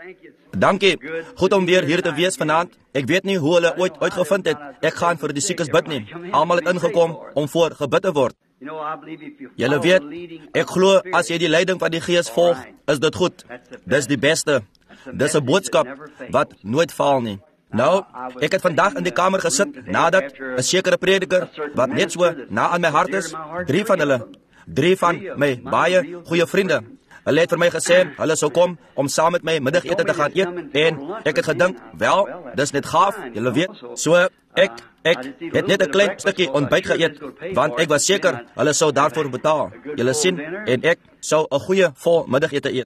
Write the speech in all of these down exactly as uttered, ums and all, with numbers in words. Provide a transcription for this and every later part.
Dankie. Goed om weer hier te wees vanaand. Ek weet nie hoe hulle ooit uitgevind het, ek gaan vir die siekes bid nie. Almal het ingekom om voor gebid te word. Julle weet, ek glo as jy die leiding van die Gees volg, is dit goed. Dis die beste. Dis 'n boodskap wat nooit faal nie. Nou, ek het vandag in die kamer gesit nadat 'n sekere prediker wat net so na aan my hart is, drie van hulle, drie van my baie goeie vriende, hulle het vir my gesê, hulle sou kom om saam met my middagete te gaan eet, en ek het gedink, wel, dis net gaaf, julle weet, so ek, ek het net 'n klein stukkie ontbyt geëet, want ek was seker, hulle sou daarvoor betaal, julle sien, en ek sou 'n goeie vol middagete eet.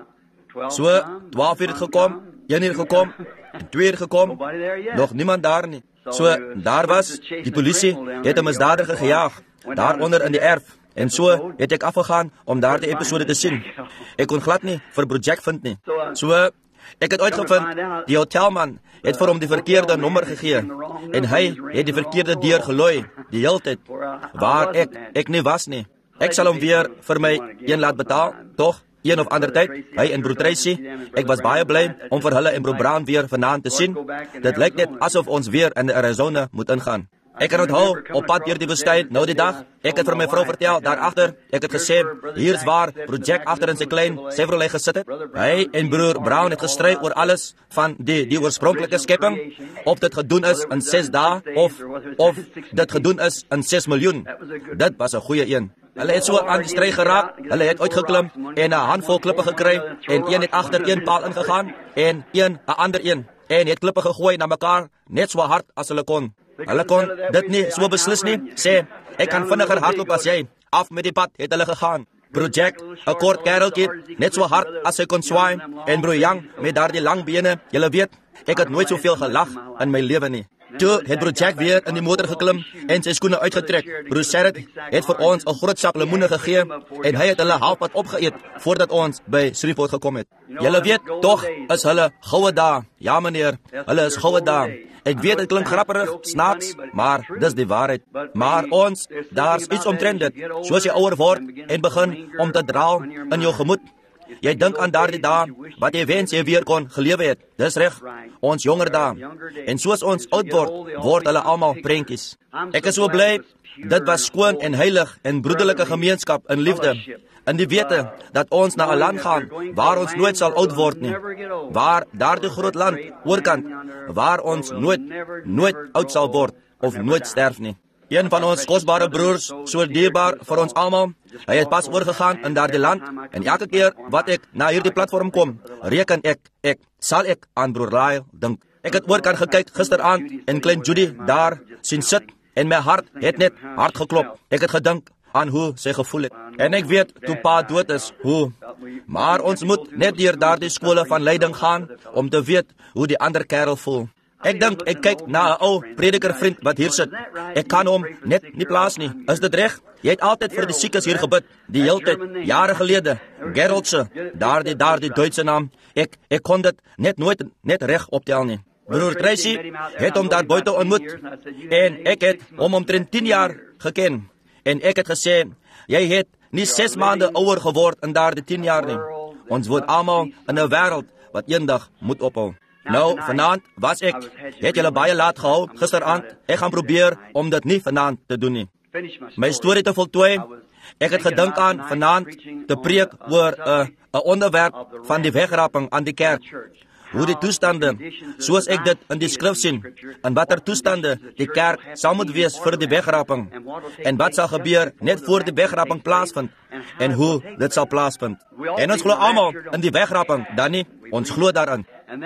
So, twaalf uur het gekom, een uur gekom, twee uur gekom, nog niemand daar nie. So, daar was, die polisie het 'n misdadiger gejaag, daaronder in die erf, en so het ek afgegaan om daar die episode te sien. Ek kon glad nie vir Broer vind nie. So, ek het uitgevind, die hotelman het vir hom die verkeerde nommer gegee, en hy het die verkeerde deur gelooi, die hele tyd, waar ek, ek nie was nie. Ek sal hom weer vir my een laat betaal, toch? Een of ander tyd, hy en Broer Tracy, ek was baie bly om vir hulle en Broer Brown weer vanaand te sien. Dit lyk net asof ons weer in Arizona moet ingaan. Ek kan onthou, op pad deur die woestyn, nou die dag, ek het vir my vrou vertel, daarachter, ek het gesê, hier's waar Broer Jack achter in sy klein Chevrolet gesit het. Hy en Broer Brown het gestry oor alles van die, die oorspronklike skepping, of dit gedoen is in ses dae, of, of dit gedoen is in ses miljoen. Dit was 'n goeie een. Hulle het so aan die stry geraak, hulle het uitgeklim en 'n handvol klippe gekry, en een het agter een paal ingegaan, en een 'n ander een, en het klippe gegooi na mekaar, net so hard as hulle kon. Hulle kon dit nie so beslis nie, sê, ek kan vinniger hardloop as jy, af met die pad het hulle gegaan. Broer Jack, 'n kort kereltjie, net so hard as hy kon swaai, en Broer Young met daardie lang bene, julle weet, ek het nooit soveel gelag in my lewe nie. Toe het Broer Jack weer in die motor geklim en sy skoene uitgetrek. Broer Sarah het vir ons 'n groot sak lemoene gegee en hy het hulle halfpad opgeëet voordat ons by Shreveport gekom het. Julle weet, tog is hulle goue dae. Ja meneer, hulle is goue dae. Ek weet dit klink grapperig, snaaks, maar dis die waarheid. Maar ons, daar's iets omtrent dit, soos jy ouer word en begin om te draal in jou gemoed. Jy dink aan daardie dae wat jy wens jy weer kon gelewe het. Dis reg, ons jonger dae. En soos ons oud word, word hulle almal prentjies. Ek is so bly, dit was skoon en heilig en broederlike gemeenskap in liefde. In die wete dat ons na 'n land gaan waar ons nooit sal oud word nie. Waar daardie groot land oorkant, waar ons nooit, nooit oud sal word of nooit sterf nie. Een van ons kosbare broers, so dierbaar vir ons almal, hy het pas oorgegaan in daardie land, en elke keer wat ek na hierdie platform kom, reken ek, ek, sal ek aan Broer Lyle dink. Ek het oorkant gekyk gisteraand en klein Judy daar sien sit, en my hart het net hard geklop. Ek het gedink aan hoe sy gevoel het. En ek weet, toe pa dood is, hoe. Maar ons moet net deur daardie skole van leiding gaan, om te weet hoe die ander kerel voel. Ek dink, ek kyk na 'n ou predikervriend wat hier sit. Ek kan hom net nie plaas nie. Is dit reg? Jy het altyd vir die siekes hier gebid, die hele tyd, jare gelede. Geraldse, daardie, daardie Duitse naam. Ek, ek kon dit net nooit net reg optel nie. Broer Tracy het hom daar buite ontmoet, en ek het hom omtrent tien jaar geken. En ek het gesê, jy het nie ses maande ouer geword in daardie tien jaar nie. Ons woon almal in 'n wêreld wat eendag moet ophou. Nou, vanaand was ek, het julle baie laat gehou, gisteraand, ek gaan probeer om dit nie vanaand te doen nie. My storie te voltooi, ek het gedink aan vanaand te preek oor 'n uh, 'n onderwerp van die wegraping aan die kerk. Hoe die toestande, soos ek dit in die skrif sien, in watter toestande die kerk sal moet wees vir die wegraping, en wat sal gebeur net voor die wegraping plaasvind, en hoe dit sal plaasvind. En ons glo almal in die wegraping, dan nie, ons glo daarin.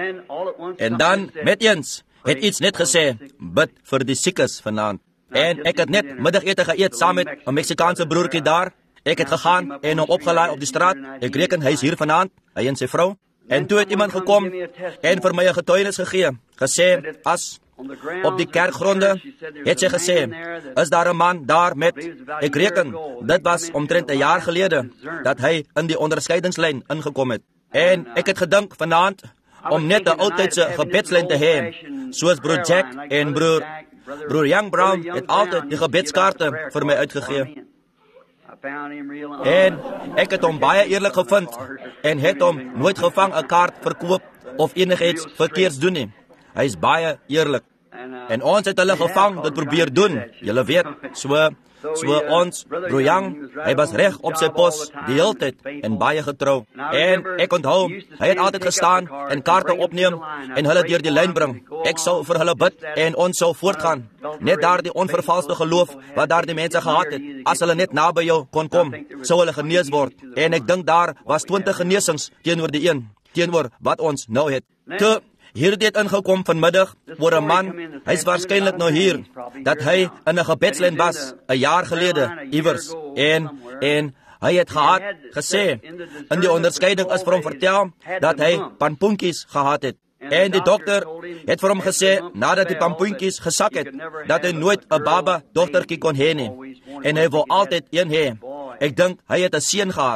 En dan, met eens, het iets net gesê, bid vir die siekes vanaand. En ek het net middagete geëet saam met 'n Meksikaanse broertjie daar. Ek het gegaan en hom opgelaai op die straat. Ek reken hy is hier vanaand, hy en sy vrou. En toe het iemand gekom en vir my 'n getuienis gegee, gesê, as op die kerkgronde, het sy gesê, is daar 'n man daar met, ek reken, dit was omtrent 'n jaar gelede, dat hy in die onderskeidingslyn ingekom het. En ek het gedink vanaand, om net 'n oudtydse gebedslyn te hê, soos Broer Jack en Broer Broer Young Brown het altyd die gebedskaarte vir my uitgegee. En ek het hom baie eerlik gevind en het hom nooit gevang 'n kaart verkoop of enigiets verkeerds doen nie. Hy is baie eerlik. En ons het hulle gevang dit probeer doen. Julle weet, so so ons Broyang, hy was reg op sy pos die hele tyd en baie getrou. En ek onthou, hy het altyd gestaan en kaarte opneem en hulle deur die lyn bring. Ek sou vir hulle bid en ons sou voortgaan. Net daardie onvervalste geloof wat daardie mense gehad het, as hulle net naby jou kon kom, sou hulle genees word. En ek dink daar was twintig genesings teenoor die een, teenoor wat ons nou het. Toe hierdie het ingekom vanmiddag oor 'n man, hy's waarskynlik nou hier, dat hy in 'n gebedslyn was, 'n jaar gelede, iewers, en, en, hy het gehad, gesê, in die onderskeiding is vir hom vertel, dat hy pampoenkies gehad het. En die dokter het vir hom gesê, nadat die pampoenkies gesak het, dat hy nooit 'n baba dogtertjie kon hê nie, en hy wou altyd een hê. Ek dink, hy het 'n seun gehad.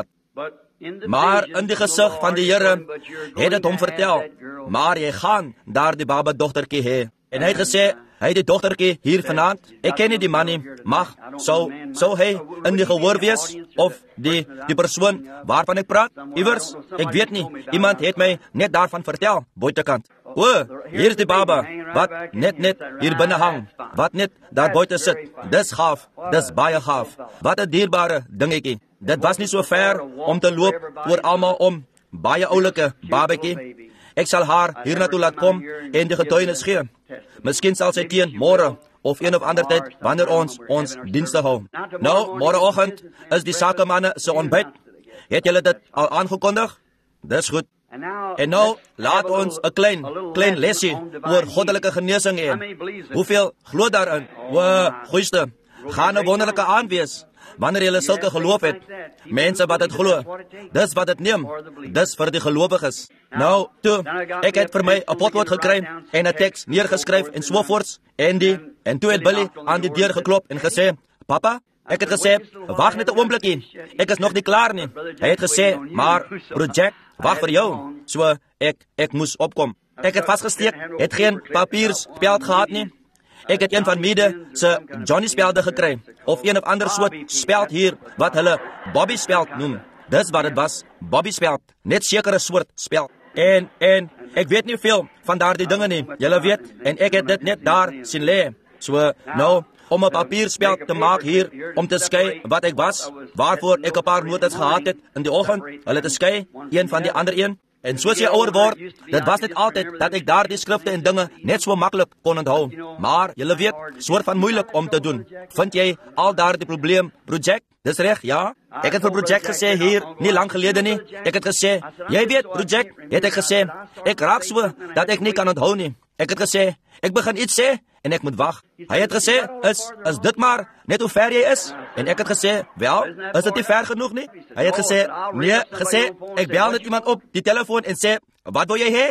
Maar in die gesig van die Here het dit hom vertel, maar jy gaan daar die baba dogtertjie hê. En hy het gesê, hy die dogtertjie hier vanaand, ek ken nie die man nie, mag, sou, sou hy in die gehoor wees, of die, die persoon waarvan ek praat, iewers, ek weet nie, iemand het my net daarvan vertel, buitekant. O, hier is die baba, wat net net hier binne hang, wat net daar buite sit, dis gaaf, dis baie gaaf, wat 'n dierbare dingetjie. Dit was nie so ver om te loop oor almal om, baie oulike babatjie. Ek sal haar hier naartoe laat kom en die getuienis gee. Miskien sal sy teen môre of een of ander tyd wanneer ons ons dienste hou. Nou, môreoggend is die sakemanne se ontbyt. Het julle dit al aangekondig? Dis goed. En nou, laat ons 'n klein, klein lesie oor goddelike genesing hê. Hoeveel glo daarin? O, goeieste, gaan 'n wonderlike aand wees. Wanneer jy sulke geloof het, mense wat dit glo, dis wat dit neem, dis vir die gelowiges. Nou, toe, ek het vir my 'n potlood gekry en 'n teks neergeskryf en so voorts, en die, en toe het Billy aan die deur geklop en gesê, papa, ek het gesê, wag net 'n oombliekie, ek is nog nie klaar nie. Hy het gesê, maar, project, wag vir jou, so ek, ek moes opkom. Ek het vastgesteek, het geen papierspeld gehad nie. Ek het een van Mede se Johnny spelde gekry, of een of ander soort speld hier, wat hulle Bobby speld noem. Dis wat het was, Bobby speld, net sekere soort speld. En, en, ek weet nie veel van daardie dinge nie, julle weet, en ek het dit net daar sien lê. So, nou, om 'n papierspeld te maak hier, om te skei wat ek was, waarvoor ek 'n paar notas gehad het in die oggend, hulle te skei, een van die ander een. En soos jy ouer word, dit was net altyd dat ek daar die skrifte en dinge net so maklik kon onthou. Maar, julle weet, soort van moeilik om te doen. Vind jy al daar die probleem, project? Dis reg, ja? Ek het vir project gesê hier, nie lang gelede nie. Ek het gesê, jy weet, project, het ek gesê, ek raak so, dat ek nie kan onthou nie. Ek het gesê, ek begin iets sê, en ek moet wag. Hy het gesê, is, is dit maar net hoe ver jy is? En ek het gesê, wel, is dit nie ver genoeg nie? Hy het gesê, nee, gesê, ek bel net iemand op die telefoon en sê, wat wil jy hê?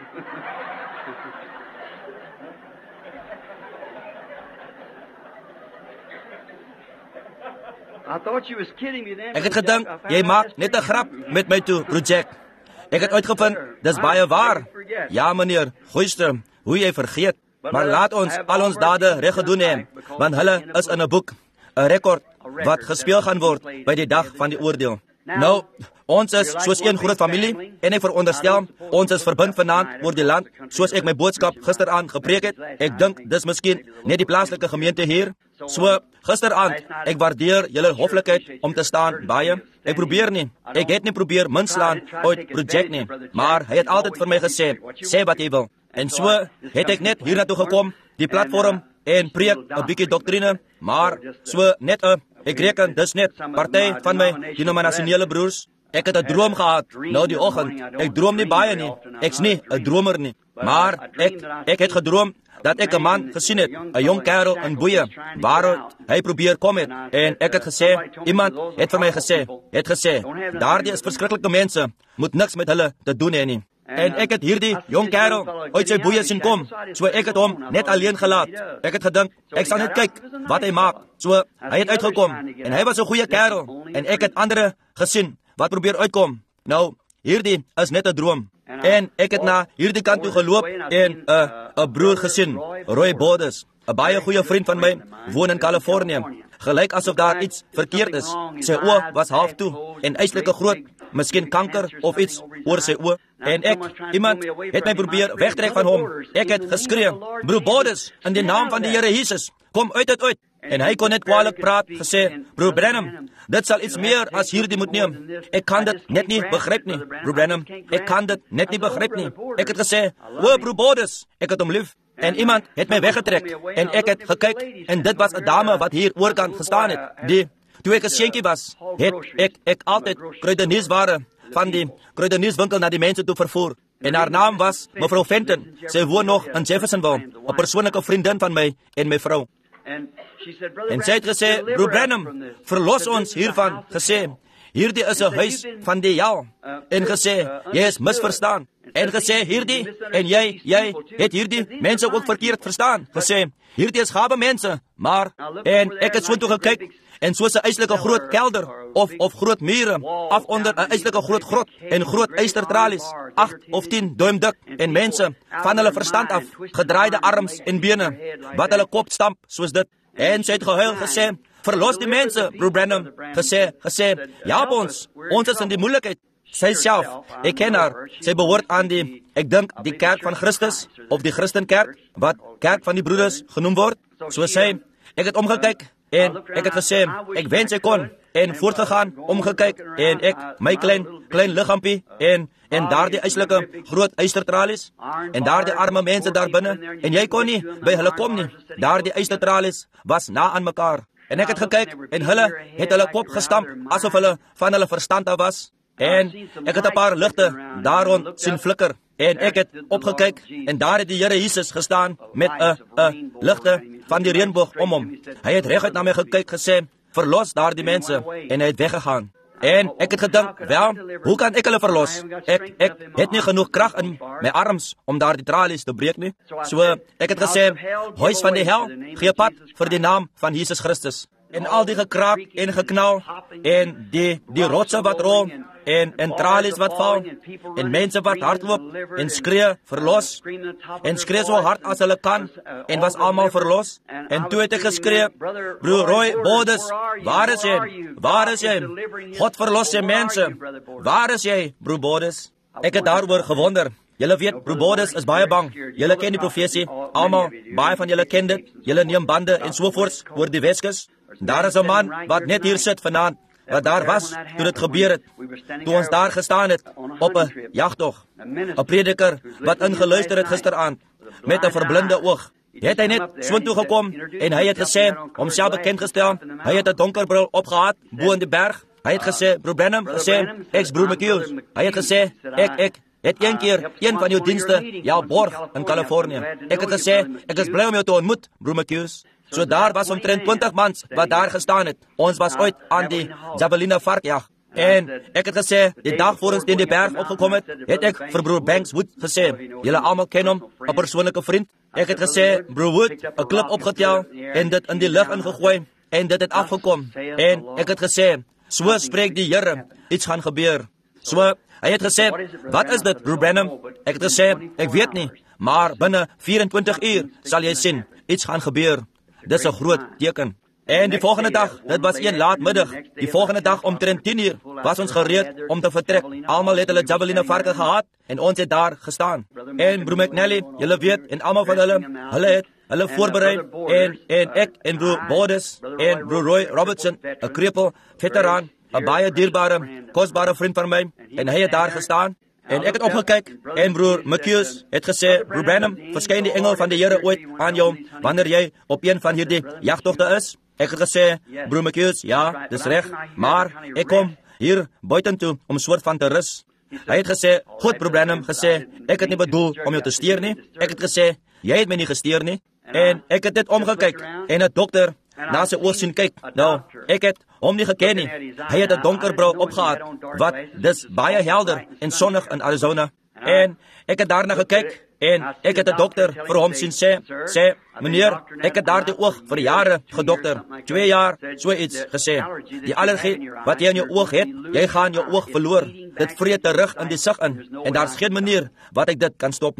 Ek het gedink, jy maak net 'n grap met my toe, project. Ek het uitgevind, dis baie waar. Ja, meneer, goeieste, hoe jy vergeet. Maar laat ons al ons dade reg gedoen hê, want hulle is in 'n boek, 'n rekord wat gespeel gaan word by die dag van die oordeel. Nou, ons is soos een groot familie, en ek veronderstel, ons is verbind vanaand oor die land, soos ek my boodskap gisteraan gepreek het. Ek dink, dis miskien net die plaaslike gemeente hier. So, gisteraan, ek waardeer julle hoflikheid om te staan baie. Ek probeer nie, ek het nie probeer minslaan ooit project nie, maar hy het altyd vir my gesê, sê wat jy wil. En so het ek net hier naartoe gekom, die platform, en preek 'n bietjie doktrine, maar so net 'n, ek reken, dis net party van my denominasionele broers. Ek het 'n droom gehad, nou die oggend. Ek droom nie baie nie, ek's nie 'n dromer nie, maar ek, ek het gedroom, dat ek 'n man gesien het, 'n jong kerel in boeie, waaruit hy probeer kom het, en ek het gesê, iemand het vir my gesê, het gesê, daardie is verskriklike mense, moet niks met hulle te doen hê nie. En ek het hierdie jong kerel uit sy boeie sien kom, so ek het hom net alleen gelaat. Ek het gedink, ek sal net kyk wat hy maak. So, hy het uitgekom, en hy was 'n goeie kerel, en ek het andere gesien, wat probeer uitkom. Nou, hierdie is net 'n droom. En ek het na hierdie kant toe geloop, en 'n uh, 'n broer gesien, Roy Bodes, 'n baie goeie vriend van my, woon in Kalifornië. gelyk asof daar iets verkeerd is. Sy oë was half toe en eislike groot, miskien kanker of iets oor sy oë. En ek, iemand het my probeer wegtrek van hom. Ek het geskree, broer Bodes, in die naam van die Here Jesus, kom uit uit uit. En hy kon net kwaadlik praat, gesê, broer Branham, dit sal iets meer as hierdie moet neem. Ek kan dit net nie begryp nie, broer Branham. Ek kan dit net nie begryp nie. Ek het gesê, o, broer Bodes, ek het hom lief. En iemand het my weggetrek. En ek het gekyk, en dit was 'n dame wat hier oorkant gestaan het. Die, toe ek 'n seentjie was, het ek, ek altyd kruideniersware van die kruidenierswinkel na die mense toe vervoer. En haar naam was mevrou Fenton. Sy woon nog in Jeffersonville, 'n persoonlike vriendin van my en my vrou. En sy het gesê, broer Branham, verlos ons hiervan, gesê, hierdie is 'n huis van die hel. En gesê, jy is misverstaan. En gesê, hierdie, en jy, jy, het hierdie mense ook verkeerd verstaan. Gesê, hierdie is gawe mense, maar, en ek het so toe gekyk, en soos 'n eislike groot kelder, of, of groot mure, af onder 'n eislike groot grot, en groot eistertralies, agt of tien duim dik, en mense, van hulle verstand af, gedraaide arms en bene, wat hulle kop stamp, soos dit. En sy het gehuil, gesê, verlos die mense, broer Branham, gesê, gesê, ja ons, ons is in die moeilikheid. Sy self, ek ken haar, sy behoort aan die, ek dink, die kerk van Christus, of die Christenkerk, wat kerk van die broeders genoem word. So sy, ek het omgekyk, en ek het gesê, ek wens ek kon, en voortgegaan, omgekyk, en ek, my klein, klein lichampie, en, en daar die eislike groot eistertralies, en daar die arme mense daar binne, en jy kon nie by hulle kom nie, daar die eistertralies was na aan mekaar. En ek het gekyk, en hulle het hulle kop gestamp, asof hulle van hulle verstand af was. En ek het 'n paar ligte daar rond sien flikker. En ek het opgekyk, en daar het die Here Jesus gestaan met 'n 'n ligte van die reënboog om hom. Hy het reguit na my gekyk, gesê, verlos daar die mense, en hy het weggegaan. En ek het gedink, wel, hoe kan ek hulle verlos? Ek, ek het nie genoeg krag in my arms om daar die tralies te breek nie. So, ek het gesê, huis van die hel, gee pad vir die naam van Jesus Christus. En al die gekraak en geknal, en die, die rotse wat rol, en, en tralies wat val, en mense wat hardloop, en skree, verlos, en skree so hard as hulle kan, en was allemaal verlos. En toe het ek geskree, broer Roy Bodes, waar is jy? Waar is jy? God verlos jy mense. Waar is jy, broer Bodes? Ek het daaroor gewonder. Julle weet, broer Bodes is baie bang. Julle ken die profesie, almal, baie van julle ken dit. Julle neem bande en sovoorts oor die Weskus. Daar is 'n man wat net hier sit vanaand, wat daar was toe dit gebeur het, toe ons daar gestaan het op 'n jagtog. 'n Prediker wat ingeluister het gisteraand met 'n verblinde oog. Het hy net soontoe gekom en hy het gesê, homself bekend gestel. Hy het 'n donker bril opgehad bo in die berg. Hy het gesê, broer Branham, gesê, ek's broer McHughes. Hy het gesê, ek ek het een keer een van jou dienste jou borg in Californië. Ek het gesê, ek is bly om jou te ontmoet, broer McHughes. So daar was omtrent twintig mans wat daar gestaan het. Ons was ooit aan die Javelina varkjag. En ek het gesê, die dag voor ons in die berg opgekom het, het ek vir broer Banks Wood gesê, julle almal ken hom, 'n persoonlike vriend. Ek het gesê, broer Wood, 'n klip opgetel en dit in die lug ingegooi en dit het afgekom. En ek het gesê, so spreek die Here, iets gaan gebeur. So, hy het gesê, wat is dit, broer Branham? Ek het gesê, ek weet nie, maar binne vyf-en-twintig uur sal jy sien, iets gaan gebeur. Dis 'n groot teken. En die volgende dag, dit was een laatmiddag, die volgende dag omtrent tien uur, was ons gereed om te vertrek. Almal het hulle Javelina varke gehad, en ons het daar gestaan. En broer McNally, julle weet, en almal van hulle, hulle het hulle voorberei, en, en ek, en broer Bodes, en broer Roy Robertson, 'n krepel, veteraan, 'n baie dierbare, kosbare vriend van my, en hy het daar gestaan. En ek het opgekyk, en broer McHughes het gesê, broer Branham, verskyn die engel van die Here ooit aan jou, wanneer jy op een van hierdie jagtogte is? Ek het gesê, broer McHughes, ja, dis reg, maar ek kom hier buitentoe om soort van te rus. Hy het gesê, goed broer Branham, gesê, ek het nie bedoel om jou te steur nie. Ek het gesê, jy het my nie gesteer nie. En ek het dit omgekyk, en 'n dokter na sy oog sien kyk. Nou, ek het hom nie geken nie. Hy het 'n donker bril opgehad, wat dis baie helder en sonnig in Arizona. En ek het daarna gekyk, en ek het 'n dokter vir hom sien sê, sê, meneer, ek het daar die oog vir jare gedokter, twee jaar, so iets gesê. Die allergie wat jy in jou oog het, jy gaan jou oog verloor. Dit vreet terug in die sig in, en daar's geen manier wat ek dit kan stop nie.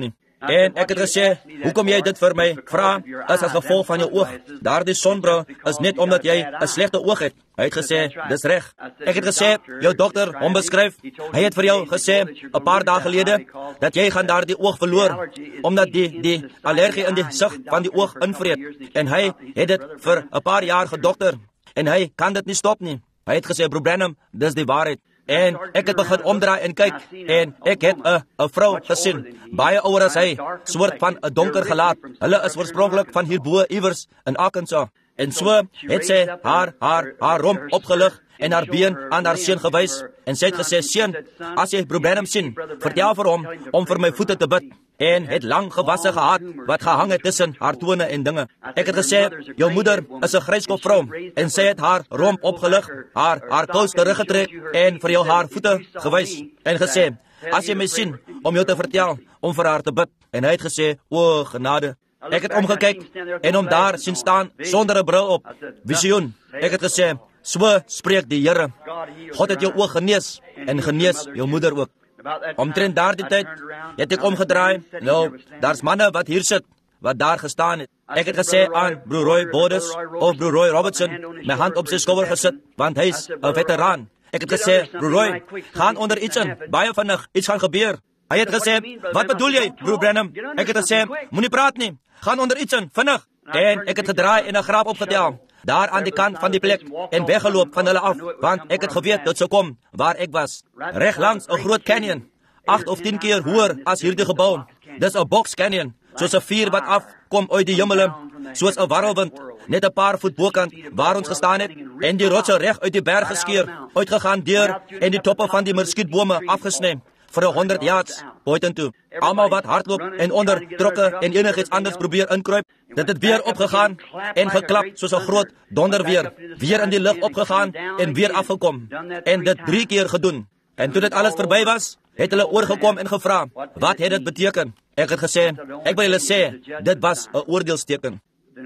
En ek het gesê, hoekom jy dit vir my vra, is as gevolg van jou oog. Daardie sonbril is net omdat jy 'n slegte oog het. Hy het gesê, dis reg. Ek het gesê, jou dokter hom beskryf. Hy het vir jou gesê 'n paar dae gelede dat jy gaan daardie oog verloor omdat die die allergie in die sig van die oog invreet. En hy het dit vir 'n paar jaar gedokter en hy kan dit nie stop nie. Hy het gesê, Broer Branham, dis die waarheid. En ek het begin omdraai en kyk en ek het 'n 'n vrou gesien, baie ouer as hy, soort van 'n donker gelaat. Hulle is oorspronklik van hierbo iewers in Arkansas. En so het sy haar haar haar romp opgelig en haar been aan haar seun gewys en sy het gesê, seun, as jy Broer Branham sien, vertel vir hom om vir my voete te bid. En het lang gewasse gehad wat gehang het tussen haar tone en dinge. Ek het gesê, jou moeder is 'n gryskop vrou en sy het haar romp opgelig, haar haar kous teruggetrek en vir jou haar voete gewys en gesê, as jy my sien, om jou te vertel om vir haar te bid. En hy het gesê, o genade. Ek het omgekyk en hom daar sien staan sonder 'n bril op. Visioen. Ek het gesê, so spreek die Here. God het jou oog genees en genees jou moeder ook. Omtrent daardie tyd het ek omgedraai. Nou, daar's manne wat hier sit, wat daar gestaan het. Ek het gesê aan Broer Roy Borders of Broer Roy Robertson, my hand op sy skouer gesit, want hy's 'n veteraan. Ek het gesê, Broer Roy, gaan onder iets in, baie vinnig, iets gaan gebeur. Hy het gesê, wat bedoel jy, Broer Branham? Ek het gesê, moenie praat nie, gaan onder iets in, vinnig. En ek het gedraai en 'n grap opgetel, daar aan die kant van die plek, en weggeloop van hulle af, want ek het geweet dit sou kom, waar ek was. Reg langs 'n groot canyon, agt of tien keer hoër as hierdie gebou. Dis 'n box canyon, soos 'n vuur wat afkom uit die hemele, soos 'n warrelwind, net 'n paar voet bokant waar ons gestaan het, en die rotse reg uit die berg geskeur, uitgegaan deur, en die toppe van die muskietbome afgesny, vir 'n honderd yards buitentoe. Almal wat hardloop en onder trokke en enigiets anders probeer inkruip, dit het weer opgegaan en geklap soos 'n groot donderweer, weer in die lug opgegaan en weer afgekom, en dit drie keer gedoen. En toe dit alles verby was, het hulle oorgekom en gevra, wat het dit beteken? Ek het gesê, ek wil julle sê, dit was 'n oordeelsteken.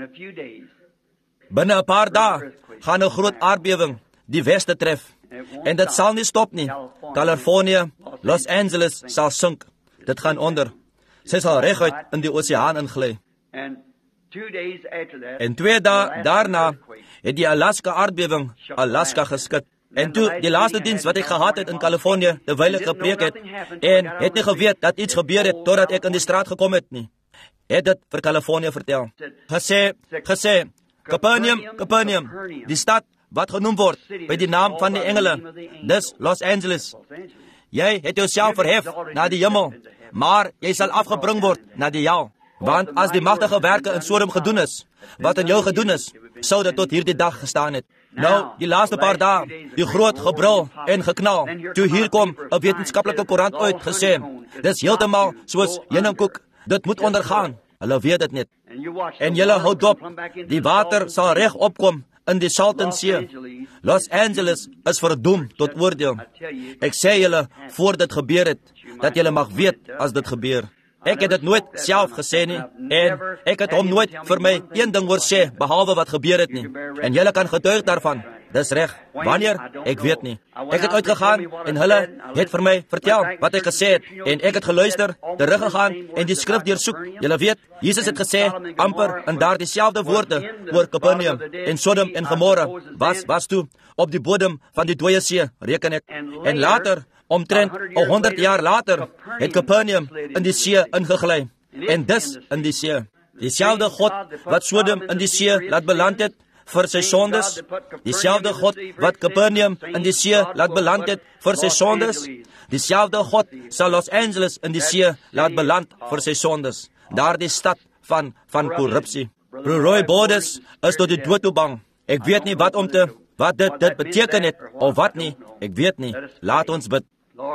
Binne 'n paar dae gaan 'n groot aardbewing die weste tref, en dit sal nie stop nie. Californië, Los Angeles sal sink. Dit gaan onder. Sy sal reguit in die oseaan ingly. En twee dae daarna het die Alaska aardbewing Alaska geskit. En toe, die laaste diens wat ek gehad het in Californië, terwyl ek gepreek het, en het nie geweet dat iets gebeur het, totdat ek in die straat gekom het nie, het dit vir Californië vertel. Gesê, gesê, Capernaum, Capernaum, die stad wat genoem word by die naam van die engele, dis Los Angeles. Jy het jouself verhef na die hemel, maar jy sal afgebring word na die hel. Want as die magtige werke in Sodom gedoen is, wat in jou gedoen is, sou dit tot hierdie dag gestaan het. Nou, die laaste paar dae, die groot gebrul en geknal, toe hier kom 'n wetenskaplike koerant uit gesê, dis heeltemal soos heuningkoek, dit moet ondergaan. Hulle weet dit net. En julle hou dop, die water sal reg opkom in die Saltensee. Los Angeles is verdoem tot oordeel. Ek sê julle, voor dit gebeur het, dat julle mag weet as dit gebeur. Ek het dit nooit self gesê nie, en ek het hom nooit vir my een ding hoor sê, behalwe wat gebeur het nie. En julle kan getuig daarvan. Dis reg. Wanneer? Ek weet nie. Ek het uitgegaan, en hulle het vir my vertel wat ek gesê het, en ek het geluister, teruggegaan, en die skrif deursoek. Julle weet, Jesus het gesê, amper in daar dieselfde woorde, oor Capernaum, en Sodom en Gomorra, was, was toe, op die bodem van die dooie see, reken ek. En later, omtrent een honderd jaar later, het Capernaum in die see ingegly, en dis in die see. Dieselfde God wat Sodom in die see laat beland het vir sy sondes, dieselfde God wat Capernaum in die see laat beland het vir sy sondes, dieselfde God sal Los Angeles in die see laat beland vir sy sondes. Daar die stad van van korrupsie. Broer Roy Borders is tot die dood toe bang. Ek weet nie wat om te wat dit dit beteken het of wat nie. Ek weet nie. Laat ons bid.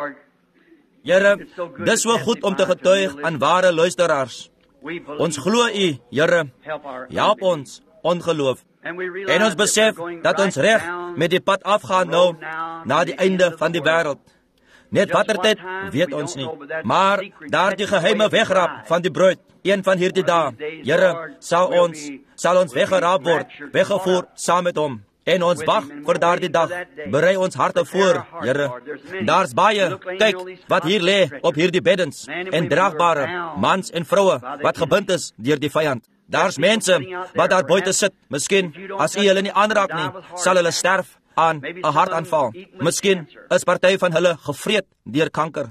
Here, dis so goed om te getuig aan ware luisteraars. Ons glo U, Here. Help ons ongeloof. En ons besef dat ons reg met die pad afgaan nou na die einde van die wêreld. Net watter tyd, weet ons nie. Maar daar die geheime wegraap van die bruid, een van hierdie dae, Here, sal ons sal ons weggeraap word, weggevoer saam met hom. En ons wag vir daardie dag. Berei ons harte voor, Here. Daar's baie, kyk, wat hier lê op hierdie beddens, en draagbare mans en vroue wat gebind is deur die vyand. Daar's mense wat daar buite sit. Miskien as u hulle nie aanraak nie, sal hulle sterf aan 'n hartaanval. Miskien is party van hulle gevreet deur kanker.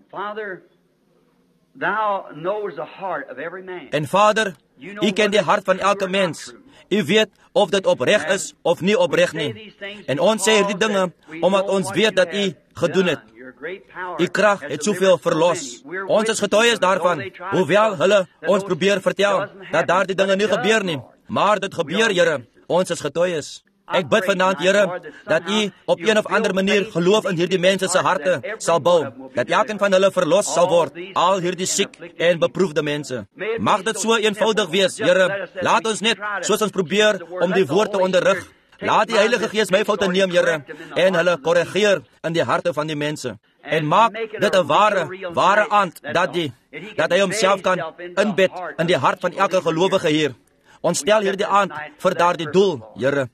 En Vader, u ken die hart van elke mens. U weet of dit opreg is of nie opreg nie. En ons sê hierdie dinge omdat ons weet dat u gedoen het. U krag het soveel verlos. Ons is getuies daarvan, hoewel hulle ons probeer vertel dat daardie dinge nie gebeur nie. Maar dit gebeur, Here. Ons is getuies. Ek bid vanaand, Here, dat u op een of ander manier geloof in hierdie mense se harte sal bou, dat elkeen van hulle verlos sal word, al hierdie siek en beproefde mense. Mag dit so eenvoudig wees, Here. Laat ons net, soos ons probeer, om die woord te onderrig. Laat die Heilige Gees my foute neem, Here, en hulle korrigeer in die harte van die mense. En maak dit 'n ware, ware aand, dat die, dat hy homself kan inbed in die hart van elke gelowige hier. Ons stel hierdie aand vir daardie doel, Here.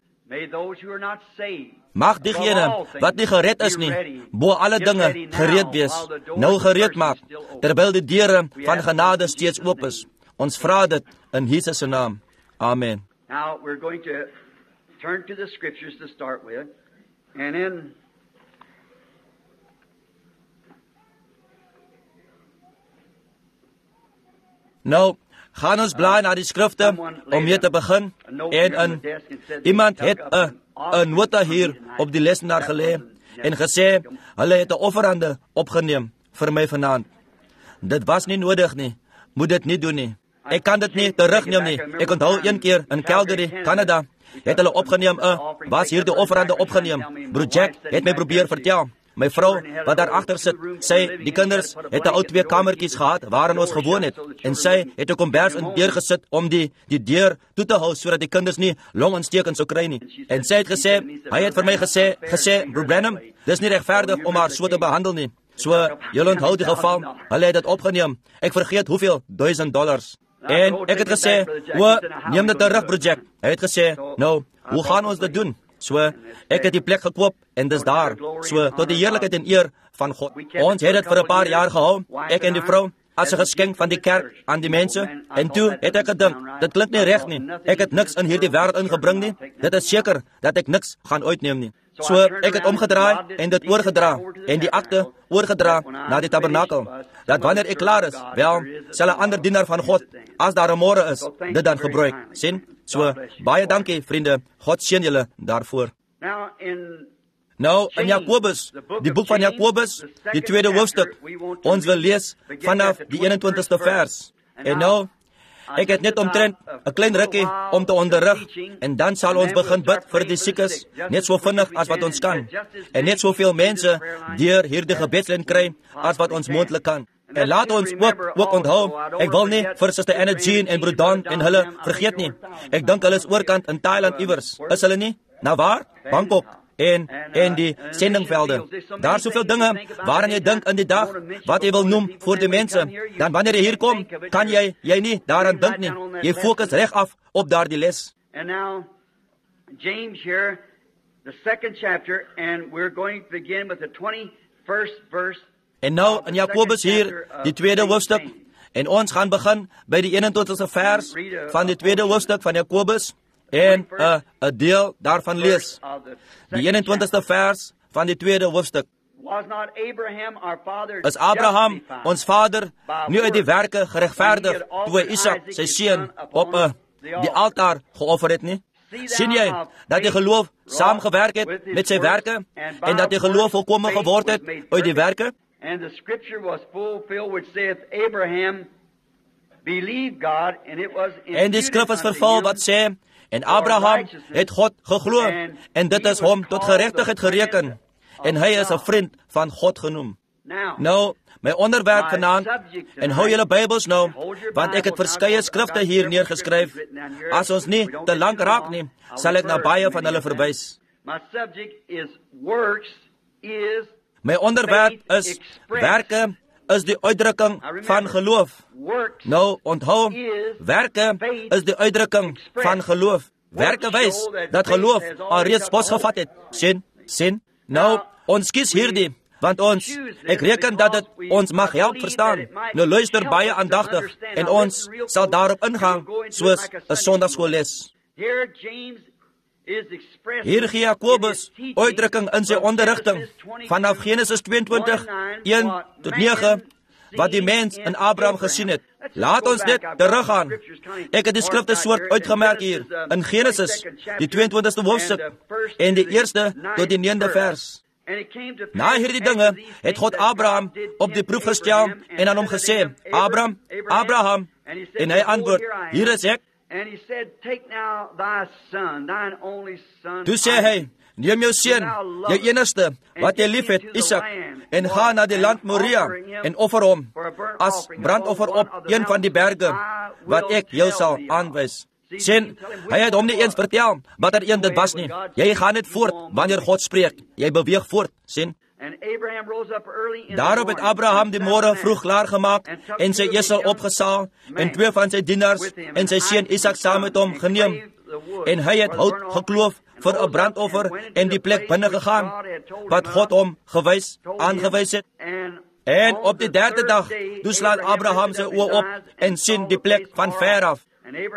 Mag diegene wat nie gered is nie, bo alle dinge gereed wees, nou gereed maak, terwyl die deure van genade steeds oop is. Ons vra dit in Jesus se naam. Amen. Now we're going to turn to the scriptures to start with, and then nou gaan ons blaai na die skrifte om mee te begin. En in, iemand het 'n 'n nota hier op die lesenaar gelê en gesê, hulle het 'n offerande opgeneem vir my vanaand. Dit was nie nodig nie. Moet dit nie doen nie. Ek kan dit nie terugneem nie. Ek onthou een keer in Calgary, Canada, het hulle opgeneem, 'n was hier die offerande opgeneem. Broer Jack het my probeer vertel. My vrou, wat daar agter sit, sê die kinders het 'n ou twee kamertjies gehad waarin ons gewoon het. En sy het 'n kombers in deur gesit om die die deur toe te hou sodat die kinders nie longontsteking sou kry nie. En sy het gesê, hy het vir my gesê, gesê, Broer Branham, dis nie regverdig om haar so te behandel nie. So, julle onthou die geval, hulle het dit opgeneem. Ek vergeet hoeveel duisend dollars. En ek het gesê, o, neem dit terug, Broer Jack. Hy het gesê, nou, hoe gaan ons dit doen? So, ek het die plek gekoop en dis daar. So, tot die heerlikheid en eer van God. Ons het dit vir 'n paar jaar gehou, ek en die vrou, as 'n geskenk van die kerk aan die mense. En toe het ek gedink, dit klink nie reg nie. Ek het niks in hierdie wêreld ingebring nie. Dit is seker dat ek niks gaan uitneem nie. So, ek het omgedraai en dit oorgedra en die akte oorgedra na die tabernakel. Dat wanneer ek klaar is, wel, sal 'n ander dienaar van God, as daar 'n môre is, dit dan gebruik. Sien? So, baie dankie, vriende. God seën julle daarvoor. Nou, in Jakobus, die boek van Jakobus, die tweede hoofstuk, ons wil lees vanaf die eenentwintigste vers. En nou, ek het net omtrent 'n klein rukkie om te onderrig, en dan sal ons begin bid vir die siekes, net so vinnig as wat ons kan. En net soveel mense deur hierdie gebedslyn kry, as wat ons moontlik kan. En laat ons ook, ook onthou, ek wil nie vir Suster Anna Jean en Broer Don en hulle vergeet nie. Ek dink hulle is oorkant in Thailand iewers. Is hulle nie? Nou waar? Bangkok. En, en die sendingvelde. Daar is soveel dinge waarin jy dink in die dag, wat jy wil noem voor die mense. Dan wanneer jy hier kom, kan jy, jy nie daaraan dink nie. Jy fokus reg af op daardie les. And now, James here, the second chapter, and we're going to begin with the twenty-first verse. En nou in Jakobus hier, die tweede hoofstuk, en ons gaan begin by die eenentwintigste vers van die tweede hoofstuk van Jakobus, en 'n 'n deel daarvan lees. Die eenentwintigste vers van die tweede hoofstuk. Is Abraham, ons vader, nie uit die werke geregverdig toe hy Isak, sy seun, op 'n die altaar geoffer het nie? Sien jy dat die geloof saamgewerk het met sy werke, en dat die geloof volkome geword het uit die werke? And the scripture was fulfilled which saith Abraham believed God, and it was En die skrif is vervul wat sê, en Abraham het God geglo, en dit is hom tot geregtigheid gereken, en hy is 'n vriend van God genoem. Nou, my onderwerp vanaand, en hou julle Bybels nou, want ek het verskeie skrifte hier neergeskryf. As ons nie te lank raak nie, sal ek na baie van hulle verwys. My subject is works is My onderwerp is, werke is die uitdrukking van geloof. Nou, onthou, werke is die uitdrukking van geloof. Werke wys dat geloof alreeds posgevat het. Sien, sien. Nou, ons kies hierdie, want ons, ek reken dat dit ons mag help verstaan. Nou luister baie aandagtig en ons sal daarop ingaan soos 'n Sondagskoolles. Hier gee Jakobus uitdrukking in sy onderrigting vanaf Genesis tweeëntwintig, een tot nege, wat die mens in Abraham gesien het. Laat ons dit teruggaan. Ek het die skrifte soort uitgemerk hier in Genesis, die tweeëntwintigste hoofstuk en die eerste tot die negende vers. Na hierdie dinge het God Abraham op die proef gestel en aan hom gesê, Abraham, Abraham, en hy antwoord, hier is ek. Toe sê hy, neem jou seun, jou enigste, wat jy lief het, Isak, en ga na die land Moria en offer hom as brandoffer op een van die berge, wat ek jou sal aanwys. Sien, hy het hom nie eens vertel wat er een dit was nie. Jy gaan net voort wanneer God spreek. Jy beweeg voort, sien. Daarop het Abraham die môre vroeg klaar gemaak en sy esel opgesaal en twee van sy dienaars en sy seun Isak saam met hom geneem. En hy het hout gekloof vir 'n brandoffer en die plek binne gegaan wat God hom gewys, aangewys het. En op die derde dag, toe slaat Abraham sy oë op en sien die plek van ver af.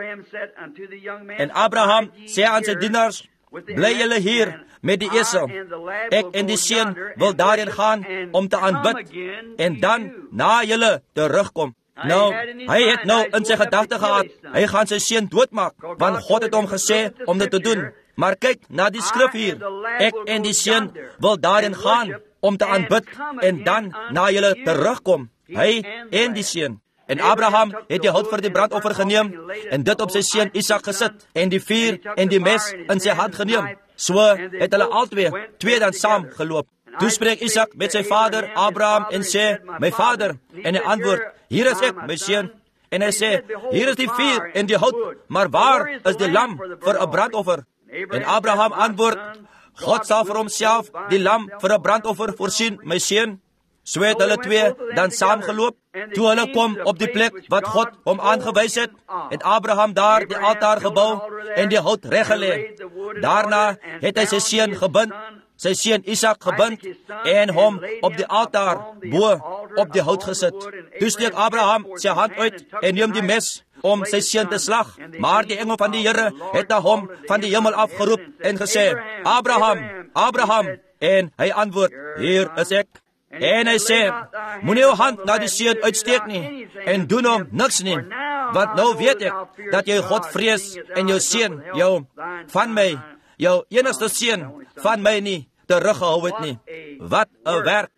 En Abraham sê aan sy dienaars, bly julle hier met die esel. Ek en die seun wil daarin gaan om te aanbid en dan na julle terugkom. Nou, hy het nou in sy gedagte gehad, hy gaan sy seun doodmaak, want God het hom gesê om dit te doen. Maar kyk na die skrif hier. Ek en die seun wil daarin gaan om te aanbid en dan na julle terugkom. Hy en die seun. En Abraham het die hout vir die brandoffer geneem en dit op sy seun Isak gesit en die vuur en die mes in sy hand geneem. So het hulle albei twee dan saam geloop. Toe spreek Isak met sy vader Abraham en sê, my vader, en hy antwoord, hier is ek, my seun. En hy sê, hier is die vuur en die hout, maar waar is die lam vir 'n brandoffer? En Abraham antwoord, God sal vir homself die lam vir 'n brandoffer voorsien, my seun. So het hulle twee dan saamgeloop. Toe hulle kom op die plek wat God hom aangewys het, het Abraham daar die altaar gebou en die hout reggelê. Daarna het hy sy seun gebind, sy seun Isak gebind en hom op die altaar bo op die hout gesit. Toe steek Abraham sy hand uit en neem die mes om sy seun te slag. Maar die engel van die Here het na hom van die hemel afgeroep en gesê, Abraham, Abraham, en hy antwoord, hier is ek. En hy sê, moenie jou hand na die seun uitsteek nie, en doen hom niks nie, want nou weet ek, dat jy God vrees, en jou seun, jou, van my, jou enigste seun, van my nie, teruggehou het nie. Wat 'n werk.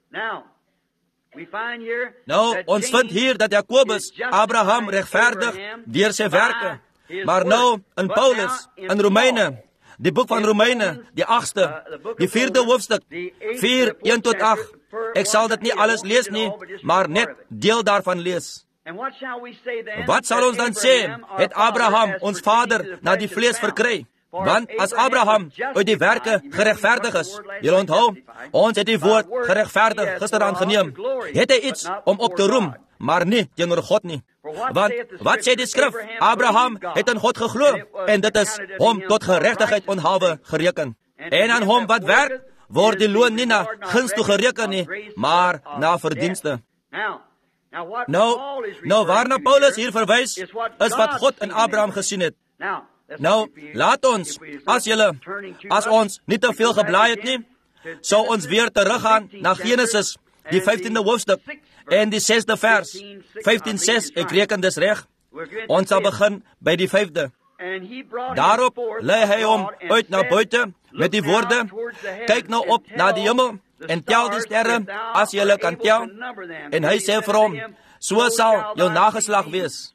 Nou, ons vind hier dat Jakobus Abraham regverdig deur sy werke, maar nou, in Paulus, in Romeine, die boek van Romeine, die agste, die vierde hoofstuk, vier, een tot agt, ek sal dit nie alles lees nie, maar net deel daarvan lees. Wat sal ons dan sê, het Abraham, ons vader, na die vlees verkry? Want as Abraham uit die werke geregverdig is, jy onthou, ons het die woord geregverdig gisteraan geneem, het hy iets om op te roem, maar nie teenoor God nie. Want wat sê die skrif? Abraham het in God geglo, en dit is hom tot geregtigheid onthouwe gereken. En aan hom wat werk, word die loon nie na guns toe gereken nie, maar na verdienste. Nou, nou waarna Paulus hier verwys, is wat God in Abraham gesien het. Nou, laat ons, as julle, as ons nie te veel geblaai het nie, sou ons weer teruggaan na Genesis, die vyftiende hoofstuk, en die sesde vers, vyftien ses, ek reken dis reg, ons sal begin by die vyfde. Daarop lei hy hom uit na buite, met die woorde, kyk nou op na die hemel, en tel die sterre, as julle kan tel, en hy sê vir hom, so sal jou nageslag wees.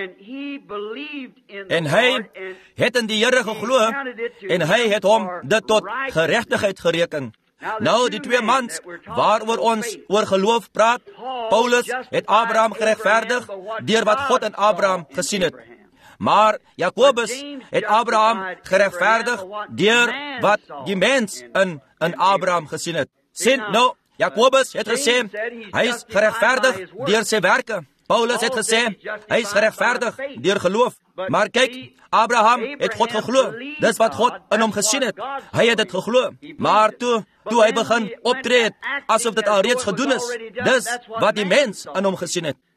En hy het in die Here geglo, en hy het hom dit tot geregtigheid gereken. Nou, die twee mans, waaroor ons oor geloof praat, Paulus het Abraham geregverdig, deur wat God in Abraham gesien het. Maar Jakobus het Abraham geregverdig, deur wat die mens in, in Abraham gesien het. Sien, nou, Jakobus het gesê, hy is geregverdig deur sy werke, Paulus het gesê, hy is geregverdig deur geloof. Maar kyk, Abraham het God geglo. Dis wat God in hom gesien het. Hy het dit geglo. Maar toe, toe hy begin optree het, asof dit al reeds gedoen is, dis wat die mens in hom gesien het.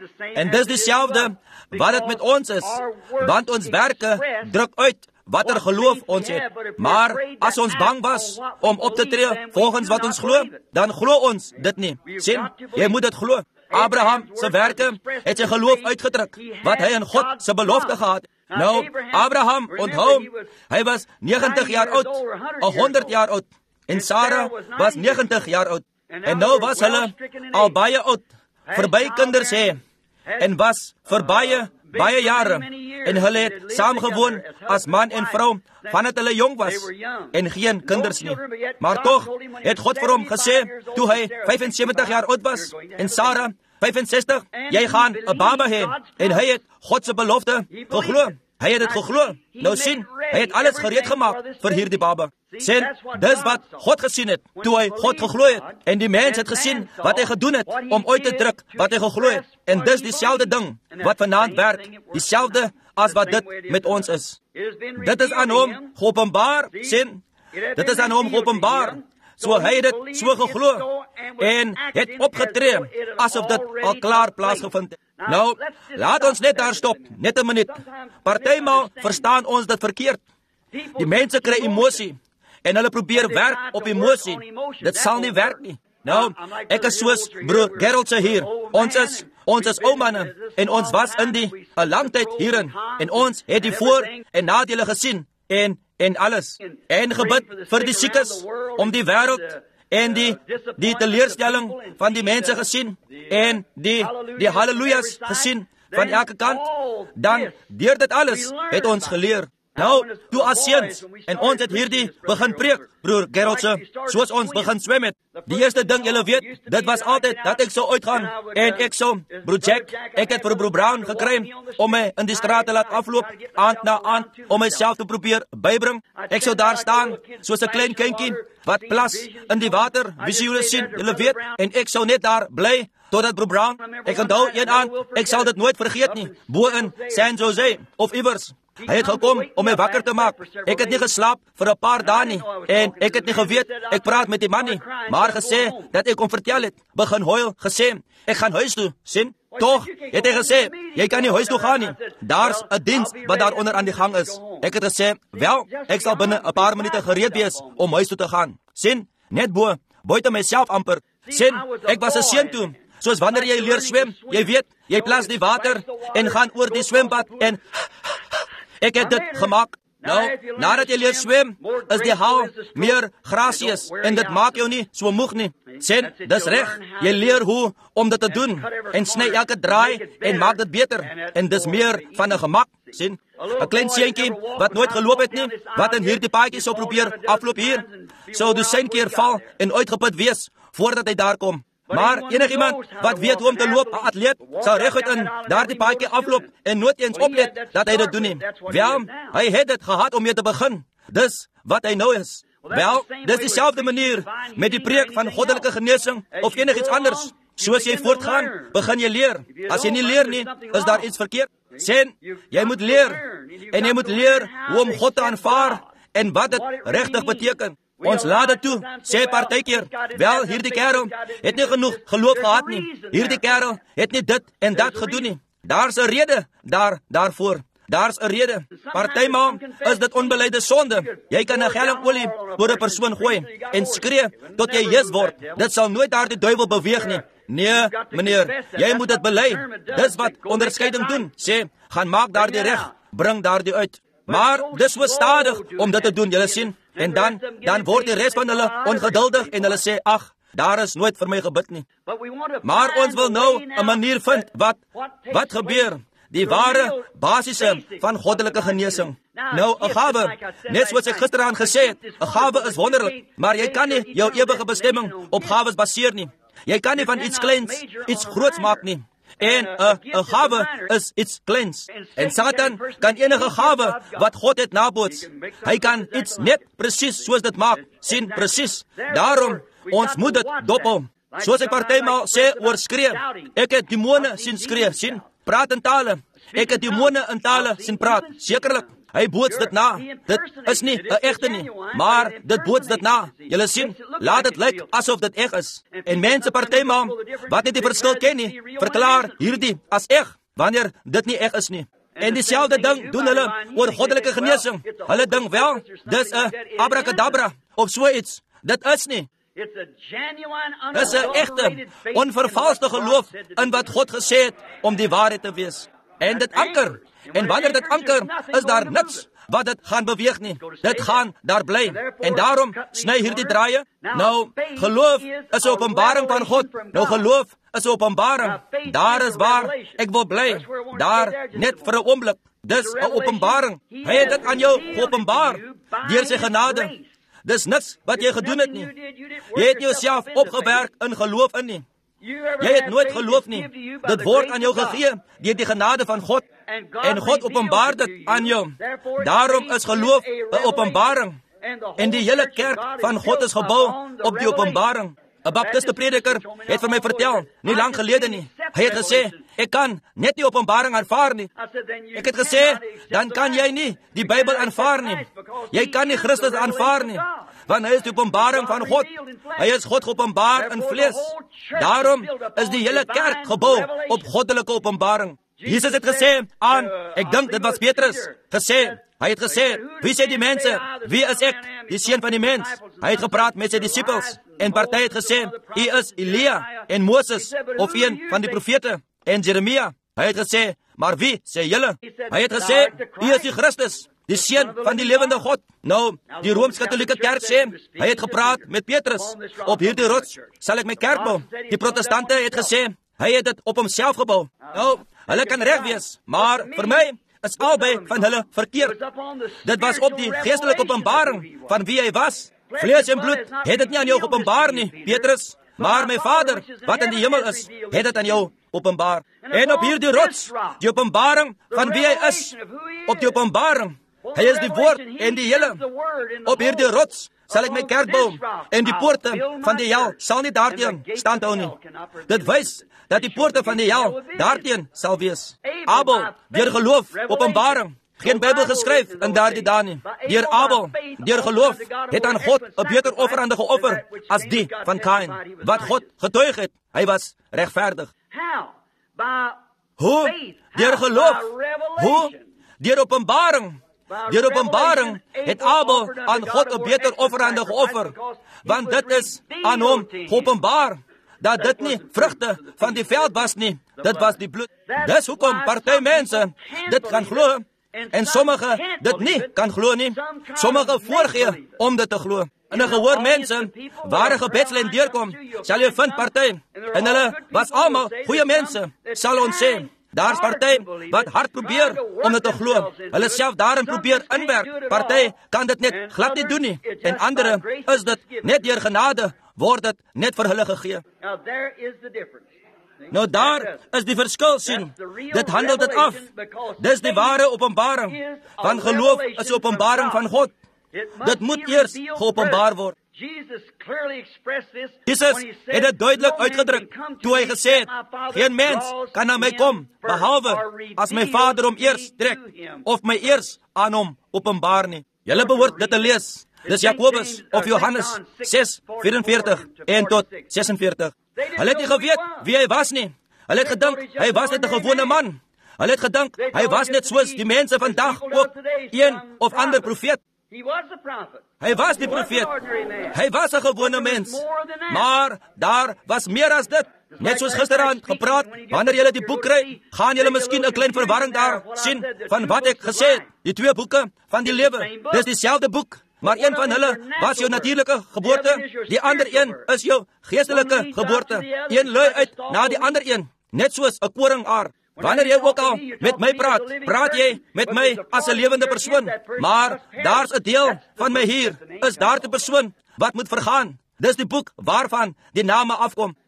En dis dieselfde wat dit met ons is, want ons werke druk uit watter geloof ons het. Maar as ons bang was om op te tree volgens wat ons glo, dan glo ons dit nie. Sien, jy moet dit glo. Abraham se werke het sy geloof uitgedruk, wat hy in God se belofte gehad. Nou, Abraham, onthou, hy was negentig jaar oud, honderd jaar oud, en Sarah was negentig jaar oud. En nou was hulle al baie oud, verby kinders hê, en was vir baie, baie jare, en hulle het saamgewoon as man en vrou, vandat hulle jong was, en geen kinders nie. Maar tog het God vir hom gesê, toe hy vyfensewentig jaar oud was, en Sarah vyfensestig, jy gaan 'n baba hê, en hy het God se belofte geglo. Hy het dit geglo. Nou sien, hy het alles gereed gemaak vir hierdie baba. Sien, dis wat God gesien het, toe hy God geglo het, en die mens het gesien wat hy gedoen het, om uit te druk wat hy geglo het. En dis dieselfde ding wat vanaand werk, dieselfde as wat dit met ons is. Dit is aan hom geopenbaar, sien, dit is aan hom geopenbaar, so hy het dit so geglo, en het opgetree, asof dit al klaar plaasgevind het. Nou, laat ons net daar stop, net 'n minuut. Partymaal verstaan ons dit verkeerd. Die mense kry emosie, en hulle probeer werk op emosie. Dit sal nie werk nie. Nou, ek is soos broer Gerald se hier. Ons is, ons is ou manne, en ons was in die 'n lang tyd hierin, en ons het die voor- en nadele gesien, en, en alles. En gebid vir die siekes, om die wêreld, en die, die teleurstelling van die mense gesien, en die, die hallelujas gesien, van elke kant. Dan, deur dit alles, het ons geleer. Nou, toe as seuns, en ons het hierdie begin preek, broer Geraldse, soos ons begin swem het. Die eerste ding, julle weet, dit was altyd dat ek sou uitgaan, en ek sou, broer Jack, ek het vir broer Brown gekry, om my in die straat te laat afloop, aand na aand, om myself te probeer bybring. Ek sou daar staan, soos 'n klein kindjie, wat plas in die water, wie sy julle sien, julle weet, en ek sou net daar bly, totdat broer Brown, ek onthou een aan, ek sal dit nooit vergeet nie, bo in San Jose, of iewers. Hy het gekom om my wakker te maak. Ek het nie geslaap vir 'n paar dae nie, en ek het nie geweet, ek praat met die man nie, maar gesê, dat ek hom vertel het, begin huil, gesê, ek gaan huis toe, sien? Toch, het hy gesê, jy kan nie huis toe gaan nie, daar's 'n diens wat daar onder aan die gang is. Ek het gesê, wel, ek sal binne 'n paar minute gereed wees, om huis toe te gaan, sien? Net bo, buite myself amper, sien? Ek was 'n seun toe, soos wanneer jy leer swem, jy weet, jy plas die water, en gaan oor die swembad, en ek het dit gemaak. Nou, nadat jy leer swem, is die hal meer grasieus, en dit maak jou nie so moeg nie. Sien, dis reg, jy leer hoe om dit te doen, en sny elke draai, en maak dit beter, en dis meer van 'n gemak, sien. 'n Klein seentjie, wat nooit geloop het nie, wat in hierdie paadjie sou probeer afloop hier, sou dosyn keer val, en uitgeput wees, voordat hy daar kom. Maar enigiemand wat weet hoe om te loop, 'n atleet, sal reguit in daardie paadjie afloop, en nooit eens oplet dat hy dit doen nie. Wel, hy het dit gehad om mee te begin. Dis wat hy nou is. Wel, dis dieselfde manier met die preek van goddelike genesing, of enigiets anders. Soos jy voortgaan, begin jy leer. As jy nie leer nie, is daar iets verkeerd. Sien, jy moet leer, en jy moet leer hoe om God te aanvaar, en wat dit regtig beteken. Ons laat dit toe, sê partykeer, wel, hierdie kerel het nie genoeg geloof gehad nie. Hierdie kerel het nie dit en dat gedoen nie. Daar's 'n rede daar, daarvoor. Daar's 'n rede. Partymaal is dit onbeleide sonde. Jy kan 'n gelmolie oor 'n persoon gooi, en skree, tot jy jes word. Dit sal nooit daardie duiwel beweeg nie. Nee, meneer, jy moet dit bely. Dis wat onderskeiding doen, sê, gaan maak daardie reg, bring daardie uit. Maar dis so stadig om dit te doen, julle sien. En dan, dan word die res van hulle ongeduldig, en hulle sê, ag, daar is nooit vir my gebid nie. Maar ons wil nou 'n manier vind, wat, wat gebeur? Die ware basisse van goddelike genesing. Nou, 'n gawe, net soos ek gisteraan gesê het, 'n gawe is wonderlik, maar jy kan nie jou ewige bestemming op gawes baseer nie. Jy kan nie van iets kleins iets groots maak nie. En 'n 'n gawe is iets kleins. En Satan kan enige gawe wat God het naboots. Hy kan iets net presies soos dit maak, sien presies. Daarom, ons moet dit dophou. Soos ek partymal sê oor skree, ek het demone sien skree, sien, praat in tale. Ek het demone in tale sien praat, sekerlik. Hy boots dit na. Dit is nie 'n egte nie, maar dit boots dit na. Julle sien, laat dit lyk asof dit eg is. En mense partymal wat nie die verskil ken nie, verklaar hierdie as eg wanneer dit nie eg is nie. En dieselfde ding doen hulle oor goddelike genesing. Hulle dink wel, dis 'n abracadabra of so iets. Dit is nie. Dis 'n egte, onvervalste geloof in wat God gesê het om die waarheid te wees. En dit anker. En wanneer dit anker, is daar niks wat dit gaan beweeg nie. Dit gaan daar bly. En daarom sny hierdie draaie. Nou, geloof is 'n openbaring van God. Nou, geloof is 'n openbaring. Daar is waar ek wil bly. Daar net vir 'n oomblik. Dis 'n openbaring. Hy het dit aan jou geopenbaar deur sy genade. Dis niks wat jy gedoen het nie. Jy het jouself opgewerk in geloof in nie. Jy het nooit geloof nie. Dit word aan jou gegee deur die genade van God. En God openbaar dit aan jou. Daarom is geloof 'n openbaring. En die hele kerk van God is gebou op die openbaring. 'n Baptiste prediker het vir my vertel, nie lang gelede nie. Hy het gesê, ek kan net die openbaring aanvaar nie. Ek het gesê, dan kan jy nie die Bybel aanvaar nie. Jy kan nie Christus aanvaar nie. Want hy is die openbaring van God. Hy is God geopenbaar in vlees. Daarom is die hele kerk gebou op goddelike openbaring. Jesus het gesê aan, ek dink dit was Petrus, gesê, hy het gesê, wie sê die mense, wie is ek, die seun van die mens? Hy het gepraat met sy disippels, en party het gesê, hy is Elia en Moses, of een van die profete, en Jeremia. Hy het gesê, maar wie sê julle? Hy het gesê, hy is die Christus, die seun van die lewende God. Nou, die Rooms-Katholieke kerk sê, hy het gepraat met Petrus, op hierdie rots sal ek my kerk bou. Die protestante het gesê, hy het dit op homself gebou. Nou, hulle kan reg wees, maar vir my is albei van hulle verkeerd. Dit was op die geestelike openbaring van wie hy was. Vlees en bloed het dit nie aan jou geopenbaar nie, Petrus, maar my Vader wat in die hemel is, het dit aan jou openbaar. En op hierdie rots, die openbaring van wie hy is, op die openbaring, hy is die woord en die hele. Op hierdie rots sal ek my kerk bou, en die poorte van die hel sal nie daarteen stand hou nie. Dit wys dat die poorte van die hel daarteen sal wees. Abel, deur geloof, openbaring, geen Bybel geskryf in daardie dae nie. Deur Abel, deur geloof, het aan God 'n beter offerande geoffer as die van Kain, wat God getuig het, hy was regverdig. Hoe? Deur geloof. Hoe? Deur openbaring. Deur openbaring het Abel aan God 'n beter offerande geoffer, want dit is aan hom geopenbaar dat dit nie vrugte van die veld was nie, dit was die bloed. Dis hoekom party mense dit kan glo, en sommige dit nie kan glo nie. Sommige voorgee om dit te glo. En 'n gehoor mense, ware gebedslyn deurkom, sal jy vind party, en hulle was almal goeie mense, sal ons sê. Daar's party wat hard probeer om dit te glo. Hulle self daarin probeer inwerk. Party kan dit net glad nie doen nie. En andere is dit net deur genade word dit net vir hulle gegee. Nou daar is die verskil sien. Dit handel dit af. Dis die ware openbaring. Van geloof is 'n openbaring van God. Dit moet eers geopenbaar word. Jesus het dit duidelik uitgedruk toe hy gesê het, geen mens kan na my kom, behalwe as my Vader hom eers trek, of my eers aan hom openbaar nie. Julle behoort dit te lees. Dis Jakobus of Johannes ses vyf-en-veertig en tot ses-en-veertig. Hulle het nie geweet wie hy was nie. Hulle het gedink hy was net 'n gewone man. Hulle het gedink hy was net soos die mense vandag, ook een of ander profeet. Hy was die profeet. Hy was 'n gewone mens. Maar daar was meer as dit. Net soos gisteraan gepraat, wanneer julle die boek kry, gaan julle miskien 'n klein verwarring daar sien van wat ek gesê het. Die twee boeke van die lewe, dis dieselfde boek. Maar een van hulle was jou natuurlike geboorte, die ander een is jou geestelike geboorte. Een lui uit na die ander een, net soos 'n koringaar. Wanneer jy ook al met my praat, praat jy met my as 'n lewende persoon. Maar daar's 'n deel van my hier, is daar 'n persoon wat moet vergaan. Dis die boek waarvan die name afkom.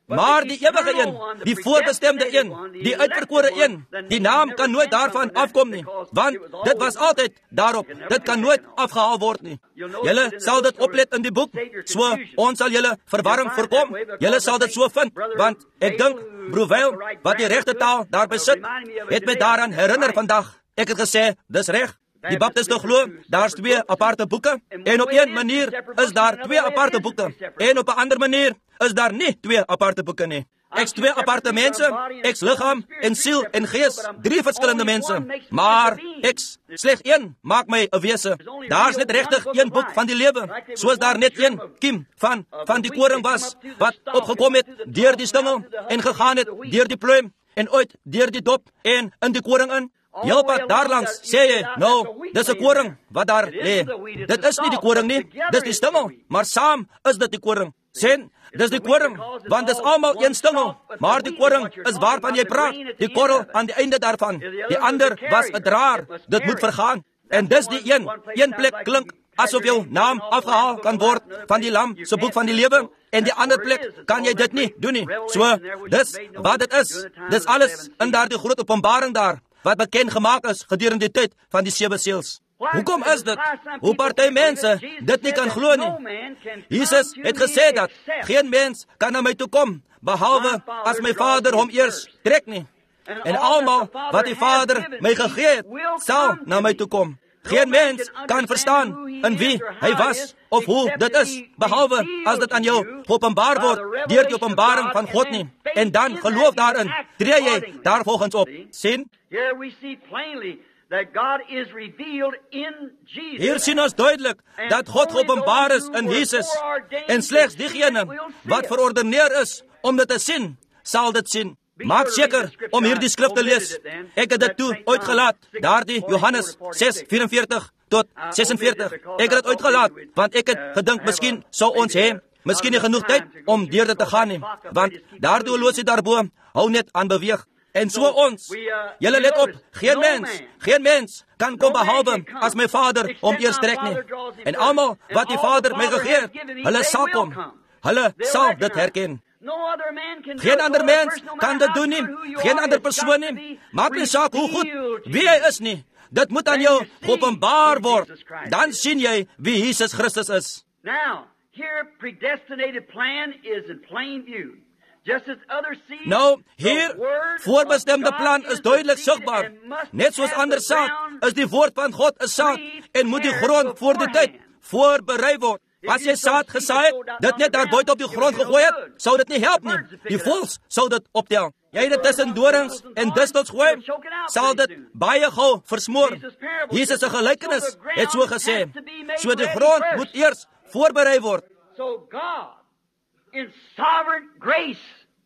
Maar die ewige een, die voorbestemde een, die uitverkore een, die naam kan nooit daarvan afkom nie, want dit was altyd daarop, dit kan nooit afgehaal word nie. Julle sal dit oplet in die boek, so ons sal julle verwarring voorkom, julle sal dit so vind, want ek dink, Broeweil, wat die regte taal daarby sit, het my daaraan herinner vandag. Ek het gesê, dis reg. Die Baptiste glo, daar's twee aparte boeke, en op een manier is daar twee aparte boeke, en op 'n ander manier is daar nie twee aparte boeke nie. Ek's twee aparte mense, ek's liggaam en siel en gees, drie verskillende mense, maar ek's slegs een maak my 'n wese. Daar's net regtig een boek van die lewe, soos daar net een kiem van van die koring was, wat opgekom het deur die stingel en gegaan het deur die pluim en ooit deur die dop en in die koring in. Heel pad daarlangs sê jy, nou, dis 'n koring wat daar lê. Dit is nie die koring nie, dis die stingel, maar saam is dit die koring. Sien, dis die koring, want dis almal een stingel, maar die koring is waarvan jy praat, die korrel aan die einde daarvan. Die ander was 'n draer, dit moet vergaan. En dis die een, een plek klink asof jou naam afgehaal kan word van die lam se boek van die lewe, en die ander plek kan jy dit nie doen nie. So, dis wat dit is. Dis alles in daardie groot openbaring daar, wat bekend gemaak is gedurende die tyd van die sewe seels. Hoekom is dit? Hoe party mense dit nie kan glo nie. Jesus het gesê dat geen mens kan na my toe kom, behalwe as my Vader hom eers trek nie. En almal wat die Vader my gegee het, sal na my toe kom. Geen mens kan verstaan in wie hy was of hoe dit is, behalwe as dit aan jou geopenbaar word deur die openbaring van God nie. En dan geloof daarin, tree jy daarvolgens op. Sien? Hier sien ons duidelik dat God geopenbaar is in Jesus, en slegs diegene wat verordeneer is om dit te sien, sal dit sien. Maak seker om hierdie skrif te lees. Ek het dit toe uitgelaat, daardie Johannes ses vyf-en-veertig tot ses-en-veertig. Ek het dit uitgelaat, want ek het gedink, miskien sou ons hê, miskien nie genoeg tyd om deur dit te gaan nie, want daardie horlosie daarbo hou net aan beweeg. En so ons, julle let op, geen mens, geen mens kan kom behalwe as my Vader hom eers trek nie. En almal wat die Vader my gegee het, hulle sal kom. Hulle sal dit herken. Geen ander mens kan dit doen nie, geen ander persoon nie. Maak nie saak hoe goed wie hy is nie. Dit moet aan jou geopenbaar word. Dan sien jy wie Jesus Christus is. Now, here predestinated plan is in plain view. Nou, hier, voorbestemde plan is duidelik sigbaar. Net soos ander saad, is die woord van God 'n saad en moet die grond voor die tyd voorberei word. As jy saad gesaai het, dit net daar buite op die grond gegooi het, sou dit nie help nie. Die voëls sou dit optel. Jy het dit tussen dorings en distels gooi, sal dit baie gou versmoor. Jesus se gelykenis het so gesê, so die grond moet eers voorberei word. So God, in sovereign grace,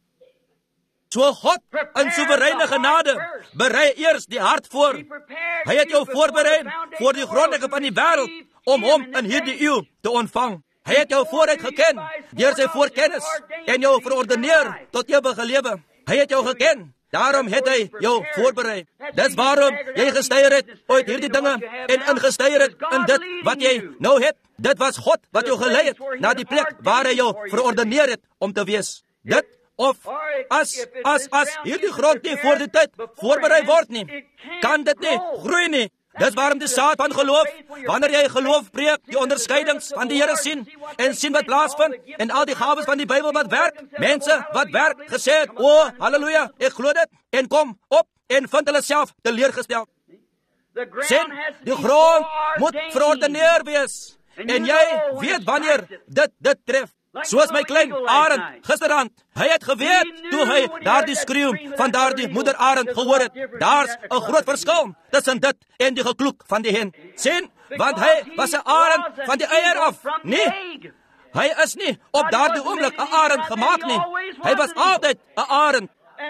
so God in soewereine genade berei eers die hart voor. Hy het jou voorberei voor die grondlegger van die wêreld om hom in hierdie eeu te ontvang. Hy het jou vooruit geken deur sy voorkennis en jou verordeneer tot ewige lewe. Hy het jou geken, daarom het hy jou voorberei. Dis waarom jy gestuier het uit hierdie dinge en ingestuier het in dit wat jy nou het. Dit was God wat jou gelei het na die plek waar hy jou verordeneer het om te wees. Dit of as as as hierdie grond nie voor die tyd voorberei word nie, kan dit nie groei nie. Dis waarom die saad van geloof, wanneer jy geloof preek, die onderskeidings van die Here sien en sien wat plaasvind en al die gawes van die Bybel wat werk, mense wat werk gesê het, o, oh, halleluja, ek glo dit, en kom op en vind hulle self teleurgestel. Sien, die grond moet verordeneer wees en jy weet wanneer dit dit tref. Soos my klein arend gisterand, hy het geweet toe hy daardie skreeu van daardie moeder arend gehoor het. Daar's 'n groot verskil tussen dit en die gekloek van die hen. Sien, want hy was 'n arend van die eier af. Nee, hy is nie op daardie oomblik 'n arend gemaak nie. Hy was altyd 'n arend.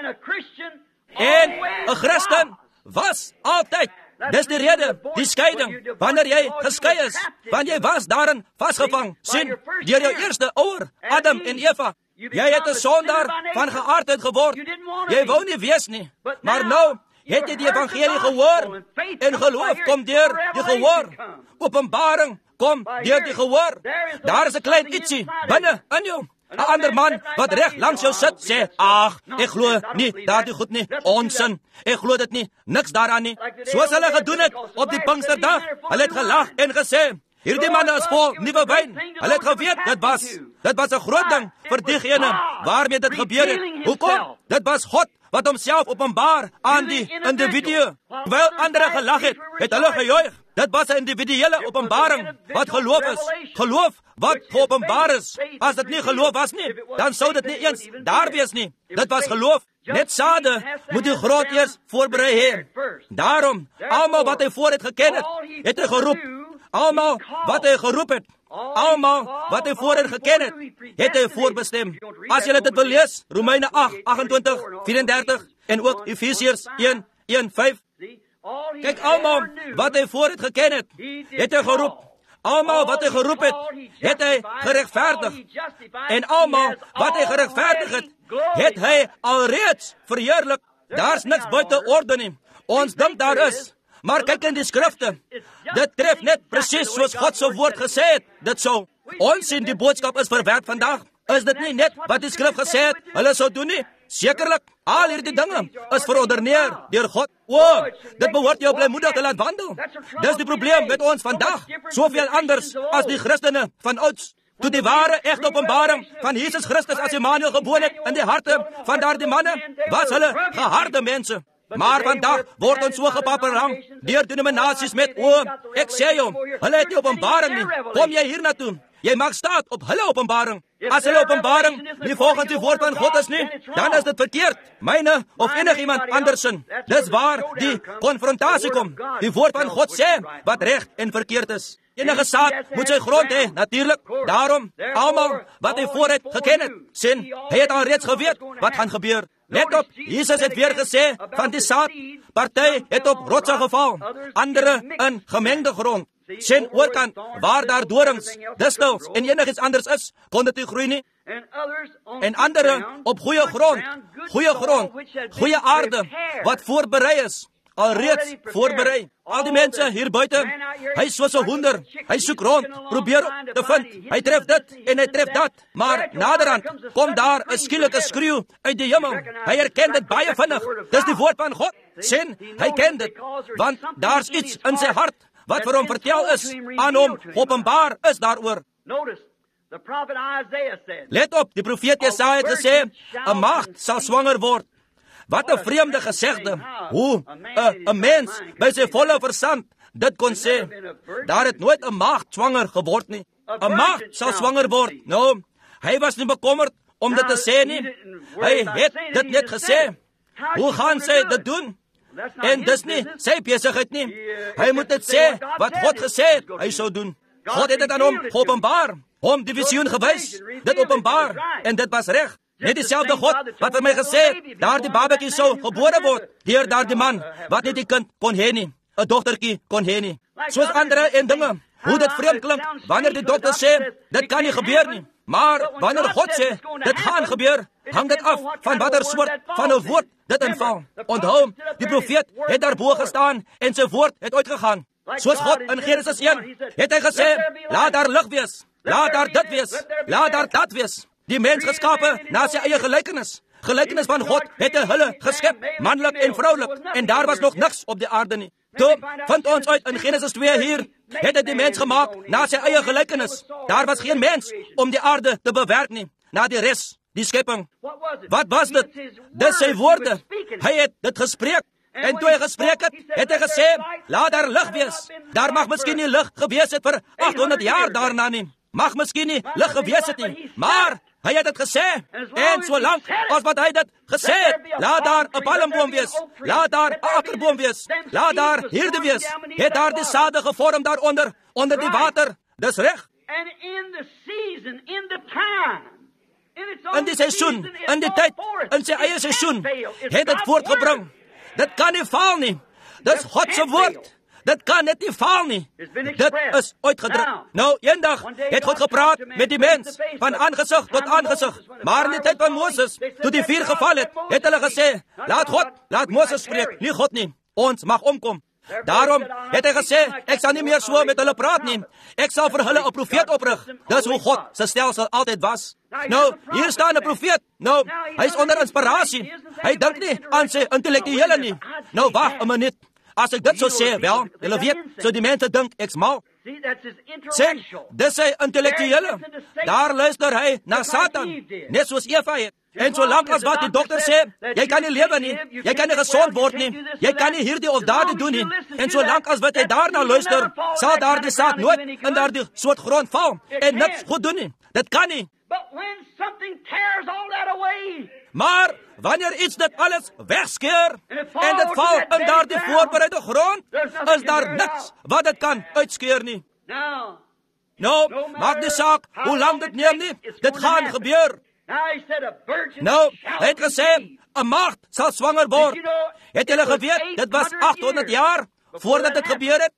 En 'n Christen was altyd. Dis die rede, die scheiding, wanneer jy geskei is, want jy was daarin vasgevang, sien, deur jou eerste ouer, Adam en Eva. Jy het 'n sondaar van geaardheid geword. Jy wou nie wees nie, maar nou het jy die evangelie gehoor, en geloof kom deur die gehoor. Openbaring kom deur die gehoor. Daar is 'n klein ietsie binne in jou, 'n ander man wat reg langs jou sit, sê, ag, ek glo nie daardie goed nie, onsin, ek glo dit nie, niks daaraan nie. Soos hulle gedoen het op die Pinksterdag, hulle het gelag en gesê, hierdie manne is vol nuwe wyn. Hulle het geweet, dit was, dit was 'n groot ding vir diegene waarmee dit gebeur het. Hoekom? Dit was God wat homself openbaar aan die individu. Terwyl ander gelag het, het hulle gejuig. Dit was 'n individuele openbaring wat geloof is. Geloof wat geopenbaar is. As dit nie geloof was nie, dan sou dit nie eens daar wees nie. Dit was geloof. Net sade moet die grond eers voorberei hê. Daarom, almal wat hy voor het geken het, het hy geroep. Almal wat hy geroep het, almal wat hy voor het geken het, het hy voorbestem. As julle dit wil lees, Romeine agt, agt-en-twintig, vyf-en-dertig en ook Efesiërs een, een, vyf. Kyk, almal wat hy voor het geken het, het hy geroep. Almal wat hy geroep het, het hy geregverdig. En almal wat hy geregverdig het, het hy alreeds verheerlik. Daar's niks buite orde nie. Ons dink daar is. Maar kyk in die skrifte. Dit tref net presies soos God se woord gesê het. Dit sou. Ons sien die boodskap is verwerp vandag. Is dit nie net wat die skrif gesê het hulle sou doen nie? Sekerlik, al hierdie dinge is verordeneer deur God. O, dit behoort jou blymoedig te laat wandel. Dis die probleem met ons vandag. Soveel anders as die Christene van ouds. Toe die ware egte openbaring van Jesus Christus as Immanuel gewoon het in die harte van daardie manne, was hulle geharde mense. Maar vandag word ons so gepaperang deur denominasies met, o, ek sê jou, hulle het nie openbaring nie. Kom jy hier na toe? Jy mag staat op hulle openbaring. As hulle openbaring nie volgens die woord van God is nie, dan is dit verkeerd. Myne of enigiemand andersin. Dis waar die konfrontasie kom. Die woord van God sê wat reg en verkeerd is. Enige saad moet sy grond hê, natuurlik. Daarom, almal wat hy vooruit geken het, sien, hy het al reeds geweet wat gaan gebeur. Let op, Jesus het weer gesê van die saad, party het op rotse geval, andere in gemengde grond. Sien, oorkant, waar daar dorings, distels en enigiets anders is, kon dit nie groei nie. En andere op goeie grond, goeie grond, goeie aarde, wat voorberei is, alreeds voorberei. Al die mense hier buite, hy is soos 'n hoender, hy soek rond, probeer te vind, hy tref dit en hy tref dat, maar naderhand kom daar 'n skielike skreeu uit die hemel. Hy herken dit baie vinnig, dis die woord van God. Sien, hy ken dit, want daar's iets in sy hart wat vir hom vertel is, aan hom openbaar is daaroor. Let op, die profeet Jesaja het gesê, 'n maagd sal swanger word. Wat 'n vreemde gesegde, hoe 'n mens by sy volle verstand dit kon sê. Daar het nooit 'n maagd swanger geword nie. 'n Maagd sal swanger word. Nou, hy was nie bekommerd om dit te sê nie. Hy het dit net gesê. Hoe gaan sy dit doen? En dis nie sy besigheid nie. Hy moet dit sê wat God gesê het hy sou doen. God het dit aan hom geopenbaar, hom die visioen gewys, dit openbaar, en dit was reg. Net dieselfde God wat vir my gesê het, daardie babatjie sou gebore word deur daardie man wat net die kind kon hê nie, 'n dogtertjie kon hê nie. Soos ander en dinge. Hoe dit vreemd klink wanneer die dokter sê dit kan nie gebeur nie, maar wanneer God sê dit gaan gebeur, hang dit af van watter soort van 'n woord dit inval. Onthou, die profeet het daarbo gestaan en sy woord het uitgegaan. Soos God in Genesis een het hy gesê, laat daar lig wees, laat daar dit wees, laat daar dat wees. Die mens geskape na sy eie gelykenis. Gelykenis van God het hy hulle geskep, manlik en vroulik, en daar was nog niks op die aarde nie. Toe vind ons uit in Genesis twee hier, het hy die mens gemaak na sy eie gelykenis. Daar was geen mens om die aarde te bewerk nie, na die res, die skepping. Wat was dit? Dis sy woorde. Hy het dit gespreek. En toe hy gespreek het, het hy gesê, laat daar lig wees. Daar mag miskien nie lig gewees het vir agthonderd jaar daarna nie. Mag miskien nie lig gewees het nie, maar hy het dit gesê. En solank as wat hy dit gesê het, laat daar 'n palmboom wees, laat daar 'n akkerboom wees, laat daar hierde wees, het daar die sade gevorm daaronder, onder die water. Dis reg. In die seisoen, in die tyd, in sy eie seisoen, het dit voortgebring. Dit kan nie faal nie. Dis God se woord. Dit kan net nie faal nie. Dit is uitgedruk. Nou, eendag het God gepraat met die mens, van aangesig tot aangesig. Maar in die tyd van Moses, toe die vuur geval het, het hulle gesê, laat God, laat Moses spreek, nie God nie. Ons mag omkom. Daarom het hy gesê, ek sal nie meer so met hulle praat nie. Ek sal vir hulle 'n profeet oprig. Dis hoe God se stelsel altyd was. Nou, hier staan 'n profeet. Nou, hy is onder inspirasie. Hy dink nie aan sy intellektuele nie. Nou, wag 'n minuut. As ek dit sou sê, wel, julle weet, so die mense dink ek's mal. Sien, dis sy intellektuele. Daar luister hy na Satan, net soos Eva het. En solank as wat die dokter sê, jy kan nie lewe nie, jy kan nie gesond word nie, jy kan nie hierdie of daardie doen nie. En solank as wat hy daarna luister, sal daardie saad nooit in daardie soort grond val en niks goed doen nie. Dit kan nie. Maar wanneer iets dit alles wegskeer en dit val in daardie voorbereide grond, is daar niks wat dit kan uitskeer nie. Nou, maak nie saak hoe lang dit neem nie, dit gaan gebeur. Nou, hy het gesê, 'n maagd sal swanger word. Het julle geweet, dit was agthonderd jaar voordat dit gebeur het?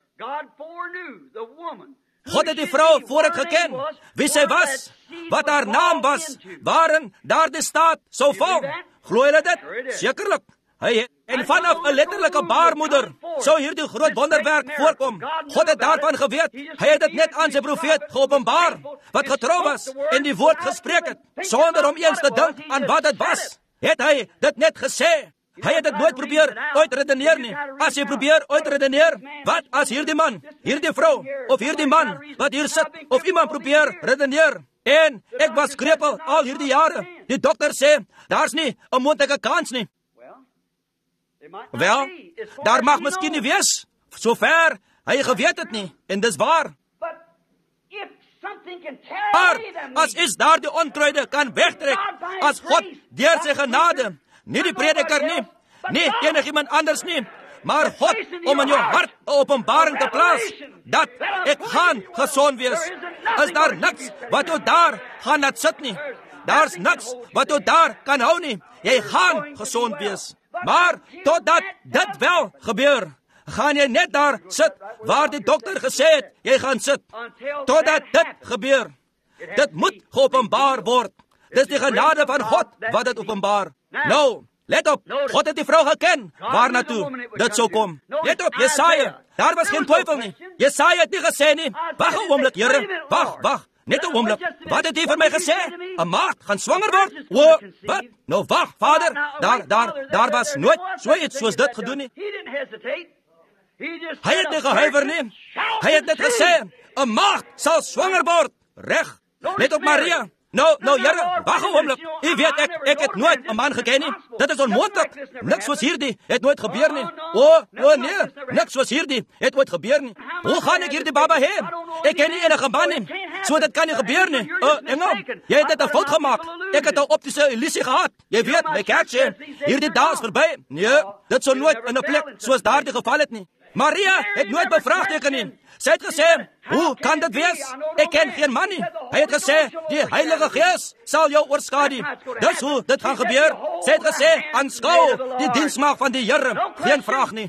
God het die vrou voor het geken, wie sy was, wat haar naam was, waarin daardie staat sou val. Glo julle dit? Sekerlik. Hy het, en vanaf 'n letterlike baarmoeder sou hierdie groot wonderwerk voorkom. God het daarvan geweet. Hy het dit net aan sy profeet geopenbaar, wat getrou was en die woord gespreek het, sonder om eens te dink aan wat dit was. Het hy dit net gesê. Hy het dit nooit probeer uitredeneer nie. As jy probeer uitredeneer, wat as hierdie man, hierdie vrou, of hierdie man, wat hier sit, of iemand probeer redeneer, en ek was krepel al hierdie jare. Die dokter sê, daar's nie 'n moontlike kans nie. Wel, daar mag miskien nie wees, sover hy geweet het nie, en dis waar. Maar, as iets daardie onkruide kan wegtrek, as God deur sy genade, nie die prediker nie, nie enigiemand anders nie, maar God om in jou hart 'n openbaring te plaas, dat ek gaan gesond wees, is daar niks wat jou daar gaan laat sit nie. Daar's niks wat jou daar kan hou nie. Jy gaan gesond wees. Maar totdat dit wel gebeur, gaan jy net daar sit waar die dokter gesê het, jy gaan sit. Totdat dit gebeur. Dit moet geopenbaar word. Dis die genade van God wat dit openbaar. Nou, let op, God het die vrou geken, waar naartoe dit sou kom. Let op, Jesaja, daar was geen twyfel nie. Jesaja het nie gesê nie, wag 'n oomblik, Here, wag, wag. Net 'n oomblik. Wat het hy vir my gesê? 'n Maagd gaan swanger word? O, wat? Nou wag, Vader, daar daar daar was nooit so iets soos dit gedoen nie. Hy het nie gehuiwer nie. Hy het net gesê, 'n maagd sal swanger word. Reg. Net op Maria. Nou, nou, Here, wag 'n oomblik. U weet ek ek het nooit 'n man geken nie. Dit is onmoontlik. Niks soos hierdie het nooit gebeur nie. O, o nee, niks soos hierdie het ooit gebeur nie. Hoe gaan ek hierdie baba hê? Ek ken nie enige man nie. So dit kan nie gebeur nie. O, engel, jy het dit 'n fout gemaak. Ek het 'n optiese illusie gehad. Jy weet, my kerk sê, hierdie dae is verby. Nee, dit sou nooit in 'n plek soos daardie geval het nie. Maria het nooit bevraagteken nie. Sy het gesê, hoe kan dit wees? Ek ken geen man nie. Hy het gesê, die Heilige Gees sal jou oorskadu. Dis hoe dit gaan gebeur. Sy het gesê, aanskou die diensmaag van die Here. Geen vraag nie.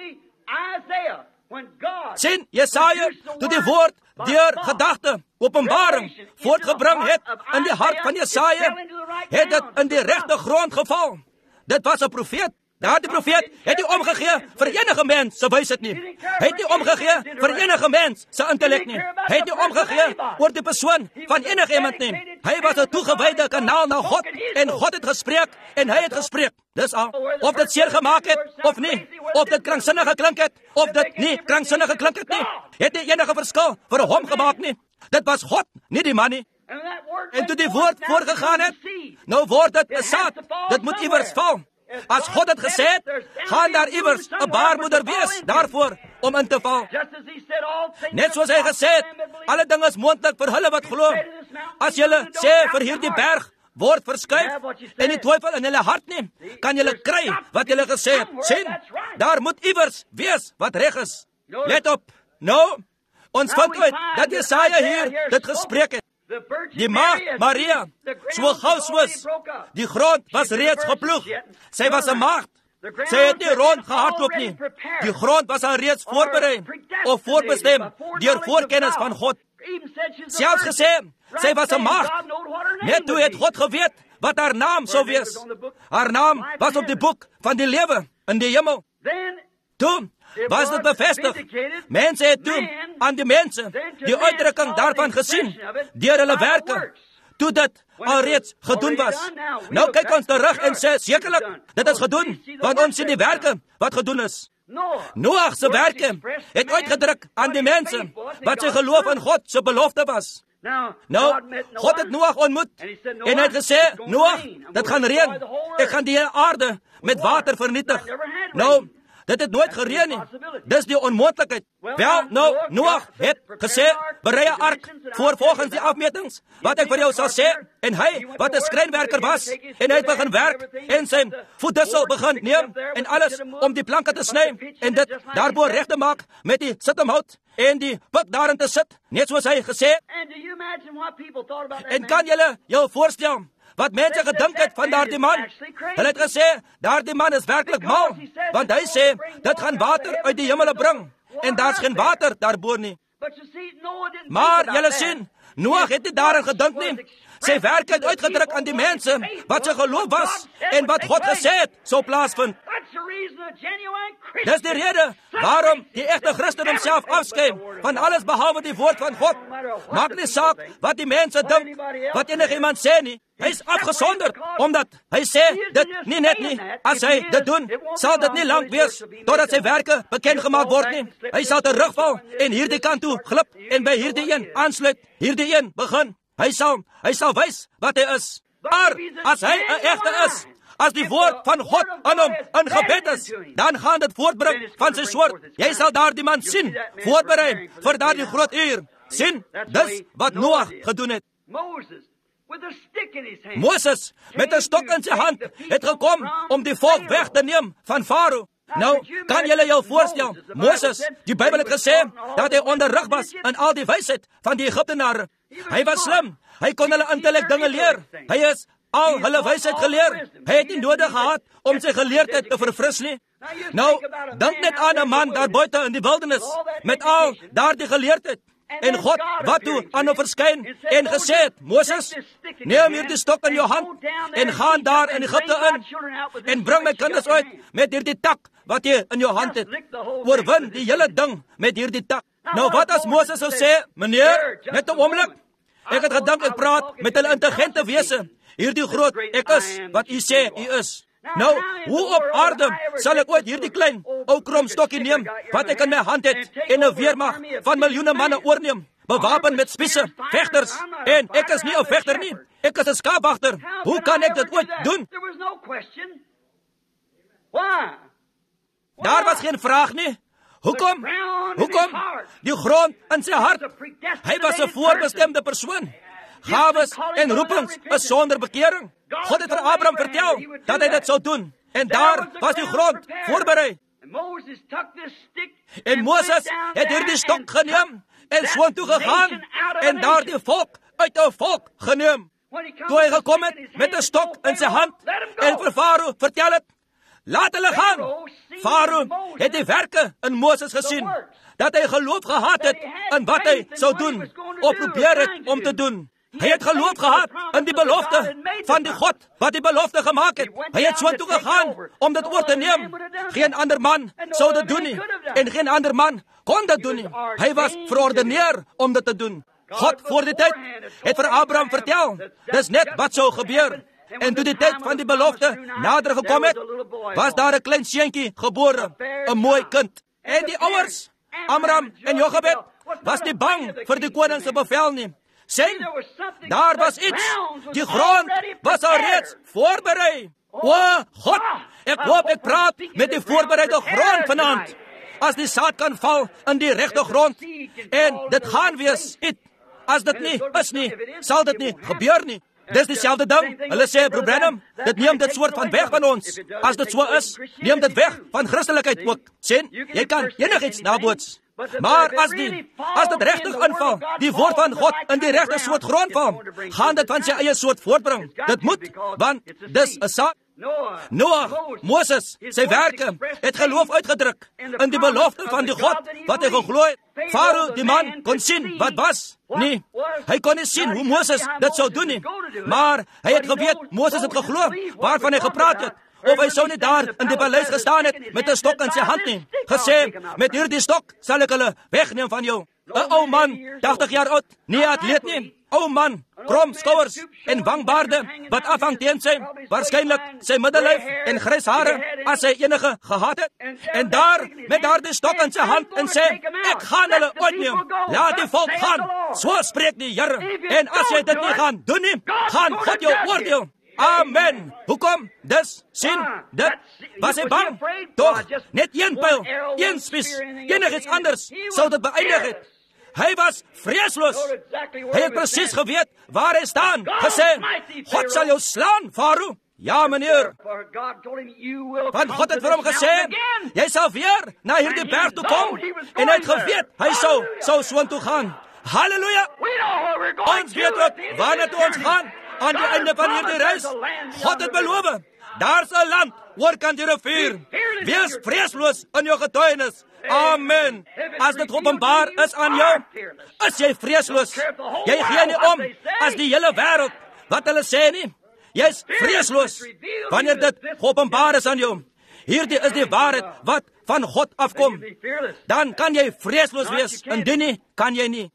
Sien, Jesaja, toe die woord deur gedagte, openbaring, voortgebring het in die hart van Jesaja, het dit in die regte grond geval. Dit was 'n profeet. Daardie profeet het nie omgegee vir enige mens se wysheid nie. Hy het nie omgegee vir enige mens se intellek nie. Hy het nie omgegee oor die persoon van enige iemand nie. Hy was 'n toegewyde kanaal na God en God het gespreek en hy het gespreek. Dis al. Of dit seer gemaak het of nie, of dit kranksinnig geklink het of dit nie kranksinnig geklink het nie, het nie enige verskil vir hom gemaak nie. Dit was God, nie die man nie. En toe die woord voorgegaan het, nou word dit 'n saad. Dit moet iewers val. As God het gesê het, gaan daar iewers 'n baarmoeder wees daarvoor om in te val. Net soos hy gesê het, alle dinge is moontlik vir hulle wat glo. As julle sê vir hierdie berg word verskuif en die twyfel in hulle hart nie, kan julle kry wat julle gesê het. Sien, daar moet iewers wees wat reg is. Let op. Nou, ons vind uit dat Jesaja hier dit gespreek het. Die maagd Maria, so gou soos die grond was reeds geploeg. Sy was 'n maagd. Sy het nie rond gehardloop nie. Die grond was al reeds voorberei of voorbestem deur voorkennis van God. Selfs gesê, sy was 'n maagd. Net toe het God geweet wat haar naam sou wees. Haar naam was op die boek van die lewe in die hemel. Toe was dit bevestig. Mense het toe aan die mense die uitdrukking daarvan gesien deur hulle werke, toe dit alreeds gedoen was. Nou kyk ons terug en sê, sekerlik, dit is gedoen, want ons sien die werke wat gedoen is. Noag se werke het uitgedruk aan die mense wat sy geloof in God se belofte was. Nou, God het Noag ontmoet en hy het gesê, Noag, dit gaan reën, ek gaan die hele aarde met water vernietig. Nou, dit het nooit gereën nie. Dis die onmoontlikheid. Wel, nou, Noag het gesê, berei 'n ark voor volgens die afmetings, wat ek vir jou sal sê, en hy, wat 'n skrynwerker was, en hy het begin werk, en sy voetdissel begin neem, en alles om die planke te sny, en dit daarbo reg te maak met die sitemhout, en die pik daarin te sit, net soos hy gesê. En kan julle jou voorstel, wat mense gedink het van daardie man? Hulle het gesê, daardie man is werklik mal, want hy sê, dit gaan water uit die hemele bring, en daar's geen water daarbo nie. Maar julle sien, Noag het nie daarin gedink nie. Sy werk het uitgedruk aan die mense, wat sy geloof was, en wat God gesê het, sou plaasvind. Dis die rede waarom die egte Christen homself afskei van alles behalwe die woord van God. Maak nie saak wat die mense dink, wat enigiemand sê nie. Hy is afgesonderd, omdat hy sê dit nie net nie. As hy dit doen, sal dit nie lank wees, totdat sy werke bekend gemaak word nie. Hy sal terugval en hierdie kant toe glip en by hierdie een aansluit, hierdie een begin. Hy sal, hy sal wys wat hy is. Maar as hy 'n egte is, as die woord van God aan hom in gebed is, dan gaan dit voortbring van sy soort. Jy sal daardie man sien, voorberei vir daardie groot uur. Sien, dis wat Noag gedoen het. Moses, met 'n stok in sy hand, het gekom om die volk weg te neem van Farao. Nou, kan julle jou voorstel, Moses, die Bybel het gesê, dat hy onderrig was in al die wysheid van die Egiptenare. Hy was slim, hy kon hulle intellek dinge leer, hy is al hulle wysheid geleer, hy het nie nodig gehad om sy geleerdheid te verfris nie. Nou, dink net aan 'n man daar buite in die wildernis, met al daardie geleerdheid, en God wat toe aan hom verskyn en gesê het, Moses, neem hierdie stok in jou hand, en gaan daar in Egipte in, en bring my kinders uit met hierdie tak, wat jy in jou hand het. Oorwin die hele ding met hierdie tak. Nou wat as Moses sou sê, meneer, net 'n oomblik, ek het gedink ek praat met hulle intelligente wese, hierdie groot, ek is, wat u sê, u is. Nou, hoe op aarde sal ek ooit hierdie klein, ou krom stokkie neem, wat ek in my hand het, en 'n weermag van miljoene manne oorneem, bewapen met spiese, vegters, en ek is nie 'n vegter nie, ek is 'n skaapwagter. Hoe kan ek dit ooit doen? Daar was geen vraag nie. Hoekom? Hoekom? Die grond in sy hart. Hy was 'n voorbestemde persoon. Gawes en roepings is sonder bekering. God het vir Abraham vertel dat hy dit sou doen. En daar was die grond voorberei. En Moses het hierdie stok geneem en soontoe gegaan en daar die volk uit 'n volk geneem. Toe hy gekom het met 'n stok in sy hand en vir Farao vertel het, laat hulle gaan. Farao het die werke in Moses gesien, dat hy geloof gehad het in wat hy sou doen, of probeer het om te doen. Hy het geloof gehad in die belofte van die God wat die belofte gemaak het. Hy het soontoe gegaan om dit oor te neem. Geen ander man sou dit doen nie, en geen ander man kon dit doen nie. Hy was verordeneer om dit te doen. God voor die tyd het vir Abraham vertel, dis net wat sou gebeur. En toe die tyd van die belofte nader gekom het, was daar 'n klein seentjie gebore, 'n mooi kind. En die ouers, Amram en Jochebed, was nie bang vir die koning se bevel nie. Sien, daar was iets. Die grond was al reeds voorberei. O, God, ek hoop ek praat met die voorbereide grond vanaand. As die saad kan val in die regte grond, en dit gaan wees iets. As dit nie is nie, sal dit nie gebeur nie. Dis dieselfde ding. Hulle sê, Broer Branham, dit neem dit soort van weg van ons. As dit so is, neem dit weg van Christelikheid ook. Sien, jy kan enigiets naboots. Maar as die, as dit regtig inval, die woord van God in die regte soort grond val, gaan dit van sy eie soort voortbring. Dit moet, want dis 'n saak. Noag, Moses, sy werke, het geloof uitgedruk in die belofte van die God wat hy geglo het. Farao, die man, kon sien wat was. Nee, hy kon nie sien hoe Moses dit sou doen nie. Maar hy het geweet, Moses het geglo waarvan hy gepraat het. of hy sou nie daar in die paleis gestaan het met 'n stok in sy hand nie, gesê, met hierdie stok sal ek hulle wegneem van jou. 'n Ou man, tagtig jaar oud, nie atleet nie. Ou man, krom skouers en wangbaarde wat afhang teen sy, waarskynlik sy middellyf en grys hare as hy enige gehad het. En daar met daardie stok in sy hand en sê, ek gaan hulle uitneem. Laat die volk gaan. So spreek die Here. En as jy dit nie gaan doen nie, gaan God jou oordeel. Amen. Hoekom? Dus, sien, dit was hy bang. Toch, net een pyl, een spies, enigiets anders sou dit beëindig het. Hy was vreesloos. Hy het presies geweet waar hy staan. Gesê, God sal jou slaan, Farao. Ja, meneer. Want God het vir hom gesê, jy sal weer na hierdie berg toe kom. En hy het geweet, hy sou, sou soontoe gaan. Halleluja. Ons weet ook, waarna toe ons gaan, aan die einde van hierdie reis. God het beloof, daar's 'n land, oorkant die rivier. Wees vreesloos in jou getuienis. Amen. As dit openbaar is aan jou, is jy vreesloos. Jy gee nie om as die hele wêreld wat hulle sê nie. Jy's vreesloos wanneer dit openbaar is aan jou. Hierdie is die waarheid wat van God afkom. Dan kan jy vreesloos wees. Indien nie, kan jy nie.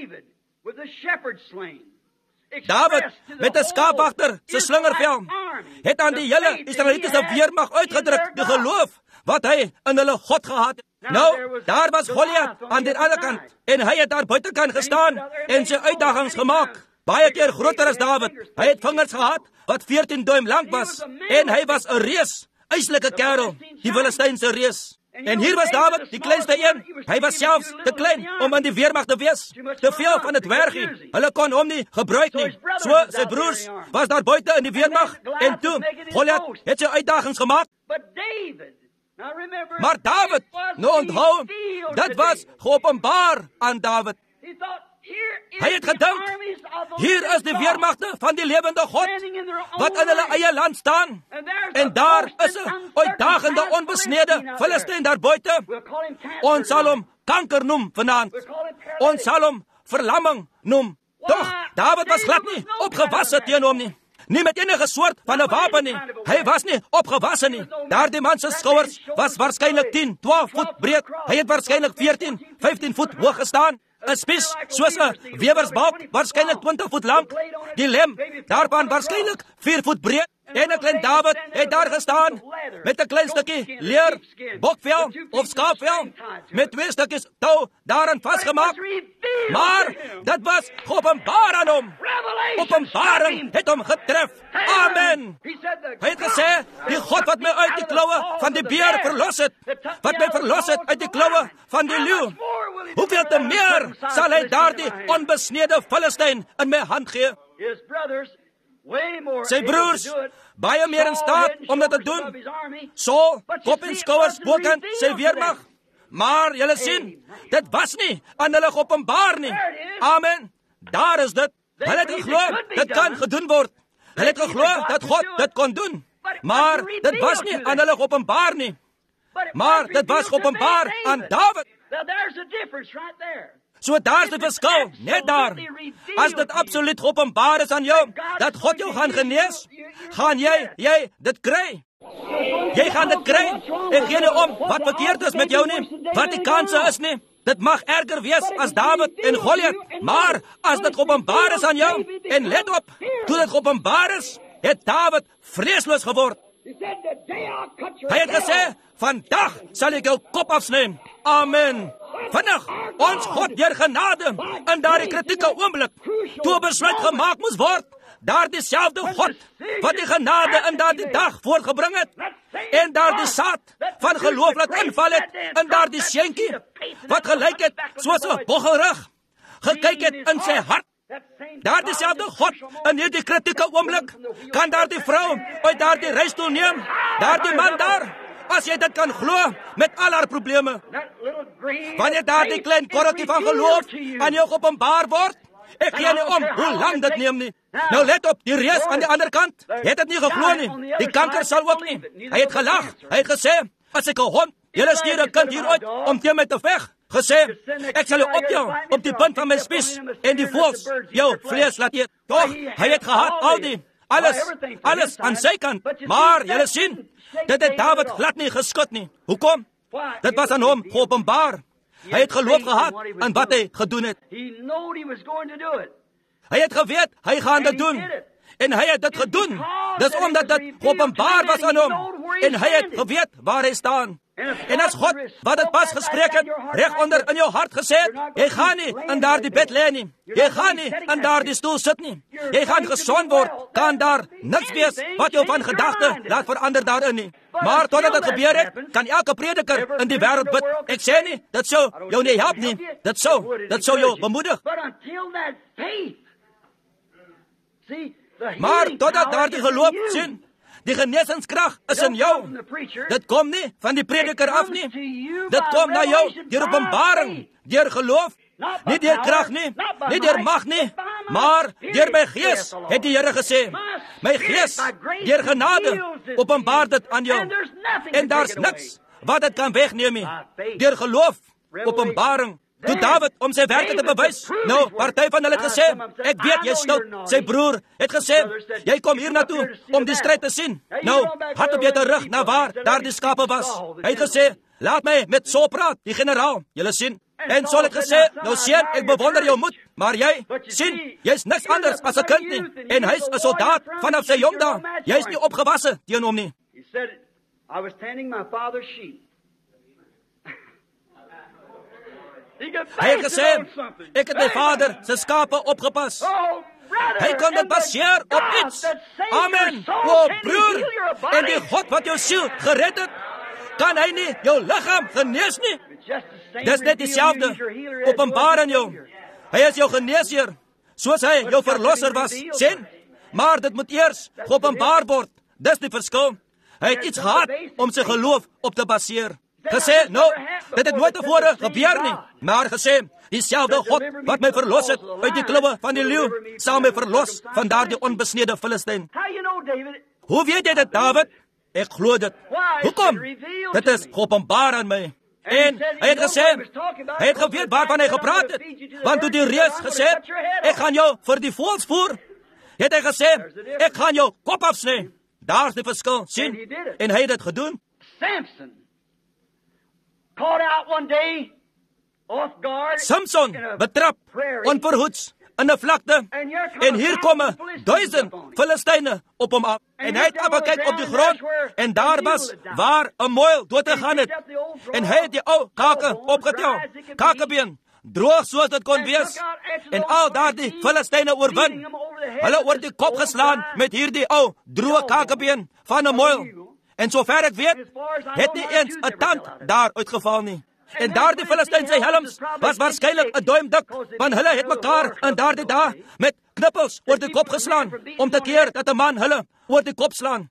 David met 'n skaapwagter se slingervel het aan die hele Israelitiese weermag uitgedruk die geloof wat hy in hulle God gehad het. Nou, daar was Goliat aan die ander kant en hy het daar buitekant gestaan en sy uitdagings gemaak. Baie keer groter as David. Hy het vingers gehad wat veertien duim lank was en hy was 'n reus, eislike kerel, die Filistynse reus. En hier was David, die kleinste een. Hy was selfs te klein om in die weermag te wees. Te veel van het dwergie. Hulle kon hom nie gebruik nie. So, sy broers was daar buite in die weermag. En toe, Goliat het sy uitdagings gemaak. Maar David, nou onthou, dit was geopenbaar aan David. Hy het gedink, hier is die weermagte van die lewende God, wat in hulle eie land staan. En daar is 'n uitdagende onbesnede Filistyn daar buite. Ons sal hom kanker noem vanaand. Ons sal hom verlamming noem. Doch, David was glad nie opgewasse teen hom nie. Nie met enige soort van 'n wapen nie. Hy was nie opgewasse nie. Daardie man se skouers was waarskynlik tien, twaalf voet breed. Hy het waarskynlik veertien, vyftien voet hoog gestaan. 'n Spies soos 'n wewersbalk, waarskynlik twintig voet lank. Die lem daarvan waarskynlik vier voet breed. En 'n klein David het daar gestaan met 'n klein stukkie leer, bokvel of skaapvel met twee stukkies tou daaraan vasgemaak. Maar dit was geopenbaar aan hom. Openbaring het hom getref. Amen. Hy het gesê, die God wat my uit die kloue van die beer verlos het, wat my verlos het uit die kloue van die leeu, hoeveel te meer sal hy daardie onbesnede Filistyn in my hand gee? Sy broers, baie meer in staat om dit te doen. Saul, kop en skouers bokant sy weermag. Maar julle sien, dit was nie aan hulle geopenbaar nie. Amen. Daar is dit. Hulle het geglo, dit kan gedoen word. Hulle het geglo dat God dit kon doen. Maar dit was nie aan hulle geopenbaar nie. Maar dit was geopenbaar aan David. So daar's die verskil, net daar. As dit absoluut geopenbaar is aan jou, dat God jou gaan genees, gaan jy, jy dit kry. Jy gaan dit kry. En gee nie om wat verkeerd is met jou nie, wat die kanse is nie. Dit mag erger wees as David en Goliat, maar as dit geopenbaar is aan jou, en let op, toe dit geopenbaar is, het David vreesloos geword. Hy het gesê, vandag sal ek jou kop afsneem. Amen. Vinnig, ons God deur genade in daardie kritieke oomblik, toe 'n besluit gemaak moes word, daardie selfde God wat die genade in daardie dag voortgebring het, en daardie saad van geloof laat inval het in daardie seentjie, wat gelyk het soos 'n boggelrug, gekyk het in sy hart. Daardie selfde God in hierdie kritieke oomblik kan daardie vrou uit daardie reistool neem, daardie man daar, as jy dit kan glo, met al haar probleme. Wanneer daardie klein korreltjie van geloof aan jou geopenbaar word, ek gee nie om hoe lang dit neem nie. Nou let op, die reus aan die ander kant, het dit nie geglo nie. Die kanker sal ook nie. Hy het gelag, hy het gesê, as ek 'n hond, julle stuur 'n kind hieruit om teen my te veg, gesê, ek sal jou optel op die punt van my spies, en die voëls jou vlees laat eet. Toch, hy het gehad al die, alles, alles aan sy kant. Maar, julle sien, dit het Dawid glad nie geskut nie. Hoekom? Dit was aan hom geopenbaar. Hy het geloof gehad aan wat hy gedoen het. Hy het geweet, hy gaan dit doen. En hy het dit gedoen. Dis omdat dit geopenbaar was aan hom. En hy het geweet waar hy staan. En as God, wat het pas gespreek het, reg onder in jou hart gesê het, jy gaan nie in daardie bed lê nie. Jy gaan nie in daardie stoel sit nie. Jy gaan gesond word, kan daar niks wees wat jou van gedagte laat verander daarin nie. Maar totdat dit gebeur het, kan elke prediker in die wêreld bid. Ek sê nie, dit sou jou nie help nie. Dit sou, dit sou jou bemoedig. Maar totdat daardie geloof sien, die genesingskrag is in jou. Dit kom nie van die prediker af nie. Dit kom na jou deur openbaring, deur geloof. Nie deur krag nie, nie deur mag nie, maar deur my gees, het die Here gesê. My gees, deur genade, openbaar dit aan jou. En daar's niks wat dit kan wegneem nie. Deur geloof, openbaring. Toe Dawid om sy werke te bewys, nou, party van hulle het gesê, ek weet jy stout. Sy broer het gesê, jy kom hier na toe om die stryd te sien. Nou, had op jy terug na waar daar die skape was. Hy het gesê, laat my met so praat, die generaal, julle sien. En so het gesê, nou seun, ek bewonder jou moed, maar jy, sien, jy's niks anders as 'n kind nie. En hy's 'n soldaat vanaf sy jong dae. Jy's nie opgewasse teen hom nie. He said, I was tending my father's sheep. Hy het gesê, ek het my vader sy skape opgepas. Hy kon dit baseer op iets. Amen. O broer, en die God wat jou siel gered het, kan hy nie jou liggaam genees nie. Dis net dieselfde, openbaar aan jou. Hy is jou geneesheer, soos hy jou verlosser was, sien. Maar dit moet eers geopenbaar word. Dis die verskil. Hy het iets gehad om sy geloof op te baseer. Gesê, nou, dit het nooit tevore gebeur nie, maar gesê, dieselfde God wat my verlos het uit die kloue van die leeu, sal my verlos van daardie onbesnede Filistyn. Hoe weet jy dit, Dawid? Ek glo dit. Hoekom? Dit is geopenbaar aan my. En hy het gesê, hy het geweet waarvan hy gepraat het, want toe die reus gesê, ek gaan jou vir die voëls voer, het hy gesê, ek gaan jou kop afsny. Daar is die verskil, sien, en hy het dit gedoen. Samson caught out one day off guard. Samson betrap onverhoeds in 'n vlakte en hier komme duisend Filistyne op hom af. En hy het afgekyk op die grond en daar was waar 'n muil dood gegaan het. En hy het die ou kake opgetel, kakebeen, droog soos dit kon wees. En al daardie Filistyne oorwin. Hulle oor die kop geslaan met hierdie ou droë kakebeen van 'n muil. En sover ek weet, het nie eens 'n tand daar uitgeval nie. En daardie Filistynse helms was waarskynlik 'n duim dik, want hulle het mekaar in daardie dae met knippels oor die kop geslaan, om te keer dat 'n man hulle oor die kop slaan.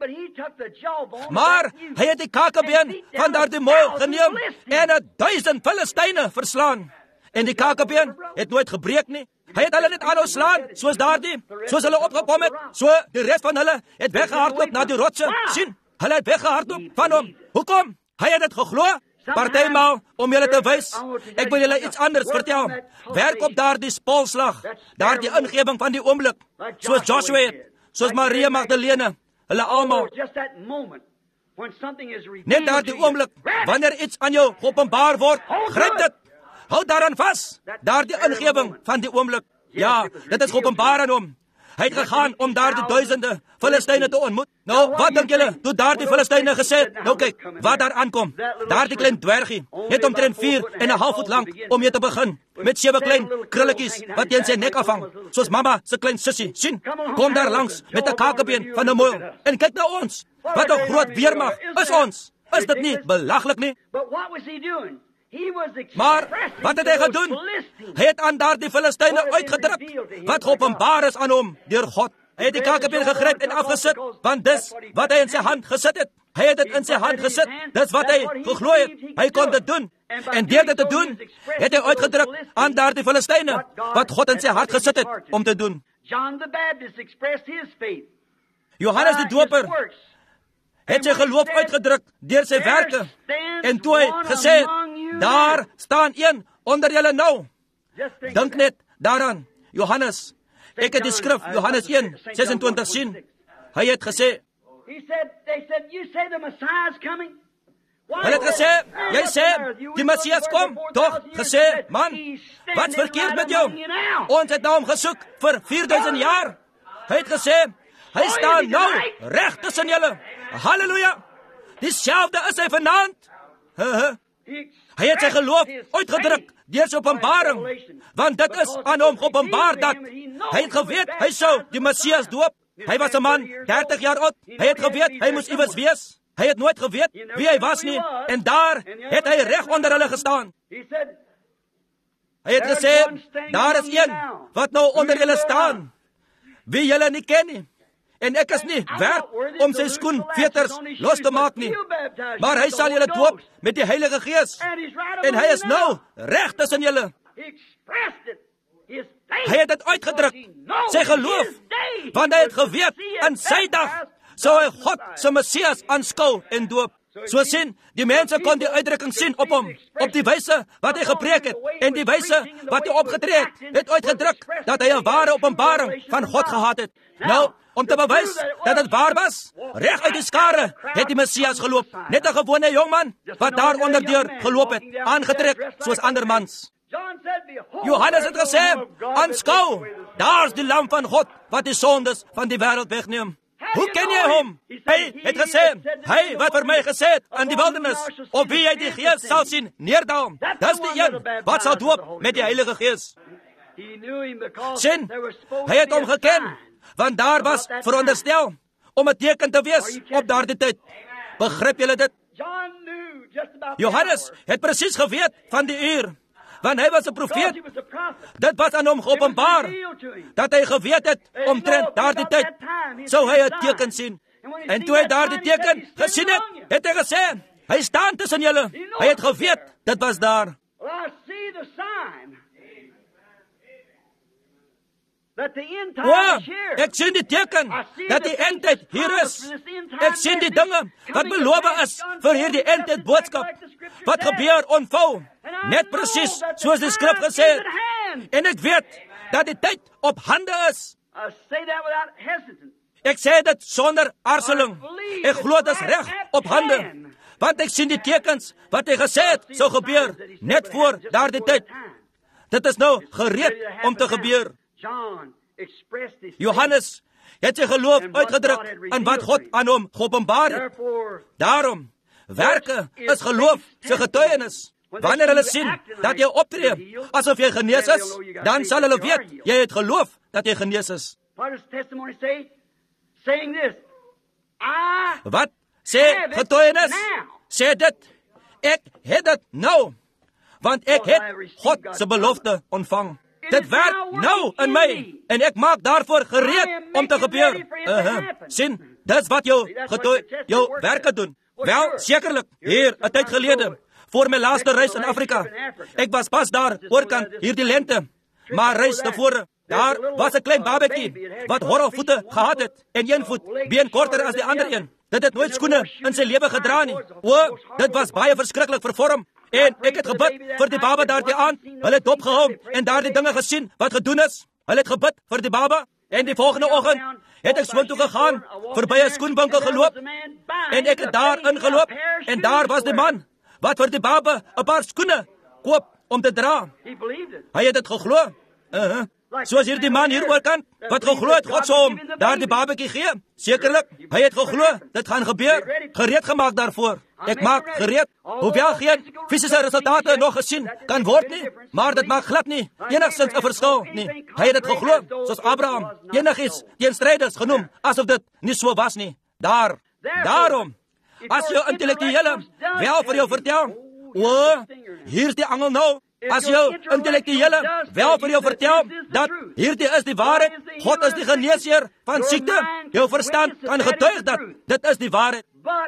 Maar hy het die kakebeen van daardie muil geneem en 'n duisend Filistyne verslaan. En die kakebeen het nooit gebreek nie. Hy het hulle net aanhou slaan, soos daardie, soos hulle opgekom het, so die res van hulle het weggehardloop na die rotse. Sien, hulle het weggehardloop van hom. Hoekom? Hy het dit geglo. Partymaal, om julle te wys, ek wil julle iets anders vertel. Werk op daardie spolslag, daardie ingewing van die oomblik, soos Joshua het, soos Maria Magdalene, hulle almal. Net daardie oomblik, wanneer iets aan jou geopenbaar word, gryp dit. Hou daaraan vas, daardie ingewing van die oomblik. Ja, dit is geopenbaar aan hom. Hy het gegaan om daardie duisende Filistyne te ontmoet. Nou, wat dink julle, toe daardie Filistyne gesê, nou kyk, wat daar aankom. Daardie klein dwergie, het omtrent vier en 'n half voet lank om mee te begin, met sewe klein krulletjies wat teen sy nek afhang, soos mamma se klein sussie. Sien, kom daar langs met 'n kakebeen van 'n muil. En kyk na ons, wat 'n groot weermag is ons. Is dit nie belaglik nie? Maar, wat het hy gedoen? Hy het aan daardie Filistyne uitgedruk, wat geopenbaar is aan hom, deur God. Hy het die kakebeen gegryp en afgesit, want dis wat hy in sy hand gesit het. Hy het dit in sy hand gesit, dis wat hy geglo het. Hy kon dit doen. En deur dit te doen, het hy uitgedruk aan daardie Filistyne, wat God in sy hart gesit het om te doen. Johannes die Doper het sy geloof uitgedruk deur sy werke. En toe hy gesê het, daar staan een onder julle nou. Dink net daaraan, Johannes. Ek het die skrif Johannes een ses en twintig sien. Hy het gesê, He said, they said, you say the Messiah's coming? Why hy het is gesê, that? jy sê, die Messias kom, toch, gesê, man, wat verkeerd met jou? Ons het na hom gesoek vir vier duisend jaar. Hy het gesê, hy staan nou recht tussen julle. Halleluja, dieselfde is hy vanaand. Hy het sy geloof uitgedruk deur sy openbaring, want dit is aan hom geopenbaar dat hy het geweet, hy sou die Messias doop. Hy was 'n man, dertig jaar oud, hy het geweet, hy moes iewers wees. Hy het nooit geweet wie hy was nie, en daar het hy reg onder hulle gestaan. Hy het gesê, daar is een wat nou onder julle staan, wie julle nie ken nie. En ek is nie werd om sy skoenveters los te maak nie, maar hy sal julle doop met die Heilige Gees. En hy is nou reg tussen julle. Hy het dit uitgedruk, sy geloof, want hy het geweet, in sy dag sou hy God se Messias aanskou en doop. So sien, die mense kon die uitdrukking sien op hom, op die wyse wat hy gepreek het, en die wyse wat hy opgetree het, het uitgedruk dat hy 'n ware openbaring van God gehad het. Nou, om te bewys dat dit waar was, reg uit die skare het die Messias geloop, net 'n gewone jongman wat daar onderdeur geloop het, aangetrek soos ander mans. Johannes het gesê, aanskou, daar's die lam van God wat die sondes van die wêreld wegneem. Hoe ken jy hom? Hy het gesê, hy wat vir my gesê het in die wildernis, op wie jy die Gees sal sien neerdaal, dis die een wat sal doop met die Heilige Gees. Sien, hy het hom geken, want daar was veronderstel om 'n teken te wees op daardie tyd. Begryp julle dit? Johannes het presies geweet van die uur, want hy was 'n profeet. Dit was aan hom geopenbaar, dat hy geweet het omtrent daardie tyd, sou hy 'n teken sien. En toe hy daardie teken gesien het, het hy gesê, hy staan tussen julle. Hy het geweet, dit was daar. Wow, ek sien die teken, dat die eindtyd hier is. Ek sien die dinge, wat beloof is, vir hierdie eindtyd boodskap, wat gebeur ontvou, net precies, soos die skrif gesê het. En ek weet, dat die tyd op hande is. Ek sê dit sonder aarzeling. Ek glo dit is reg op hande, want ek sien die tekens, wat hy gesê het, sou gebeur, net voor daardie tyd. Dit is nou gereed om te gebeur. Johannes het sy geloof uitgedruk in wat God aan hom geopenbaar het. Daarom, werke is geloof sy getuienis. Wanneer hulle sien dat jy optree asof jy genees is, dan sal hulle weet, jy het geloof dat jy genees is. Wat sê getuienis? Sê dit, ek het dit nou, want ek het God se belofte ontvang. Dit werk nou in my, en ek maak daarvoor gereed om te gebeur. Uh-huh. Sien, dis wat jou, jou werke doen. Wel, sekerlik, hier, 'n tyd gelede, voor my laaste reis in Afrika. Ek was pas daar, oorkant, hier die lente. Maar reis tevore, daar was 'n klein babetjie, wat horrelvoete gehad het, en een voet, been korter as die ander een. Dit het nooit skoene in sy lewe gedra nie. O, dit was baie verskriklik vervorm. En ek het gebid vir die baba daardie aand. Hulle het opgehou en daardie dinge gesien wat gedoen is. Hulle het gebid vir die baba. En die volgende oggend het ek swin toe gegaan, verby 'n skoenwinkel geloop. En ek het daar ingeloop. En daar was die man, wat vir die baba 'n paar skoene koop om te dra. Hy het dit geglo. Uh-huh. Soos hierdie man hier oorkant, wat geglo het God sou hom daar die babetjie gee. Sekerlik, hy het geglo, dit gaan gebeur. Gereed gemaak daarvoor. Ek maak gereed. Hoewel geen fisiese resultate nog gesien kan word nie, maar dit maak glad nie enigstens 'n verskil nie. Hy het dit geglo, soos Abraham enigiets teenstryders genoem, asof dit nie so was nie. Daar, daarom, as jou intellektuele wel vir jou vertel, o, hier is die angel nou. As jou intellektuele wel vir jou vertel, dat hierdie is die waarheid, God is die geneesheer van siekte, jou verstand kan getuig dat dit is die waarheid.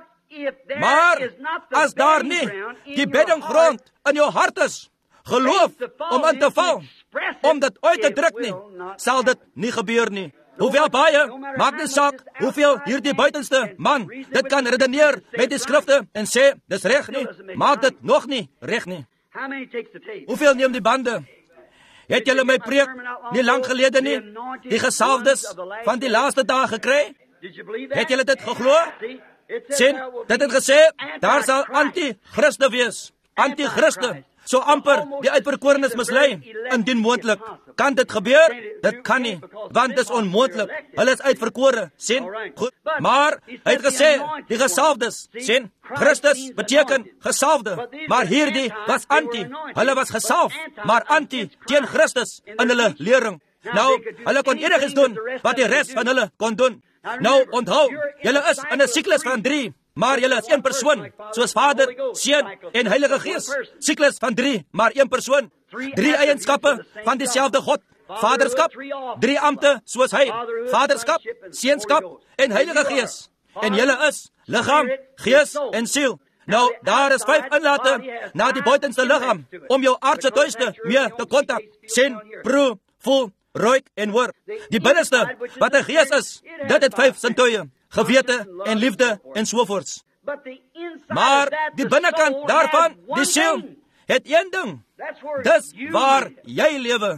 Maar, as daar nie die beddinggrond in jou hart is, geloof om in te val, om dit uit te druk nie, sal dit nie gebeur nie. Hoewel baie, maak nie saak, hoeveel hierdie buitenste man, dit kan redeneer met die skrifte en sê, dis reg nie, maak dit nog nie reg nie. Hoeveel neem die bande? Het julle my preek nie lang gelede nie, die gesalfdes van die laaste dae gekry? Het julle dit geglo? Sien, dit het gesê, daar sal anti-Christe wees. Anti-Christe. So amper die uitverkorenes mislei. Indien moontlik. Kan dit gebeur? Dit kan nie. Want dit is onmoontlik. Hulle is uitverkore. Sien? Goed. Maar hy het gesê, die gesalfdes. Sien? Christus beteken gesalfde. Maar hierdie was anti. Hulle was gesalf, maar anti teen Christus in hulle lering. Nou, hulle kon enigiets doen wat die res van hulle kon doen. Nou, onthou, julle is in 'n siklus van drie. Maar julle is een persoon, soos Vader, Seun en Heilige Gees. Siklus van drie, maar een persoon. Drie eienskappe van dieselfde God. Vaderskap, drie ampte soos hy. Vaderskap, Seunskap en Heilige Gees. En julle is liggaam, gees en siel. Nou, daar is vyf inlate na die buitenste liggaam om jou aardse tuiste mee te kontak. Sien, proe, voel, ruik en hoor. Die binneste, wat 'n gees is, dit het vyf sintuie. Gewete en liefde en sovoorts. Maar die binnekant daarvan, die siel, het een ding. Dis waar jy lewe.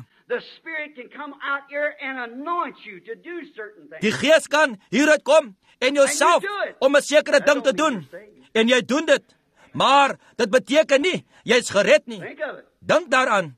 Die gees kan hieruit kom en jouself om 'n sekere ding te doen. En jy doen dit. Maar dit beteken nie, jy is gered nie. Dink daaraan.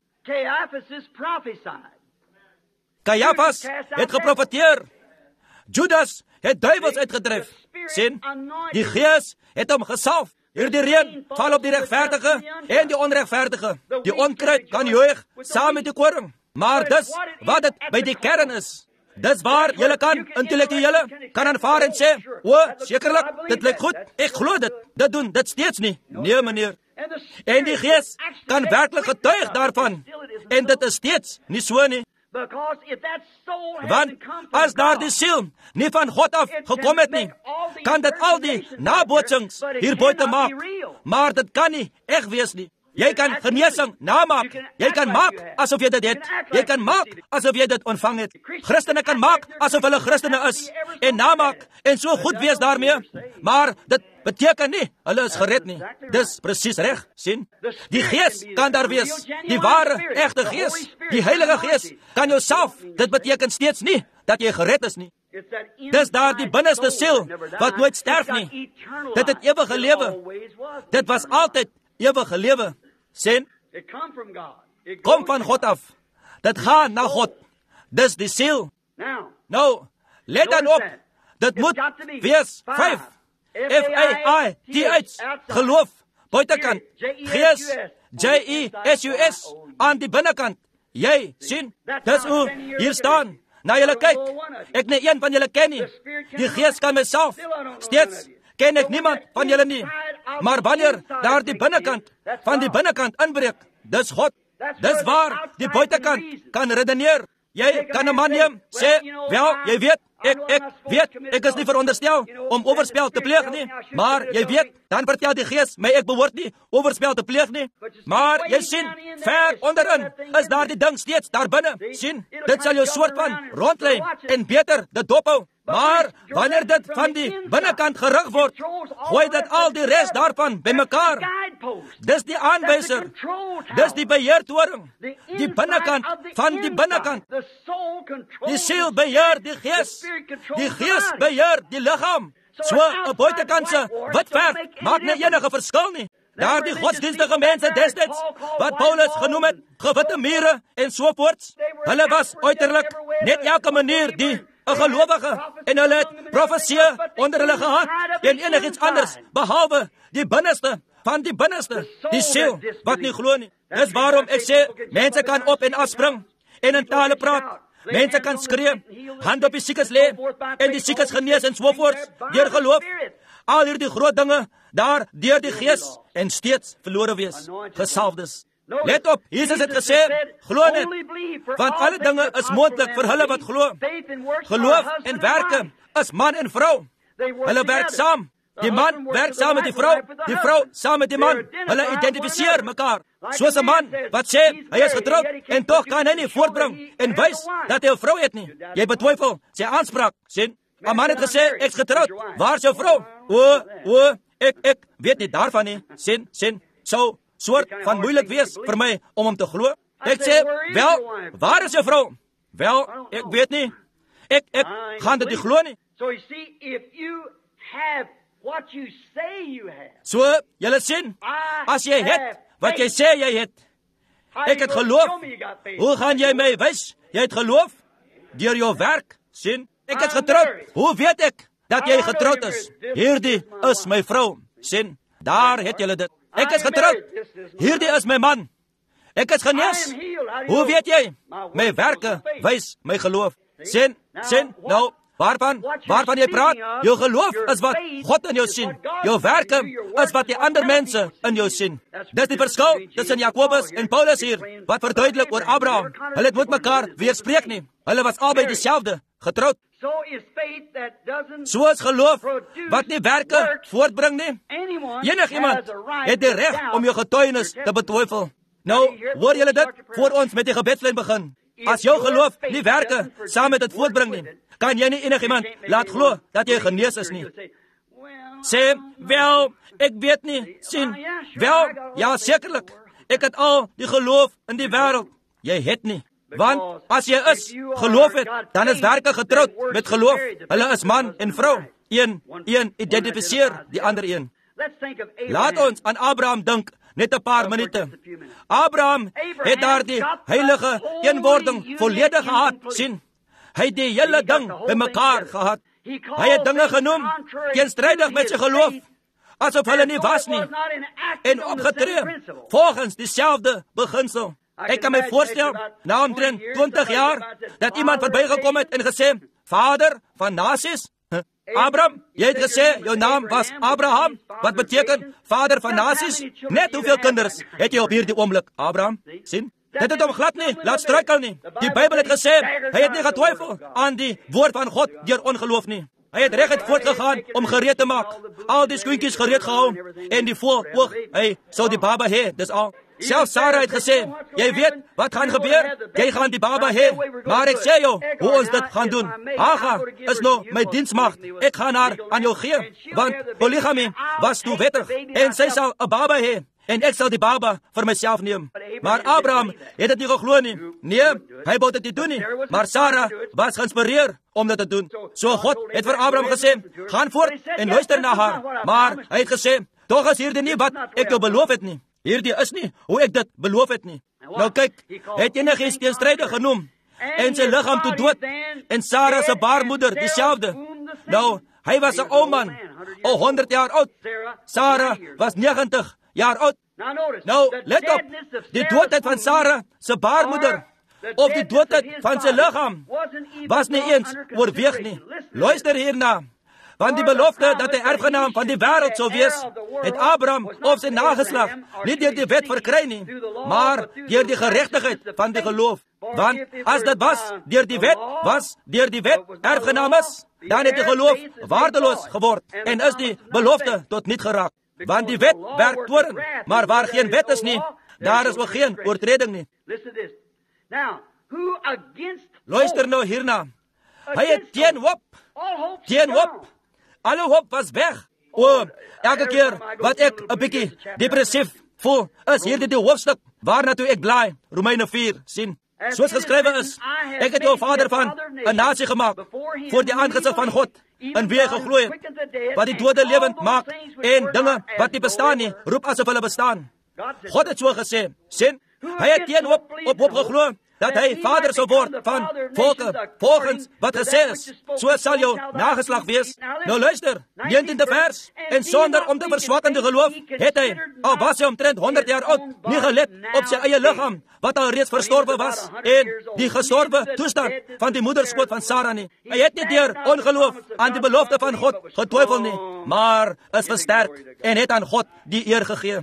Caiaphas het geprofeteer. Judas het duivels uitgedryf. Sien, die gees het hom gesalf. Hierdie reën val op die regverdige en die onregverdige. Die onkruid kan juig saam met die koring. Maar dis wat dit by die kern is. Dis waar julle kan, intellektuele, kan aanvaar en sê, o, sekerlik, dit lyk goed, ek glo dit. Dit doen dit steeds nie. Nee, meneer. En die gees kan werklik getuig daarvan. En dit is steeds nie so nie. Want as daar die siel nie van God af gekom het nie, kan dit al die nabootsings hier buite maak. Maar dit kan nie echt wees nie. Jy kan genesing namaak. Jy kan maak asof jy dit het. Jy kan maak asof jy dit ontvang het. Christene kan maak asof hulle Christene is. En namaak en so goed wees daarmee. Maar dit beteken nie, hulle is gered nie. Dis presies reg, sien? Die gees kan daar wees. Die ware, echte gees. Die Heilige Gees kan jouself. Dit beteken steeds nie dat jy gered is nie. Dis daar die binneste siel wat nooit sterf nie. Dit het ewige lewe. Dit was altyd ewige lewe. Sien? Kom van God af. Dit gaan na God. Dis die siel. Nou, let dan op. Dit moet wees vyf. F A I T H. Geloof. Buitekant. Gees. J E S U S. Aan die binnekant. Jy, sien? Dis hoe hier staan. Na julle kyk. Ek nie een van julle ken nie. Die gees kan myself. Steeds ken ek niemand van julle nie. Maar wanneer daar die binnekant van die binnekant inbreek, dis God. Dis waar die buitekant kan redeneer. Jy kan 'n man neem, sê, wel, jy weet, ek ek weet, ek is nie veronderstel om oorspel te pleeg nie, maar jy weet, dan vertel die gees my ek behoort nie oorspel te pleeg nie. Maar jy sien, ver onderin is daar die ding steeds daar binne. Sien, dit sal jou soort van rondlei en beter dit dophou. Maar wanneer dit van die binnekant gerig word, gooi dit al die res daarvan bymekaar. Dis die aanwyser. Dis die beheertoring. Die binnekant van die binnekant. Die siel beheer die gees. Die gees beheer die liggaam. So 'n buitekantse wit verf maak nie enige verskil nie. Daar die godsdienstige mense destyds, wat Paulus genoem het, gewitte mure en so voorts. Hulle was uiterlik net elke manier die 'n gelowige en hulle het profesie onder hulle gehad en enigiets anders behalwe die binneste van die binneste, die siel wat nie glo nie. Dis waarom ek sê mense kan op en af spring en in tale praat. Mense kan skree, hand op die siekes lê en die siekes genees en so voort deur geloof. Al hierdie groot dinge daar deur die gees en steeds verlore wees. Gesalfdes. Let op, Jesus het gesê, glo net, want alle dinge is moontlik vir hulle wat glo. Geloof en werke is man en vrou. Hulle werk saam. Die man werk saam met die vrou, die vrou saam met die man. Hulle identifiseer mekaar. Soos 'n man wat sê hy is getroud en tog kan hy nie voortbring en wys dat hy 'n vrou het nie. Jy betwyfel sy aanspraak, sien? 'n Man het gesê ek's getroud. Waar is jou vrou? O, o, ek ek weet nie daarvan nie. Sien, sien. So soort van moeilik wees vir my om hom te glo. Ek sê, wel, waar is jou vrou? Wel, ek weet nie. Ek ek gaan dit nie glo nie. So you see, if you have what you say you have. So, julle sien, as jy het wat jy sê jy het. Ek het geloof. Hoe gaan jy my wys? Jy het geloof deur jou werk, sien? Ek het getroud. Hoe weet ek dat jy getroud is? Hierdie is my vrou, sien? Daar het julle dit. Ek is getroud. Hierdie is my man. Ek is genees. Hoe weet jy? My werke wys my geloof. Sien? Sien? Nou, waarvan? Waarvan jy praat? Jou geloof is wat God in jou sien. Jou werke is wat die ander mense in jou sien. Dis die verskil tussen Jakobus en Paulus hier, wat verduidelik oor Abraham. Hulle het met mekaar weerspreek nie. Hulle was albei dieselfde, getroud. So is geloof wat nie werke voortbring nie. Enigiemand het die reg om jou getuienis te betwyfel. Nou, hoor julle dit? Voor ons met die gebedslyn begin. As jou geloof nie werke saam met dit voortbring nie, kan jy nie enigiemand laat glo dat jy genees is nie. Sê, wel, ek weet nie, sien, wel, ja, sekerlik, ek het al die geloof in die wêreld. Jy het nie. Want as jy is, geloof het, dan is werke getroud met geloof. Hulle is man en vrou. Een, een identifiseer die ander een. Laat ons aan Abraham dink, net 'n paar minute. Abraham het daar die heilige eenwording volledig gehad, sien. Hy het die hele ding bymekaar gehad. Hy het dinge genoem, teenstrydig met sy geloof, asof hulle nie was nie, en opgetree volgens dieselfde beginsel. Ek kan my voorstel, na omtrent twintig jaar, dat iemand verbygekom het en gesê, Vader van nasies, Abraham, jy het gesê, jou naam was Abraham, wat beteken Vader van nasies. Net hoeveel kinders het jy op hierdie oomblik, Abraham? Sien? Dit het hom glad nie, laat struikel nie. Die Bybel het gesê, hy het nie getwyfel aan die woord van God deur ongeloof nie. Hy het reguit voortgegaan om gereed te maak, al die skoentjies gereed gehou, en die voel oog, hy sou die baba hê, dis al. Selfs Sarah het gesê, jy weet wat gaan gebeur, jy gaan die baba hê, maar ek sê jou, hoe ons dit gaan doen. Hagar is nou my diensmagd, ek gaan haar aan jou gee, want polygamie was toe wettig, en sy sal 'n baba hê, en ek sal die baba vir myself neem. Maar Abraham het dit nie geglo nie. Nee, hy wou dit nie doen nie, maar Sarah was geïnspireer om dit te doen. So God het vir Abraham gesê, gaan voort en luister na haar, maar hy het gesê, tog is hierdie nie wat ek jou beloof het nie. Hierdie is nie hoe ek dit beloof het nie. Nou kyk, het enigiets teenstrydig genoem, en sy liggaam toe dood, en Sarah se baarmoeder dieselfde. Nou, hy was 'n ou man, al honderd jaar oud. Sarah was negentig jaar oud. Nou, let op, die doodheid van Sarah se baarmoeder, of die doodheid van sy liggaam, was nie eens oorweeg nie. Luister hierna. Want die belofte dat hy erfgenaam van die wêreld sou wees, het Abraham of sy nageslag nie deur die wet verkry nie, maar deur die geregtigheid van die geloof. Want as dit was deur die wet, was deur die wet erfgenaam is, dan het die geloof waardeloos geword en is die belofte tot niet geraak. Want die wet werk toorn, maar waar geen wet is nie, daar is ook geen oortreding nie. Luister nou hierna. Hy het teen hoop, teen hoop, alle hoop was weg. O, elke keer wat ek 'n bietjie depressief voel, is hierdie die hoofstuk waarna toe ek blaai, Romeine vier, sien. Soos geskrywe is, ek het jou vader van 'n nasie gemaak, voor die aangesig van God, in wie hy geglo het, wat die dode lewend maak, en dinge wat nie bestaan nie, roep asof hulle bestaan. God het so gesê, sien, hy het teen hoop op hoop geglo, dat hy vader sou word van volke, volgens wat gesê is, so sal jou nageslag wees. Nou luister, negentiende vers, en sonder om te verswak in die geloof, het hy, al was hy omtrent honderd jaar oud, nie gelet op sy eie liggaam, wat al reeds verstorwe was, en die gestorwe toestand van die moederskoot van Sarah nie. Hy het nie deur ongeloof aan die belofte van God getwyfel nie, maar is versterk, en het aan God die eer gegee.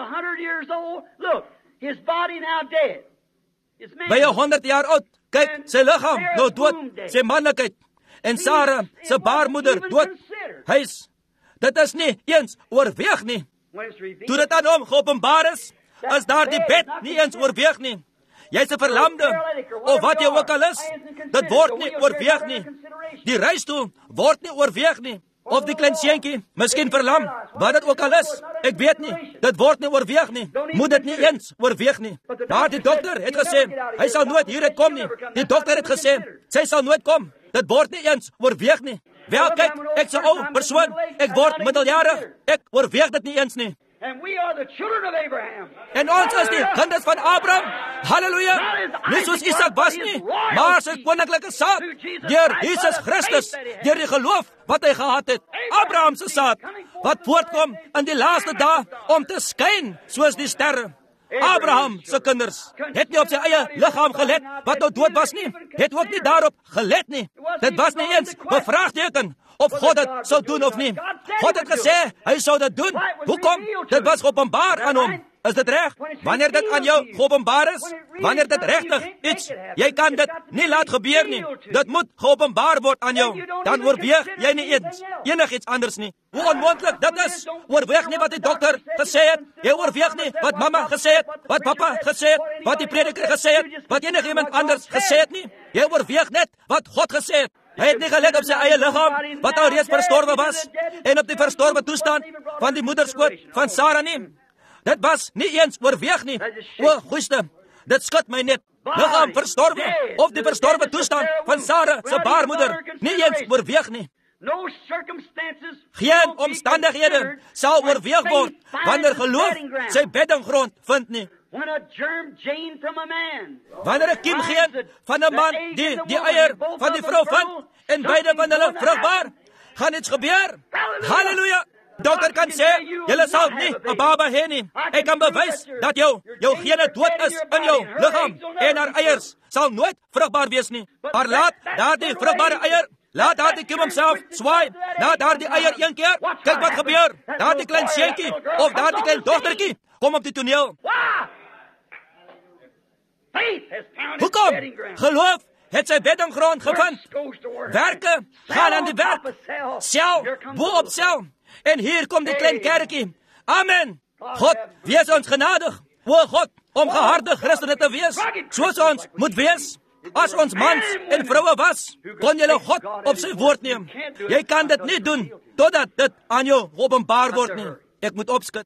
By honderd jaar oud, kyk, sy liggaam nou dood, sy manlikheid, en Sarah, sy baarmoeder dood, huis, dit is nie eens oorweeg nie. Toe dit aan hom geopenbaar is, is daar die bed nie eens oorweeg nie. Jy is 'n verlamde, of wat jy ook al is, dit word nie oorweeg nie. Die reistool word nie oorweeg nie. Of die klein seentjie, miskien verlam, wat dit ook al is, ek weet nie, dit word nie oorweeg nie, moet dit nie eens oorweeg nie. Maar die dokter het gesê, hy sal nooit hieruit kom nie. Die dokter het gesê, sy sal nooit kom, dit word nie eens oorweeg nie. Wel, kyk, ek's 'n ou persoon. Ek word middeljarig. Ek oorweeg dit nie eens nie. And we are the children of Abraham. En ons is die kinders van Abraham. Halleluja. Nie soos Isak was nie, maar sy koninklike saad. Deur Jesus Christus, deur die geloof wat hy gehad het. Abraham se saad wat voortkom in die laaste dae om te skyn soos die sterre. Abraham se kinders het nie op sy eie liggaam gelet wat nou dood was nie. Het ook nie daarop gelet nie. Dit was nie eens bevraagteken of God dit sou doen of nie. God het gesê hy sou dit doen. Hoekom? Dit was geopenbaar aan hom. Is dit reg? Wanneer dit aan jou geopenbaar is, wanneer dit regtig iets, jy kan dit nie laat gebeur nie. Dit moet geopenbaar word aan jou. Dan oorweeg jy nie eens enigiets anders nie. Hoe onmoontlik dit is. Oorweeg nie wat die dokter gesê het. Jy oorweeg nie wat mamma gesê het, wat pappa gesê het, wat die prediker gesê het, wat enigiemand anders gesê het nie. Jy oorweeg net wat God gesê het. Hy het nie gelet op sy eie liggaam wat al reeds verstorwe was en op die verstorwe toestand van die moederskoot van Sara nie. Dit was nie eens oorweeg nie. O, goeiste, dit skud my net. Liggaam verstorwe of die verstorwe toestand van Sara se baarmoeder nie eens oorweeg nie. Geen omstandighede sal oorweeg word wanneer geloof sy beddinggrond vind nie. Wanneer 'n kiemgeen van 'n man die die eier van die vrou vind en beide van hulle vrugbaar, gaan iets gebeur. Halleluja! Dokter kan sê, julle sal nie 'n baba hê nie. Ek kan bewys dat jou jou gene dood is in jou liggaam en haar eiers sal nooit vrugbaar wees nie. Maar laat daardie vrugbare eier, laat daardie kiem homself swaai, laat daardie eier een keer, kyk wat gebeur. Daardie klein seentjie of daardie klein dogtertjie kom op die toneel. Hoekom? Geloof het sy beddinggrond gevind. Werke gaan aan die werk. Sel, bo op sel. En hier kom die klein kerkie. Amen. God, wees ons genadig. O God, om geharde Christene te wees, soos ons moet wees. As ons mans en vroue was, kon julle God op sy woord neem. Jy kan dit nie doen, totdat dit aan jou openbaar word nie. Ek moet opskud.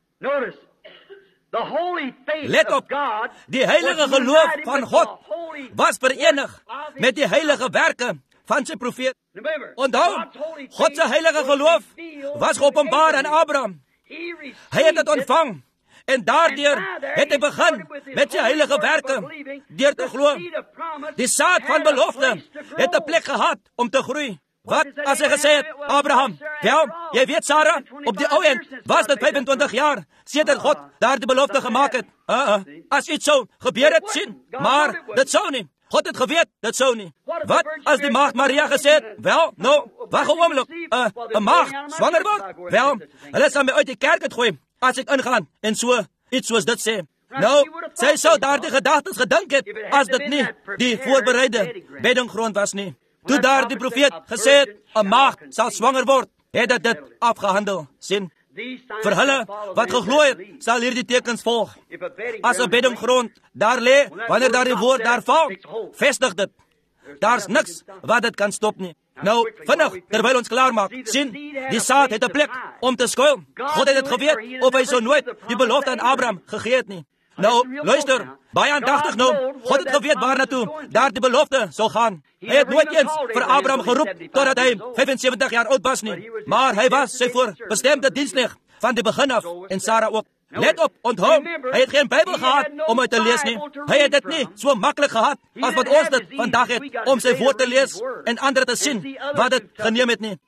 Let op, die heilige geloof van God was verenig met die heilige werke van sy profeet. Onthou, God se heilige geloof was geopenbaar aan Abraham. Hy het dit ontvang en daardeur het hy begin met sy heilige werke deur te glo. Die saad van belofte het 'n plek gehad om te groei. Wat as hy gesê het, Abraham, wel, jy weet Sara, op die ou end was dit vyfentwintig jaar sedert God daardie belofte gemaak het. Uh -uh. As iets sou gebeur het, sien, maar dit sou nie. God het geweet, dit sou nie. Wat as die maagd Maria gesê het, wel, nou, wag 'n oomblik, 'n uh, 'n maagd swanger word? Wel, hulle sal my uit die kerk uitgooi as ek ingaan en so iets soos dit sê. Nou, sy sou daardie gedagtes gedink het as dit nie die voorbereide beddinggrond was nie. Toe daar die profeet gesê het, 'n maagd sal swanger word, het dit dit afgehandel, sien. Vir hulle wat geglo het, sal hierdie tekens volg. As 'n beddinggrond daar lê, wanneer daardie woord daar val, vestig dit. Daar's niks wat dit kan stop nie. Nou, vinnig, terwyl ons klaar maak, sien, die saad het 'n plek om te skuil. God het dit geweet, of hy sou nooit die belofte aan Abraham gegee het nie. Nou, luister, baie aandagtig nou. God het geweet waarna toe daar die belofte sou gaan. Hy het nooit eens vir Abraham geroep totdat hy vyfensewentig jaar oud was nie. Maar hy was sy voorbestemde diensknegt van die begin af en Sara ook. Let op, onthou, hy het geen Bybel gehad om uit te lees nie. Hy het dit nie so maklik gehad as wat ons dit vandag het om sy woord te lees en ander te sien wat dit geneem het nie.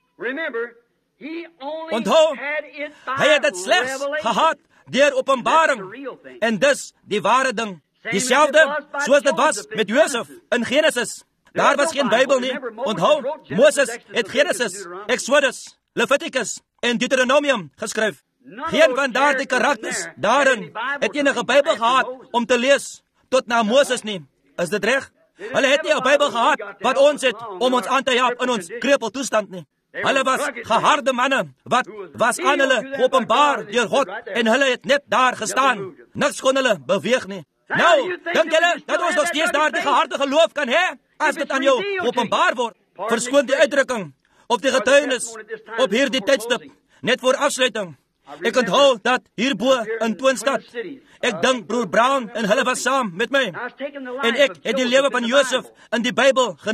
Onthou, hy het dit slegs gehad deur openbaring en dus die ware ding. Dieselfde soos dit was met Josef in Genesis. Daar was geen Bybel nie. Onthou, Moses het Genesis, Exodus, Leviticus en Deuteronomium geskryf. Geen van daardie karakters daarin het enige Bybel gehad om te lees tot na Moses nie. Is dit reg? Hulle het nie 'n Bybel gehad wat ons het om ons aan te help in ons krepel toestand nie. Hulle was geharde manne wat was aan hulle geopenbaar deur God en hulle het net daar gestaan. Niks kon hulle beweeg nie. Nou, dink julle dat ons nog steeds daardie geharde geloof kan hê as dit aan jou geopenbaar word? Verskoon die uitdrukking of die getuienis op hierdie tydstip net voor afsluiting. Ek onthou dat hierbo in Toonstad, ek dink broer Brown en hulle was saam met my. En ek het die lewe van Josef in die Bybel geneem.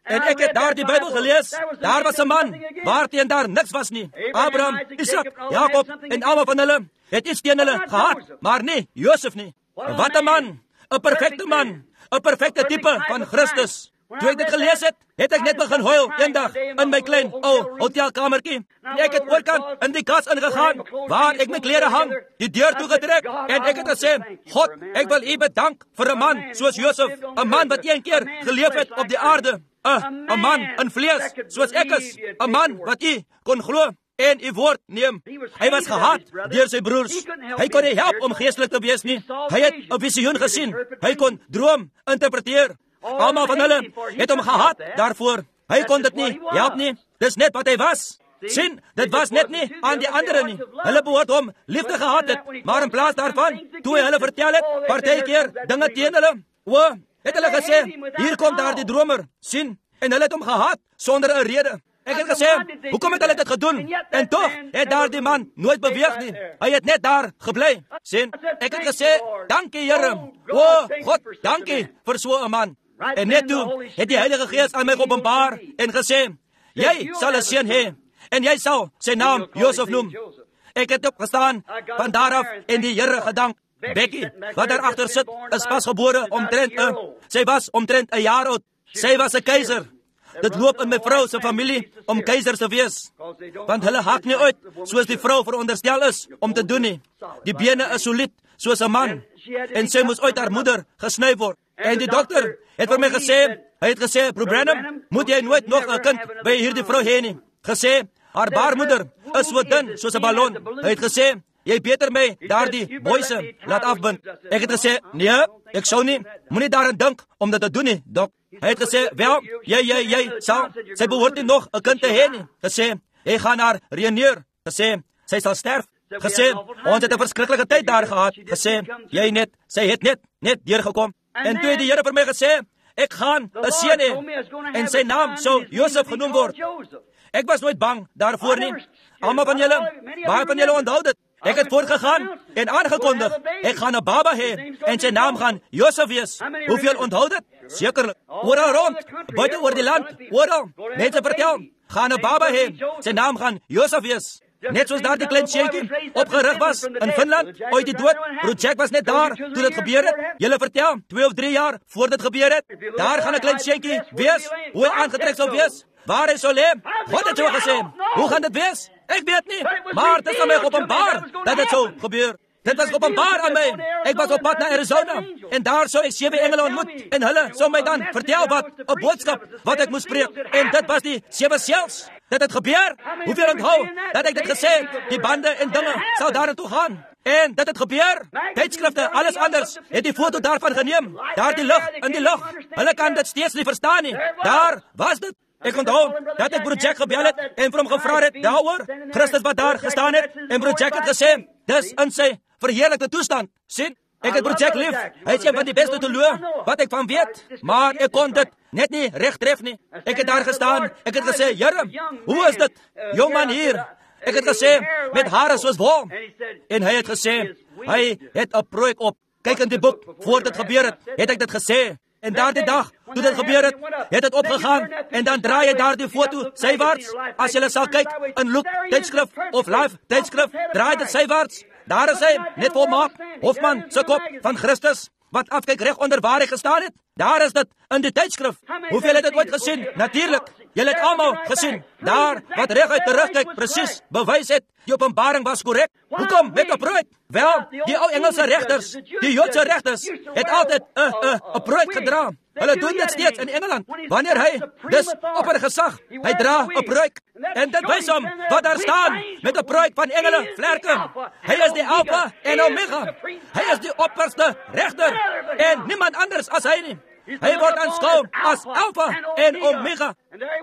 En ek het daar die Bybel gelees. Daar was 'n man waarteen daar niks was nie. Abraham, Isak, Jakob en almal van hulle het iets teen hulle gehad, maar nie Josef nie. Wat 'n man, 'n perfekte man, 'n perfekte tipe van Christus. Toe ek dit gelees het, het ek net begin huil eendag in my klein ou hotelkamertjie. Ek het oorkant in die kas ingegaan waar ek my klere hang, die deur toegetrek en ek het gesê, God, ek wil U bedank vir 'n man soos Josef, 'n man wat een keer geleef het op die aarde, 'n 'n man in vlees soos ek is, 'n man wat U kon glo en U woord neem. Hy was gehaat deur sy broers. Hy kon nie help om geestelik te wees nie. Hy het 'n visioen gesien. Hy kon droom interpreteer. Almal van hulle het hom gehaat daarvoor. Hy kon dit nie help nie. Dis net wat hy was. Sien, dit was net nie aan die ander nie. Hulle behoort hom liefde gehad het, maar in plaas daarvan, toe hy hulle vertel het, partykeer dinge teen hulle, o, het hulle gesê, hier kom daar die dromer, sien, en hulle het hom gehaat sonder 'n rede. Ek het gesê, hoekom het hulle dit gedoen? En tog het daar die man nooit beweeg nie. Hy het net daar gebly. Sien, ek het gesê, dankie Here. O, God, dankie vir so 'n man. En net toe het die Heilige Gees aan my openbaar en gesê, jy sal 'n seun hê en jy sal sy naam Josef noem. Ek het opgestaan van daar af en die Here gedank. Becky, wat daar agter sit, is pasgebore omtrent 'n sy was omtrent 'n jaar oud. Sy was 'n keiser. Dit loop in my vrou se familie om keisers te wees. Want hulle hak nie uit soos die vrou veronderstel is om te doen nie. Die bene is solid soos 'n man en sy moes uit haar moeder gesny word. En die dokter het vir my gesê, hy het gesê, Broer Branham, moet jy nooit nog 'n kind by hierdie vrou hê nie. Gesê, haar baarmoeder is so dun soos 'n ballon. Hy het gesê, jy beter my daardie boise laat afbind. Ek het gesê, nee, ek sou nie, moenie daaraan dink om dit te doen nie, dok. Hy het gesê, wel, jy, jy, jy, sal, sy behoort nie nog 'n kind te hê nie. Gesê, hy gaan haar reëneer. Gesê, sy sal sterf. Gesê, ons het 'n verskriklike tyd daar gehad. Gesê, jy net, sy het net, net deurgekom. En toe het die Here vir my gesê, ek gaan 'n seun hê en sy naam sou Josef genoem word. Ek was nooit bang daarvoor nie. Almal van julle, baie van julle onthou dit. Ek het voortgegaan en aangekondig, ek gaan 'n baba hê en sy naam gaan Josef wees. Hoeveel onthou dit? Sekerlik. Oral rond, buite oor die land, oral. Mense vertel, gaan 'n baba hê, sy naam gaan Josef wees. Net soos daar die klein seentjie opgerig was in Finland, uit die dood. Broer Jack was net daar toe dit gebeur het. Julle vertel, twee of drie jaar voor dit gebeur het. Daar gaan 'n klein seentjie wees, hoe hy aangetrek sou wees, waar hy sou lê. God het so gesê. Hoe gaan dit wees? Ek weet nie, maar dit is aan my openbaar dat dit sou gebeur. Dit was openbaar aan my. Ek was op pad na Arizona en daar sou ek sewe engele ontmoet en hulle sou my dan vertel wat 'n boodskap wat ek moes preek. En dit was die sewe seels. Dit het gebeur. Hoeveel onthou dat ek dit gesê het, die bande en dinge sou daartoe gaan. En dit het gebeur. Tydskrifte, alles anders, het die foto daarvan geneem. Daar die lig, in die lug. Hulle kan dit steeds nie verstaan nie. Daar was dit. Ek onthou dat ek Broer Jack gebel het en vir hom gevra het daaroor. Christus wat daar gestaan het en Broer Jack het gesê, dis in sy verheerlikte toestand. Sien, ek het Broer Jack lief. Hy is een van die beste teoloë wat ek van weet, maar ek kon dit net nie reg tref nie. Ek het daar gestaan. Ek het gesê, Here, hoe is dit? Jong man hier. Ek het gesê, met hare soos wol. En hy het gesê, hy het 'n projek op. Kyk in die boek, voor dit gebeur het, het ek dit gesê. En daardie dag, toe dit gebeur het, het dit opgegaan. En dan draai jy daardie foto sywaarts. As jy sal kyk in Luke tydskrif of Life tydskrif, draai dit sywaarts. Daar is hy, net volmaak, Hofman se kop van Christus, wat afkyk reg onder waar hy gestaan het. Daar is dit in die tydskrif. Hoeveel het dit ooit gesien? Natuurlik. Julle het almal gesien. Daar, wat reguit terugkyk, presies, bewys het, die openbaring was korrek. Hoekom? Met 'n projek. Wel, die ou Engelse regters, die Joodse regters, het altyd 'n 'n 'n projek gedra. Hulle doen dit steeds in Engeland. Wanneer hy, dis op 'n gesag, hy dra 'n projek. En dit wys hom wat daar staan, met 'n projek van engele, vlerke. Hy is die Alpha en Omega. Hy is die opperste regter, en niemand anders as hy nie. Hy word aanskou as Alpha en Omega.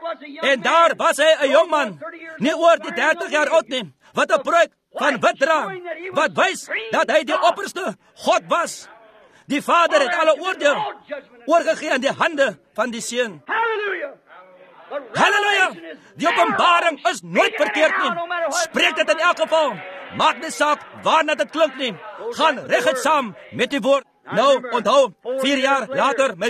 En daar was hy 'n jong man, nie oor die dertig jaar oud nie, wat 'n projek van wit dra, wat wys dat hy die opperste God was. Die Vader het alle oordeel oorgegee aan die hande van die Seun. Halleluja! Die openbaring is nooit verkeerd nie. Spreek dit in elk geval. Maak nie saak waarna dit klink nie. Gaan reguit saam met die woord. Nou, onthou, vier jaar later, my vrou,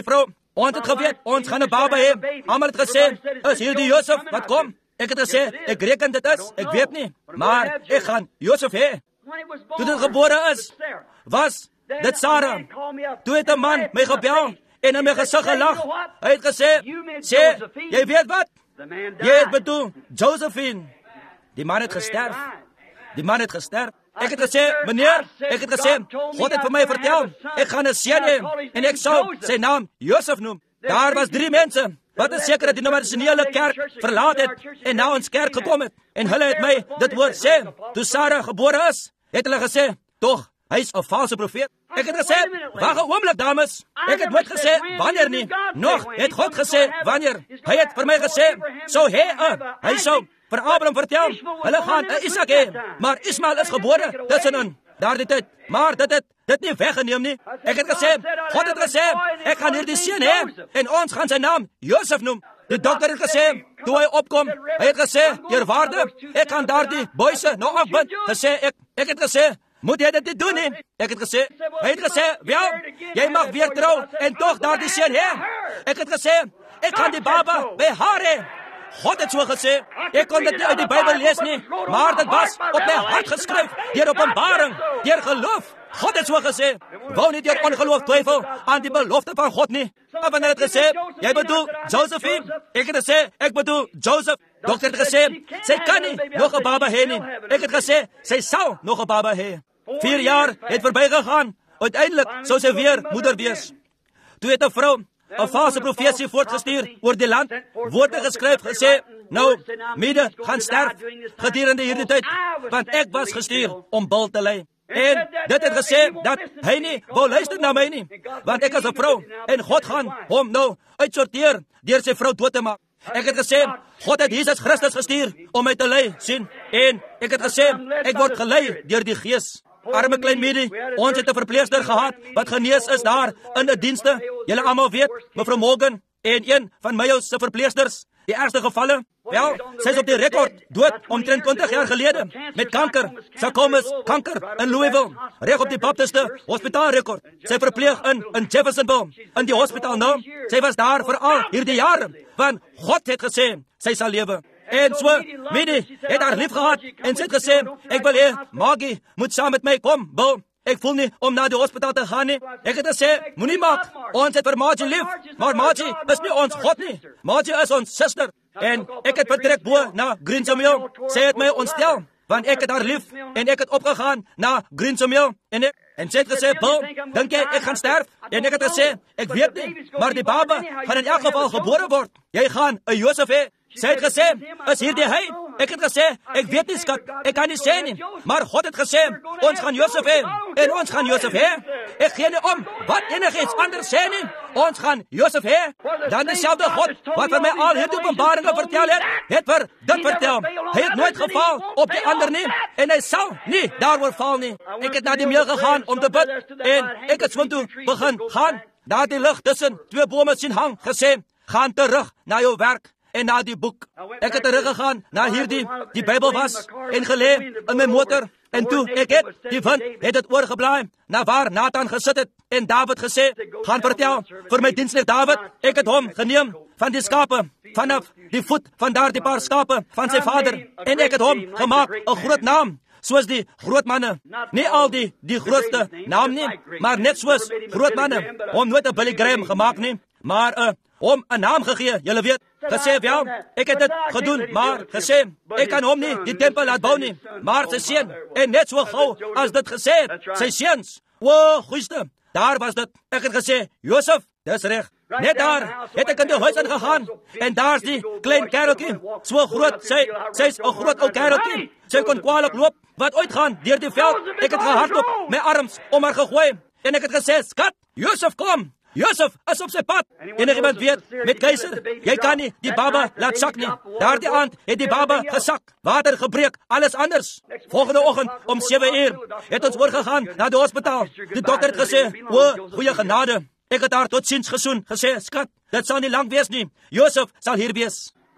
Ons het geweet, ons gaan 'n baba hê. Almal het gesê, is hier die Josef wat kom? Ek het gesê, ek reken dit is, ek weet nie, maar ek gaan Josef hê. Toe dit gebore is, was dit Sarah. Toe het 'n man my gebel en in my gesig gelag. Hy het gesê, sê, jy weet wat? Jy het bedoel, Josephine. Die man het gesterf. Die man het gesterf. Ek het gesê, meneer, ek het gesê, God het vir my vertel, ek gaan 'n seun hê en ek sal sy naam Josef noem. Daar was drie mense wat is seker dat die nominasionele kerk verlaat het en na ons kerk gekom het. En hulle het my dit woord sê. Toe Sarah gebore is, het hulle gesê, tog, hy's 'n valse profeet. Ek het gesê, wag 'n oomblik dames. Ek het nooit gesê wanneer nie. Nog het God gesê wanneer. Hy het vir my gesê, so hê hy sou vir Abraham vertel, hulle gaan 'n Isak hê, maar Ismael is gebore tussenin daardie tyd. Maar dit het dit nie weggeneem nie. Ek het gesê, God het gesê, ek gaan hierdie seun hê en ons gaan sy naam Josef noem. Die dokter het gesê, toe hy opkom, hy het gesê, eerwaarde, ek gaan daardie boeise nou afbind. Gesê ek, ek het gesê, moet jy dit nie doen nie? Ek het gesê, hy het gesê, wel, jy mag weer trou en tog daardie seun hê. Ek het gesê, ek gaan die baba by haar hê. God het so gesê, ek kon dit nie uit die Bybel lees nie, maar dit was op my hart geskryf, deur openbaring, deur geloof. God het so gesê, wou nie deur ongeloof twyfel aan die belofte van God nie. Maar wanneer het gesê, jy bedoel Josephine? Ek het gesê, ek bedoel Joseph. Dokter het gesê, sy kan nie nog 'n baba hê nie. Ek het gesê, sy sal nog 'n baba hê. Vier jaar het verbygegaan, uiteindelik sou sy weer moeder wees. Toe het 'n vrou 'n valse profesie voortgestuur oor die land, woorde geskryf gesê, nou, Mede gaan sterf gedurende hierdie tyd, want ek was gestuur om bil te lei. En dit het gesê dat hy nie wou luister na my nie, want ek is 'n vrou en God gaan hom nou uitsorteer deur sy vrou dood te maak. Ek het gesê, God het Jesus Christus gestuur om my te lei, sien, en ek het gesê, ek word gelei deur die Gees. Arme klein Medi, ons het 'n verpleegster gehad wat genees is daar in 'n dienste. Julle almal weet, mevrou Morgan en een van my se verpleegsters, die ergste gevalle. Wel, sy is op die rekord dood omtrent twintig jaar gelede met kanker. Sarcomas kanker in Louisville, reg op die Baptiste hospitaal rekord. Sy verpleeg in in Jeffersonville in die hospitaal nou. Sy was daar vir al hierdie jare, want God het gesê sy sal lewe. En so, Medi het haar lief gehad en sy het gesê, ek wil hê Maggie moet saam met my kom, Bill. Ek voel nie om na die hospitaal te gaan nie. Ek het gesê, moenie maak, ons het vir Margie lief, maar Margie is nie ons God nie. Margie is ons suster. En ek het vertrek bo na Greensomeel. Sy het my ontstel, want ek het haar lief en ek het opgegaan na Greensomeel. En ek, en sy het gesê, Bill, dink jy ek gaan sterf? En ek het gesê, ek weet nie, maar die baba gaan in elk geval gebore word. Jy gaan 'n Josef hê. Sy het gesê, is hierdie hy? Ek het gesê, ek weet nie skat, ek kan nie sê nie. Maar God het gesê, ons gaan Josef hê. En ons gaan Josef hê. Ek gee nie om wat enigiets anders sê nie. Ons gaan Josef hê. Dan dieselfde God wat vir my al hierdie openbaringe vertel het, het vir dit vertel. Hy het nooit geval op die ander nie. En hy sal nie daaroor val nie. Ek het na die meer gegaan om te bid. En ek het swintoe begin gaan. Daar die lig tussen twee bome sien hang, gesê, gaan terug na jou werk. En na die boek, ek het teruggegaan na hierdie, die Bybel was, en gelê in my motor, en toe ek het, die wind het het oorgeblaai, na waar Nathan gesit het, en David gesê, gaan vertel, vir my diensknegt David, ek het hom geneem, van die skape, vanaf die voet, van daar die paar skape, van sy vader, en ek het hom gemaak, 'n groot naam, soos die groot manne, nie al die, die grootste naam nie, maar net soos groot manne, hom nooit 'n Billy Graham gemaak nie, maar 'n, hom 'n naam gegee, julle weet, gesê, wel, ek het dit gedoen, maar gesê, ek kan hom nie die tempel laat bou nie, maar sy seun, en net so gauw as dit gesê het, sy seuns, o, goeiste, daar was dit, ek het gesê, Josef, dis reg, net daar, het ek in die huis ingegaan, en daar is die klein kerelkie, so groot, sy, sy is 'n groot ou kerelkie, sy kon kwalijk loop, wat uitgaan, deur die veld, ek het gehardop, my arms om haar gegooi, en ek het gesê, skat, Josef, kom, Josef is op sy pad. Enig iemand weet, met keiser, jy kan nie die baba laat sak nie. Daardie aand het die baba gesak, water gebreek, alles anders. Volgende oggend om sewe uur het ons oorgegaan na die hospitaal. Die dokter het gesê, o, goeie genade. Ek het haar tot ziens gesoen, gesê, skat, dit sal nie lang wees nie. Josef sal hier wees.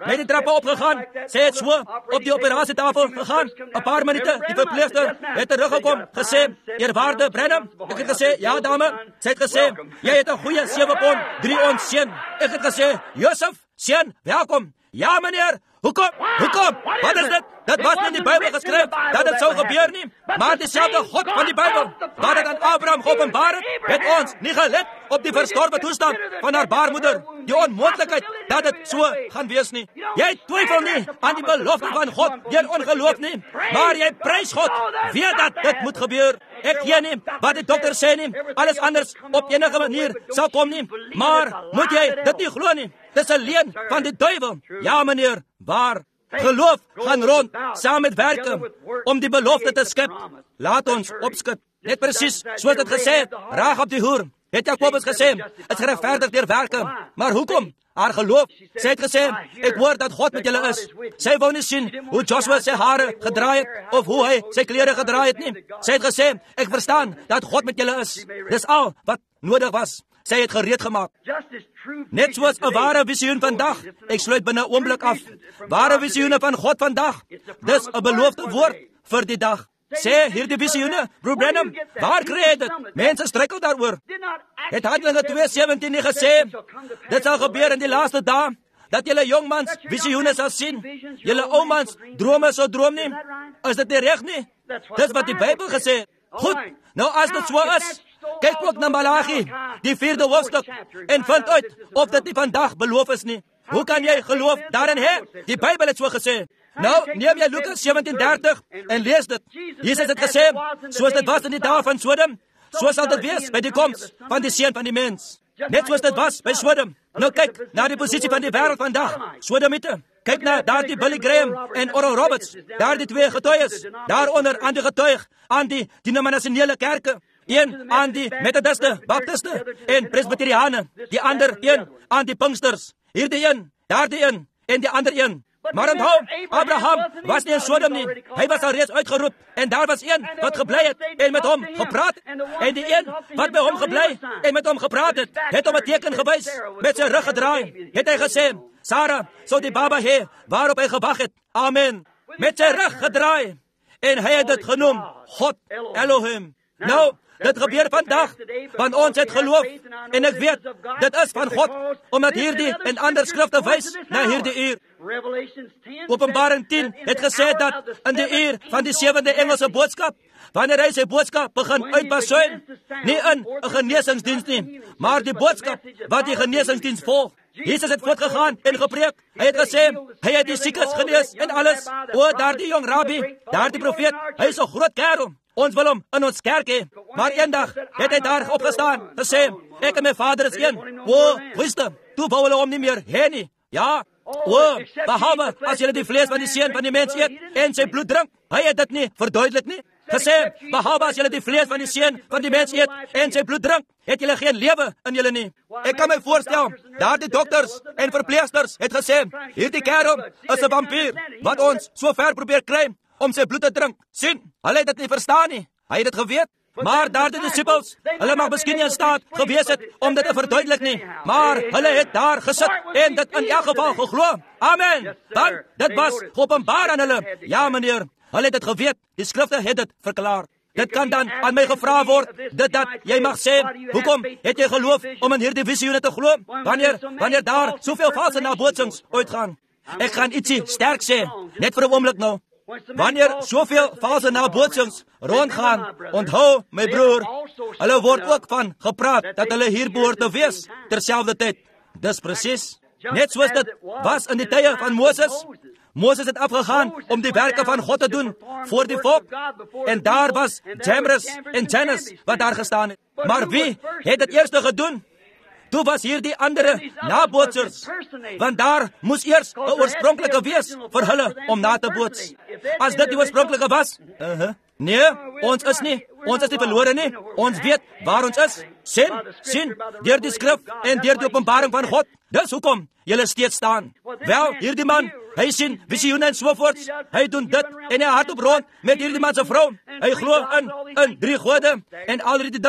Hy het die trappe opgegaan. Sy het so op die operasietafel gegaan. 'n Paar minute, die verpleegster het teruggekom, gesê, "Eerwaarde Branham." Ek het gesê, "Ja, dame." Sy het gesê, "Jy het 'n goeie sewe pond, drie ons seun." Ek het gesê, "Josef, seun, welkom." "Ja, meneer." Hoekom? Hoekom? Wat is dit? Dit was nie in die Bybel geskryf dat dit sou gebeur nie. Maar dieselfde God van die Bybel, wat dit aan Abraham geopenbaar het, het ons nie gelet op die verstorwe toestand van haar baarmoeder. Die onmoontlikheid dat dit so gaan wees nie. Jy twyfel nie aan die belofte van God deur ongeloof nie, maar jy prys God, weet dat dit moet gebeur. Ek gee nie wat die dokter sê nie, alles anders op enige manier sal kom nie, maar moet jy dit nie glo nie. Dis 'n leuen van die duiwel. Ja, meneer, waar? Geloof gaan rond, saam met werke, om die belofte te skep. Laat ons opskip. Net presies, soos dit gesê het, Rahab die hoer, het Jakobus gesê, is geregverdig deur werke. Maar hoekom? Haar geloof. Sy het gesê, ek hoor dat God met julle is. Sy wou nie sien hoe Joshua sy hare gedraai het, of hoe hy sy klere gedraai het nie. Sy het gesê, ek verstaan dat God met julle is. Dis al wat nodig was. Sy het gereed gemaak. Net soos 'n ware visioen vandag. Ek sluit binne 'n oomblik af. Ware visioene van God vandag. Dis 'n beloofde woord vir die dag. Sê hierdie visioene, Broer Branham, waar kry jy dit? Mense struikel daaroor. Het Handelinge twee sewentien nie gesê, dit sal gebeur in die laaste dae, dat julle jongmans visioene sal sien, julle oumans drome sal droom nie? Is dit nie reg nie? Dis wat die Bybel gesê het. Goed, nou as dit so is, kyk ook na Malagi, die vierde hoofstuk, en vind uit of dit nie vandag beloof is nie. Hoe kan jy geloof daarin hê? Die Bybel het so gesê. Nou, neem jy Lukas sewentien dertig en lees dit. Jesus het gesê, soos dit was in die dae van Sodom, so sal dit wees by die koms van die Seun van die Mens. Net soos dit was by Sodom. Nou kyk na die posisie van die wêreld vandag. Sodomiete. Kyk na daardie Billy Graham en Oral Roberts. Daardie twee getuies. Daaronder aan die getuig aan die denominasionele kerke. Een aan die Methodiste, Baptiste en Presbyteriane. Die ander een aan die Pinksters. Hierdie een, daardie een en die ander een. Maar onthou, Abraham was nie in Sodom nie. Hy was al reeds uitgeroep. En daar was een wat gebly het en met hom gepraat. En die een wat by hom gebly en met hom gepraat het, het hom 'n teken gewys. Met sy rug gedraai, het hy gesê, Sarah sou die baba hê waarop hy gewag het. Amen. Met sy rug gedraai. En hy het dit genoem, God Elohim. Nou, dit gebeur vandag, want ons het geloof, en ek weet, dit is van God, omdat hierdie en ander skrifte wys na hierdie uur. Openbaring tien het gesê dat in die uur van die sewende engelse boodskap, wanneer hy sy boodskap begin uitbasuin, nie in 'n genesingsdiens nie, maar die boodskap wat die genesingsdiens volg. Jesus het voortgegaan en gepreek. Hy het gesê, hy het die siekes genees en alles. O, daardie jong rabbi, daardie profeet, hy is 'n groot kerel. Ons wil hom in ons kerk hê. Maar eendag het hy daar opgestaan, gesê, ek en my Vader is een. O, wisdom, toe wou hulle hom nie meer hê nie. Ja, o, behalwe as julle die vlees van die Seun van die Mens eet en sy bloed drink. Hy het dit nie verduidelik nie. Gesê, behalwe as julle die vlees van die Seun van die Mens eet en sy bloed drink, het julle geen lewe in julle nie. Ek kan my voorstel, daardie dokters en verpleegsters het gesê, hierdie kerel is 'n vampier wat ons so ver probeer kry om sy bloed te drink. Sien, hulle het dit nie verstaan nie. Hy het dit geweet. Maar daardie disippels, hulle mag miskien nie in staat gewees het om dit te verduidelik nie, maar hulle het daar gesit en dit in elk geval geglo. Amen. Want dit was geopenbaar aan hulle. Ja, meneer, hulle het dit geweet. Die skrifte het dit verklaar. Dit kan dan aan my gevra word, dit dat jy mag sê, hoekom het jy geloof om in hierdie visioene te glo, wanneer, wanneer daar soveel valse nabootsings uitgaan. Ek gaan ietsie sterk sê, net vir 'n oomblik nou. Wanneer soveel valse nabootsings rondgaan, onthou, my broer, hulle word ook van gepraat dat hulle hier behoort te wees terselfde tyd. Dis presies, net soos dit was in die tye van Moses. Moses het afgegaan om die werke van God te doen voor die volk. En daar was Jambres en Jannes wat daar gestaan het. Maar wie het dit eerste gedoen? Toe was hier die andere nabootsers. Want daar moes eers 'n oorspronklike wees vir hulle om na te boots. As dit die oorspronklike was, uh-huh. Nee, ons is nie, ons is nie verlore nie. Ons weet waar ons is. Sien, sien, deur die skrif en deur die openbaring van God. Dis hoekom julle steeds staan. Wel, hierdie man, hy sien visioene en sovoorts. Hy doen dit en hy hardop rond met hierdie man se vrou. Hy glo in in drie gode en al hierdie dinge.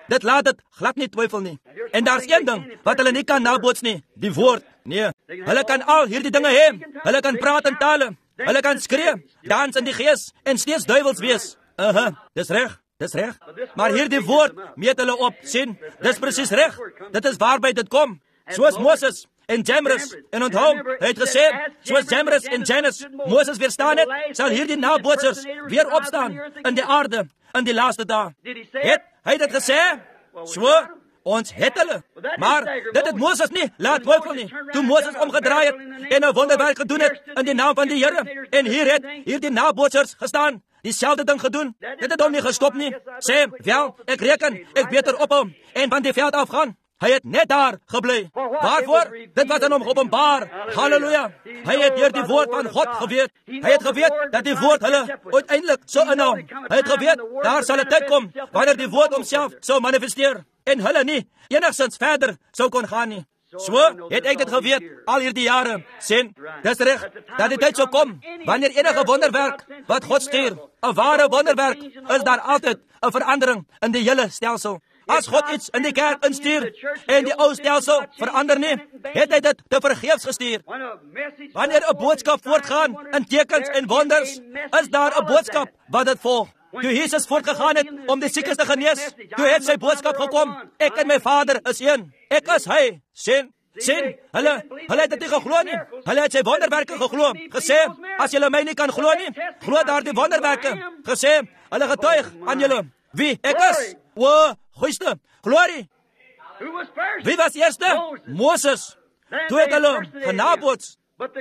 Dit laat dit glad nie twyfel nie. En daar's een ding wat hulle nie kan naboots nie, die woord. Nee, hulle kan al hierdie dinge hê. Hulle kan praat in tale. Hulle kan skree, dans in die gees en steeds duiwels wees. Uh-huh, dis reg. Dis reg. Maar hierdie woord meet hulle op, sien? Dis presies reg. Dit is waarby dit kom. Soos Moses en Jambres, en onthou, hy het gesê, soos Jambres en Jannes Moses weerstaan het, sal hierdie nabootsers weer opstaan in die aarde in die laaste dae. Het hy dit gesê? So, ons het hulle. Maar dit het Moses nie laat twyfel nie. Toe Moses omgedraai het en 'n wonderwerk gedoen het in die naam van die Here, en hier het hierdie nabootsers gestaan, dieselfde ding gedoen. Dit het hom nie gestop nie. Sê, wel, ek reken, ek beter ophou en van die veld afgaan. Hy het net daar gebly. Waarvoor? Dit was aan hom geopenbaar. Halleluja. Hy het deur die woord van God geweet. Hy het geweet dat die woord hulle uiteindelik sou inhou. Hy het geweet, daar sal 'n tyd kom wanneer die woord homself sou manifesteer en hulle nie enigstens verder sou kon gaan nie. So het ek dit geweet al hierdie jare. Sien, dis reg dat die tyd sou kom wanneer enige wonderwerk wat God stuur, 'n ware wonderwerk, is daar altyd 'n verandering in die hele stelsel. As God iets in die kerk instuur en die ou stelsel verander nie, het hy dit te vergeefs gestuur. Wanneer 'n boodskap voortgaan in tekens en wonders, is daar 'n boodskap wat dit volg. Toe Jesus voortgegaan het om die siekes te genees, toe het sy boodskap gekom, ek en my Vader is een. Ek is hy. Sien, sien, hulle, hulle het dit nie geglo nie. Hulle het sy wonderwerke geglo. Gesê, as julle my nie kan glo nie, glo daar die wonderwerke. Gesê, hulle getuig aan julle wie ek is. O, goeiste, glorie. Wie was eerste? Moses. Toe het hulle genaboots.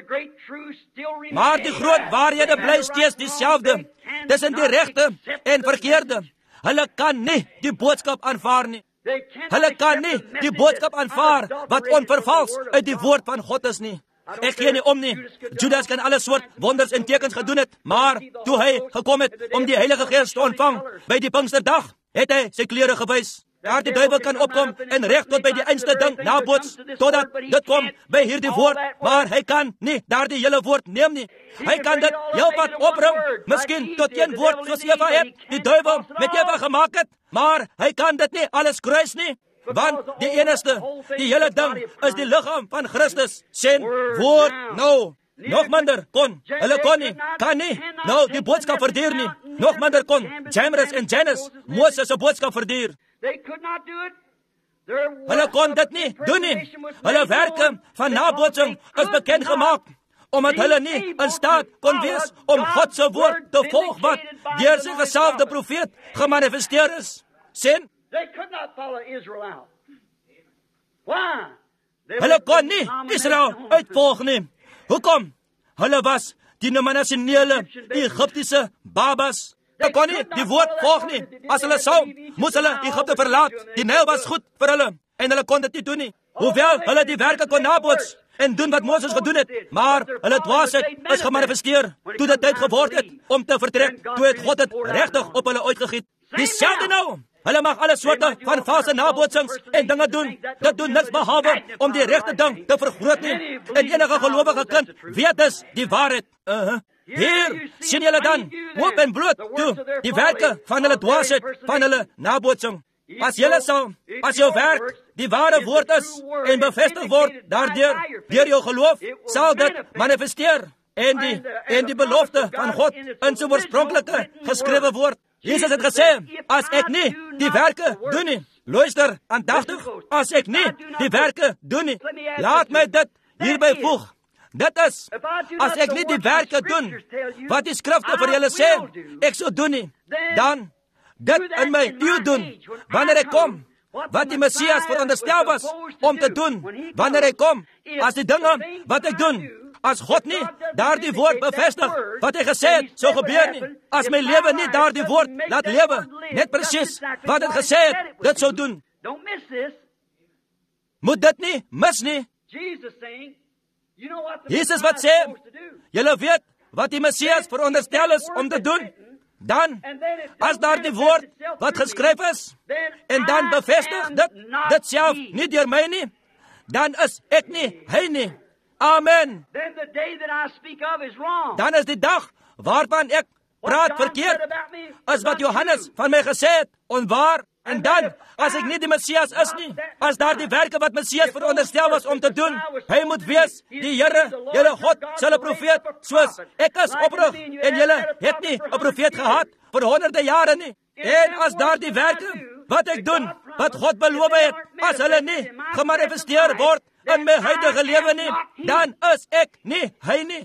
Maar die groot waarhede bly steeds dieselfde. Tussen die regte en verkeerde. Hulle kan nie die boodskap aanvaar nie. Hulle kan nie die boodskap aanvaar wat onvervals uit die woord van God is nie. Ek gee nie om nie. Judas kan alle soort wonders en tekens gedoen het, maar toe hy gekom het om die Heilige Gees te ontvang by die Pinksterdag, het hy sy klere gewys. Daar die duiwel kan opkom en reg tot by die einste ding naboots, totdat dit kom by hierdie woord, maar hy kan nie daar die hele woord neem nie. Hy kan dit heel wat opbring, miskien tot een woord soos Eva het, die duiwel met Eva gemaak het, maar hy kan dit nie alles kruis nie, want die enigste, die hele ding, is die liggaam van Christus, sien woord nou. Nog minder kon, hulle kon nie, kan nie, nou die boodskap verduur nie. Nog minder kon, Jambres en Jannes, Moses se boodskap verduur. Hulle kon dit nie doen nie. Hulle werke van nabootsing is bekend gemaak, omdat hulle nie in staat kon wees om God se woord te volg wat deur sy gesalfde profeet gemanifesteer is. Sien? Hulle kon nie Israel uitvolg nie. Hoekom? Hulle was die nominasionele Egiptiese babas. Hulle kon nie die woord volg nie. As hulle sou, moes hulle Egipte verlaat. Die Nyl was goed vir hulle en hulle kon dit nie doen nie. Hoewel hulle die werke kon naboots en doen wat Moses gedoen het, maar hulle dwaasheid is gemanifesteer toe dit tyd geword het om te vertrek. Toe het God dit regtig op hulle uitgegiet. Dieselfde nou. Hulle mag alle soorte van valse nabootsings en dinge doen. Dit doen niks behalwe om die regte ding te vergroot nie. En enige gelowige kind weet dus die waarheid. Uh-huh. Hier sien julle dan, oop en bloot toe, die werke van hulle dwaasheid, van hulle nabootsing. As julle sal, as jou werk die ware woord is en bevestig word daardeur, deur jou geloof, sal dit manifesteer en die, en die belofte van God in sy oorspronklike geskrewe woord. Jesus het gesê, as ek nie die werke doen nie, luister aandagtig, as ek nie die werke doen nie, laat my dit hierby voeg. Dit is, as ek nie die werke doen, wat die skrifte vir julle sê, ek sou doen nie, dan dit in my u doen, wanneer ek kom, wat die Messias veronderstel was om te doen, wanneer hy kom, as die dinge wat ek doen, as God nie daardie woord bevestig, wat hy gesê het, sou gebeur nie, as my lewe nie daardie woord laat lewe, net precies wat het gesê het, dit sou doen. Moet dit nie mis nie. Jesus wat sê, julle weet wat die Messias veronderstel is om te doen, dan, as daar die woord wat geskryf is, en dan bevestig dit, dit self nie deur my nie, dan is ek nie, hy nie. Amen. Dan is die dag waarvan ek praat verkeerd, is wat Johannes van my gesê het, onwaar. En dan, as ek nie die Messias is nie, as daar die werke wat Messias veronderstel was om te doen, hy moet wees, die Here, julle God, sal 'n profeet, soos ek is oprig, en julle het nie 'n profeet gehad vir honderde jare nie. En as daar die werke wat ek doen, wat God beloof het, as hulle nie gemanifesteer word in my huidige lewe nie, dan is ek nie hy nie.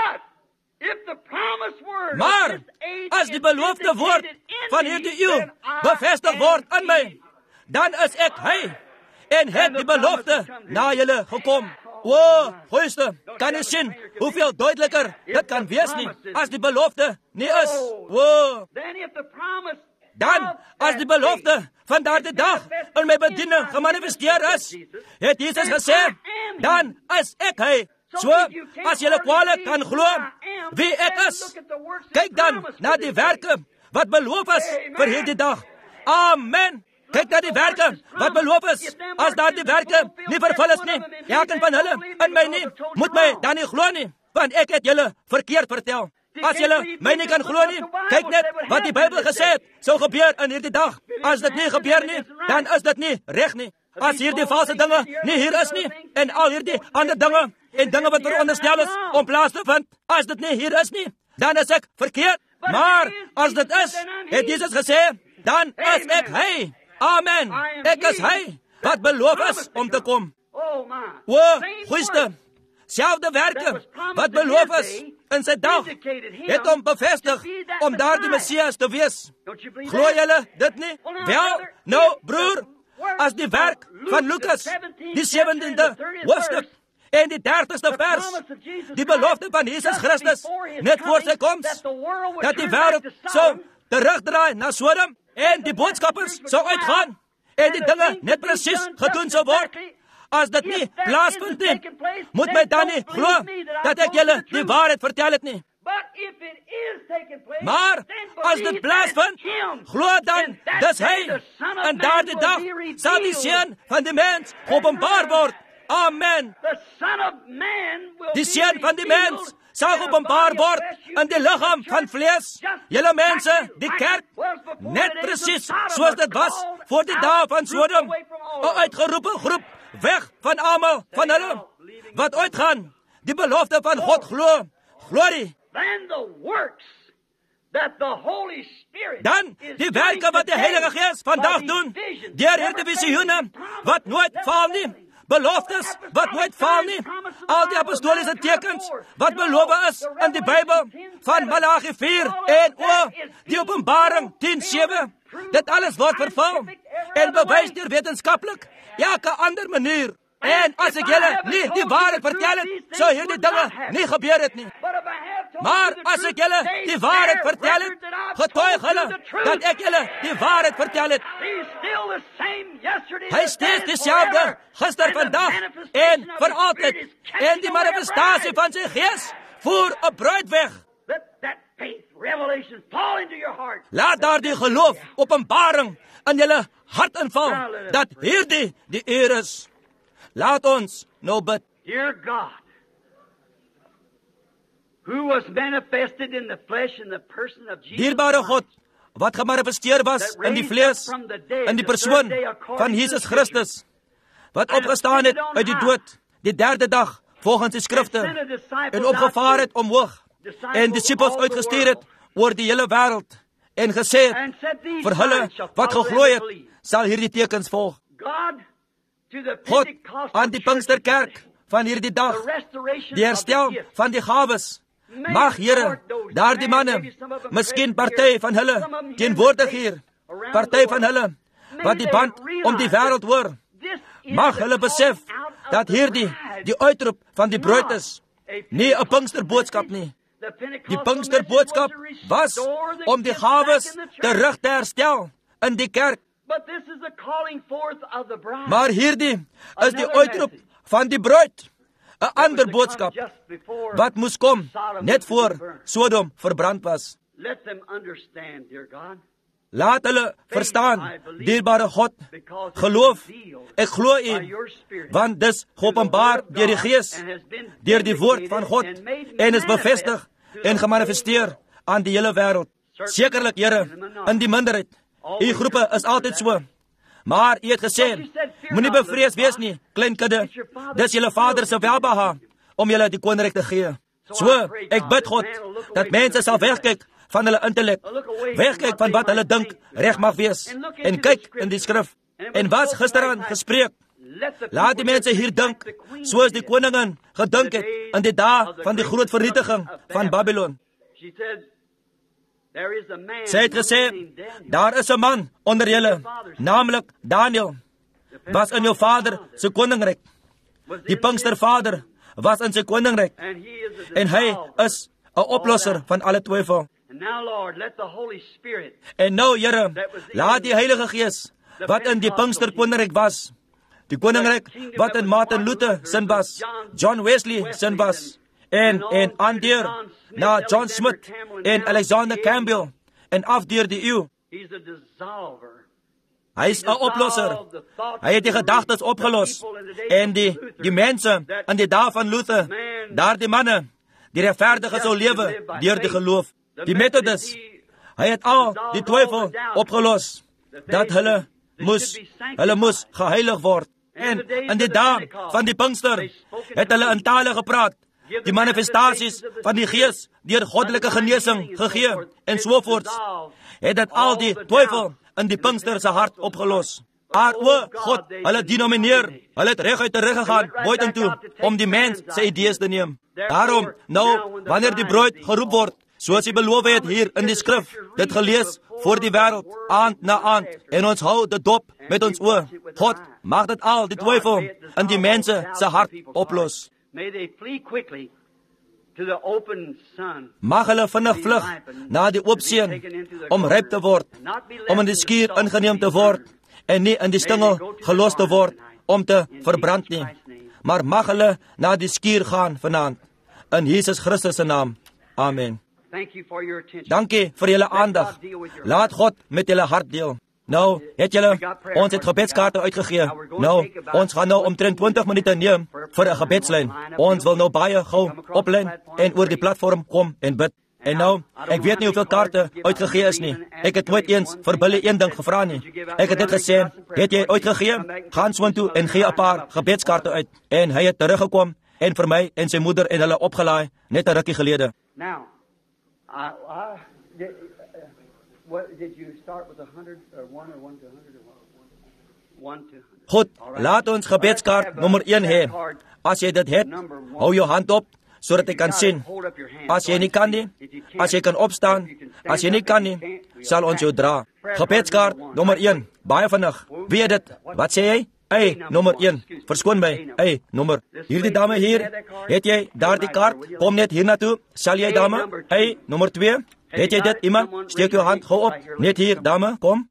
Maar, as die beloofde woord van hierdie eeu bevestig word in my, dan is ek hy, en het die belofte na julle gekom. O, goeieste, kan jy sien hoeveel duideliker dit kan wees nie, as die belofte nie is. O, dan, as die belofte van daardie dag in my bediening gemanifesteer is, het Jesus gesê, dan is ek hy. So, as julle kwalijk kan glo wie ek is, kyk dan na die werke wat beloof is vir hierdie dag. Amen. Kyk na die werke wat beloof is. As daar die werke nie vervul is nie, elkeen van hulle in my nie, moet my dan nie glo nie, want ek het julle verkeerd vertel. As julle my nie kan glo nie, kyk net wat die Bybel gesê het, sou gebeur in hierdie dag. As dit nie gebeur nie, dan is dit nie reg nie. As hierdie valse dinge nie hier is nie, en al hierdie ander dinge, en dinge wat veronderstel is om plaas te vind, as dit nie hier is nie, dan is ek verkeerd. Maar as dit is, het Jesus gesê, dan is ek hy. Amen. Ek is hy wat beloof is om te kom. O, goeieste, selfde werke wat beloof is in sy dag, het hom bevestig om daar die Messias te wees. Glo julle dit nie? Wel, nou broer, as die werk van Lukas, die sewentiende hoofstuk, en die dertigste vers, die belofte van Jesus Christus, net voor sy koms, dat die wêreld sou terugdraai na Sodom, en die boodskappers sou uitgaan, en die dinge net presies gedoen sou word. As dit nie plaasvind nie, moet my dan nie glo dat ek julle die waarheid vertel het nie. Maar as dit plaasvind, glo dan, dis hy, en daardie dag sal die seun van die mens openbaar word. Amen. Die seun van die mens sal openbaar word in die liggaam van vlees. Julle mense, die kerk, net presies soos dit was voor die dae van Sodom, 'n uitgeroepe groep, weg van almal van hulle, wat uitgaan, die belofte van God glo, glorie. Dan die werke wat die Heilige Gees vandag doen, deur hierdie visioene, wat nooit faal nie, beloftes wat nooit faal nie, al die apostoliese tekens wat beloof is in die Bybel, van Malagi vier en o, die Openbaring tien sewe, dit alles word vervul en bewys deur wetenskaplik elke ander manier. En as ek julle nie die waarheid vertel het, sou hierdie dinge nie gebeur het nie. Maar as ek julle die waarheid vertel het, getuig hulle dat ek julle die waarheid vertel het. Hy is steeds dieselfde, gister, vandag en vir altyd. En die manifestasie van sy Gees voer 'n bruid weg. Laat daar die geloof, openbaring in julle hart inval, dat hierdie die eer is. Laat ons nou bid. Dear God, who was manifested in the flesh in the person of Jesus Dierbare God, wat gemanifesteer was in die vlees, in die persoon van Jesus Christus, wat opgestaan het uit die dood, die derde dag, volgens die skrifte, en opgevaar het omhoog, en disippels uitgestuur het oor die hele wêreld, en gesê het, vir hulle wat geglo het, sal hierdie tekens volg. God, aan die Pinksterkerk van hierdie dag, die herstel van die gawes, mag Here, daar die manne, miskien party van hulle, teenwoordig hier, party van hulle, wat die band om die wêreld hoor, mag hulle besef, dat hierdie, die uitroep van die bruid is, nie 'n Pinksterboodskap nie. Die Pinksterboodskap was om die gawes terug te herstel in die kerk. Maar hierdie is die uitroep van die bruid, 'n ander boodskap, wat moes kom, net voor Sodom verbrand was. Laat hulle verstaan, dierbare God, geloof, ek glo U, want dis geopenbaar deur die Gees, deur die woord van God, en is bevestig en gemanifesteer aan die hele wêreld. Sekerlik, Here, in die minderheid, U groepe is altyd so. Maar u het gesê, moenie bevrees wees nie, klein kudde. Dis julle Vader se welbehae om julle die koninkryk te gee. So, ek bid God dat mense sal wegkyk van hulle intellek, wegkyk van wat hulle dink reg mag wees, en kyk in die skrif. En was gisteraan gespreek, laat die mense hier dink, soos die koningin gedink het in die dae van die groot vernietiging van Babylon. Sy het gesê, daar is 'n man onder julle, naamlik Daniel, was in jou vader se koninkryk. Die Pinkstervader was in sy koninkryk, en hy is 'n oplosser van alle twyfel. En nou, Here, laat die Heilige Gees, wat in die Pinkster koninkryk was, die koninkryk wat in Martin Luther sin was, John Wesley sin was, en en aandeur na John Smith en Alexander Campbell en afdeur die eeu. Hy is 'n oplosser. Hy het die gedagtes opgelos, en die die mense in die dae van Luther, daardie manne, die regverdige sou lewe deur die geloof. Die Methodist, hy het al die twyfel opgelos dat hulle moes hulle moes geheilig word. En in die dae van die Pinkster het hulle in tale gepraat, die manifestasies van die Gees deur goddelike genesing gegee en so voort. Het dit al die twyfel in die Pinkster se hart opgelos. Maar o God, hulle denomineer, hulle het reguit teruggegaan buitentoe om die mens se idees te neem. Daarom, nou, wanneer die bruid geroep word, soos hy beloof het hier in die skrif, dit gelees voor die wêreld, aand na aand, en ons hou dit dop met ons oë. God, mag dit al die twyfel in die mense se hart oplos. Mag hulle vinnig vlug na die oop see om ryp te word, om in die skuur ingeneem te word, en nie in die stingel gelos te word om te verbrand nie. Maar mag hulle na die skuur gaan vanaand, in Jesus Christus se naam. Amen. Dankie vir julle aandag. Laat God met julle hart deel. Nou, het julle, ons het gebedskaarte uitgegee. Nou, ons gaan nou omtrent twintig minute neem vir 'n gebedslyn. Ons wil nou baie gou oplyn en oor die platform kom en bid. En nou, ek weet nie hoeveel kaarte uitgegee is nie. Ek het nooit eens vir Billy een ding gevra nie. Ek het dit gesê, het jy uitgegee? Gaan soontoe en gee 'n paar gebedskaarte uit. En hy het teruggekom en vir my en sy moeder en hulle opgelaai net 'n rukkie gelede. Now, I, I, did, uh, what, did you start with a hundred or one or one to a hundred or one to Goed, laat ons gebedskaart nommer een hê. As jy dit het, hou jou hand op sodat ek kan sien. As jy nie kan nie, as jy kan opstaan, as jy nie kan nie, sal ons jou dra. Gebedskaart nommer een, baie vinnig. Wie het dit? Wat sê jy? Hey, nommer een. Verskoon my. Hey, nommer. Hierdie dame hier, het jy daardie kaart? Kom net hier na toe. Sal jy, dame? Hey, nommer twee. Het jy dit, iemand? Steek jou hand gou op. Net hier, dame, kom.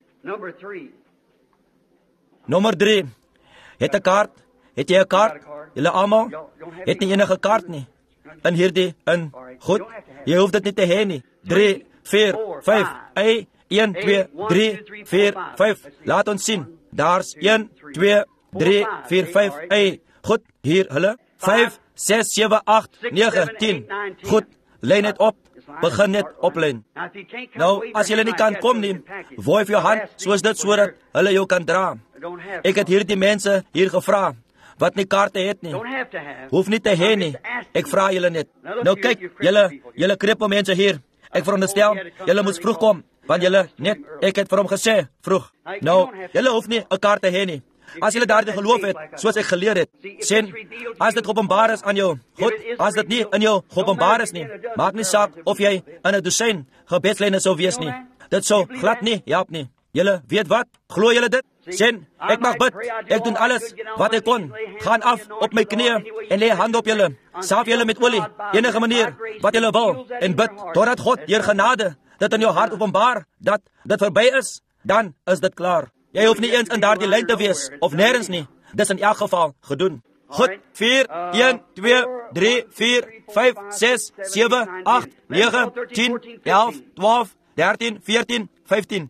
Nommer drie. Het 'n kaart? Het jy 'n kaart? Julle almal het nie enige kaart nie. In hierdie in. Goed. Jy hoef dit nie te hê nie. drie, vier, vyf. Hey, een, twee, drie, vier, vyf. Laat ons sien. Daar's een, twee, drie, vier, vyf. Hey, goed. Hier hulle. vyf, ses, sewe, agt, nege, tien. Goed. Lê net op. Begin net oplyn. Nou, as jy nie kan kom nie, wuif jou hand soos dit sodat hulle jou kan dra. Ek het hierdie mense hier gevra wat nie kaarte het nie. Hoef nie te hê nie. Ek vra julle net. Nou kyk, julle julle krepe mense hier. Ek veronderstel julle moet vroeg kom, want julle net ek het vir hom gesê vroeg. Nou, julle hoef nie 'n kaart te hê nie. As julle daardie geloof het, soos ek geleer het, sien, as dit openbaar is aan jou, goed, as dit nie in jou openbaar is nie, maak nie saak of jy in 'n dosyn gebedslyne sou wees nie. Dit sou glad nie help nie. Julle weet wat? Glo julle dit? Sien, ek mag bid. Ek doen alles wat ek kon. Gaan af op my knieë en lê hand op julle. Salf julle met olie, enige manier wat julle wil, en bid totdat God deur genade dit in jou hart openbaar dat dit verby is, dan is dit klaar. Jy hoef nie eens in daardie lyn te wees of nêrens nie. Dis in elk geval gedoen. Goed, vier, een, twee, drie, vier, vyf, ses, sewe, agt, nege, tien, elf, twaalf, dertien, veertien, vyftien.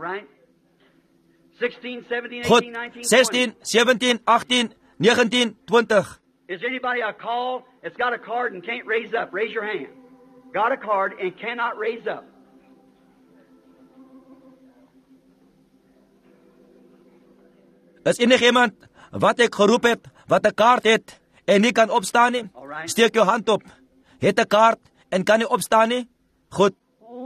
Goed, sestien, sewentien, agttien, negentien, twintig. Is anybody a call that's got a card and can't raise up? Raise your hand. Got a card and cannot raise up. Is enigiemand wat ek geroep het, wat 'n kaart het en nie kan opstaan nie? Steek jou hand op. Het 'n kaart en kan nie opstaan nie? Goed.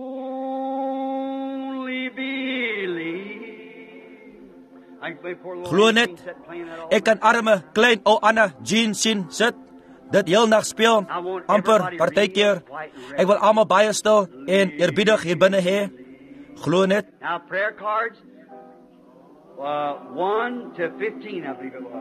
Glo net, ek kan arme, klein ou Anna Jean sien sit, dit heel nag speel, amper partykeer. Ek wil almal baie stil en eerbiedig hier binne hê. Glo net. Now prayer cards, uh, one to fifteen, I believe it was.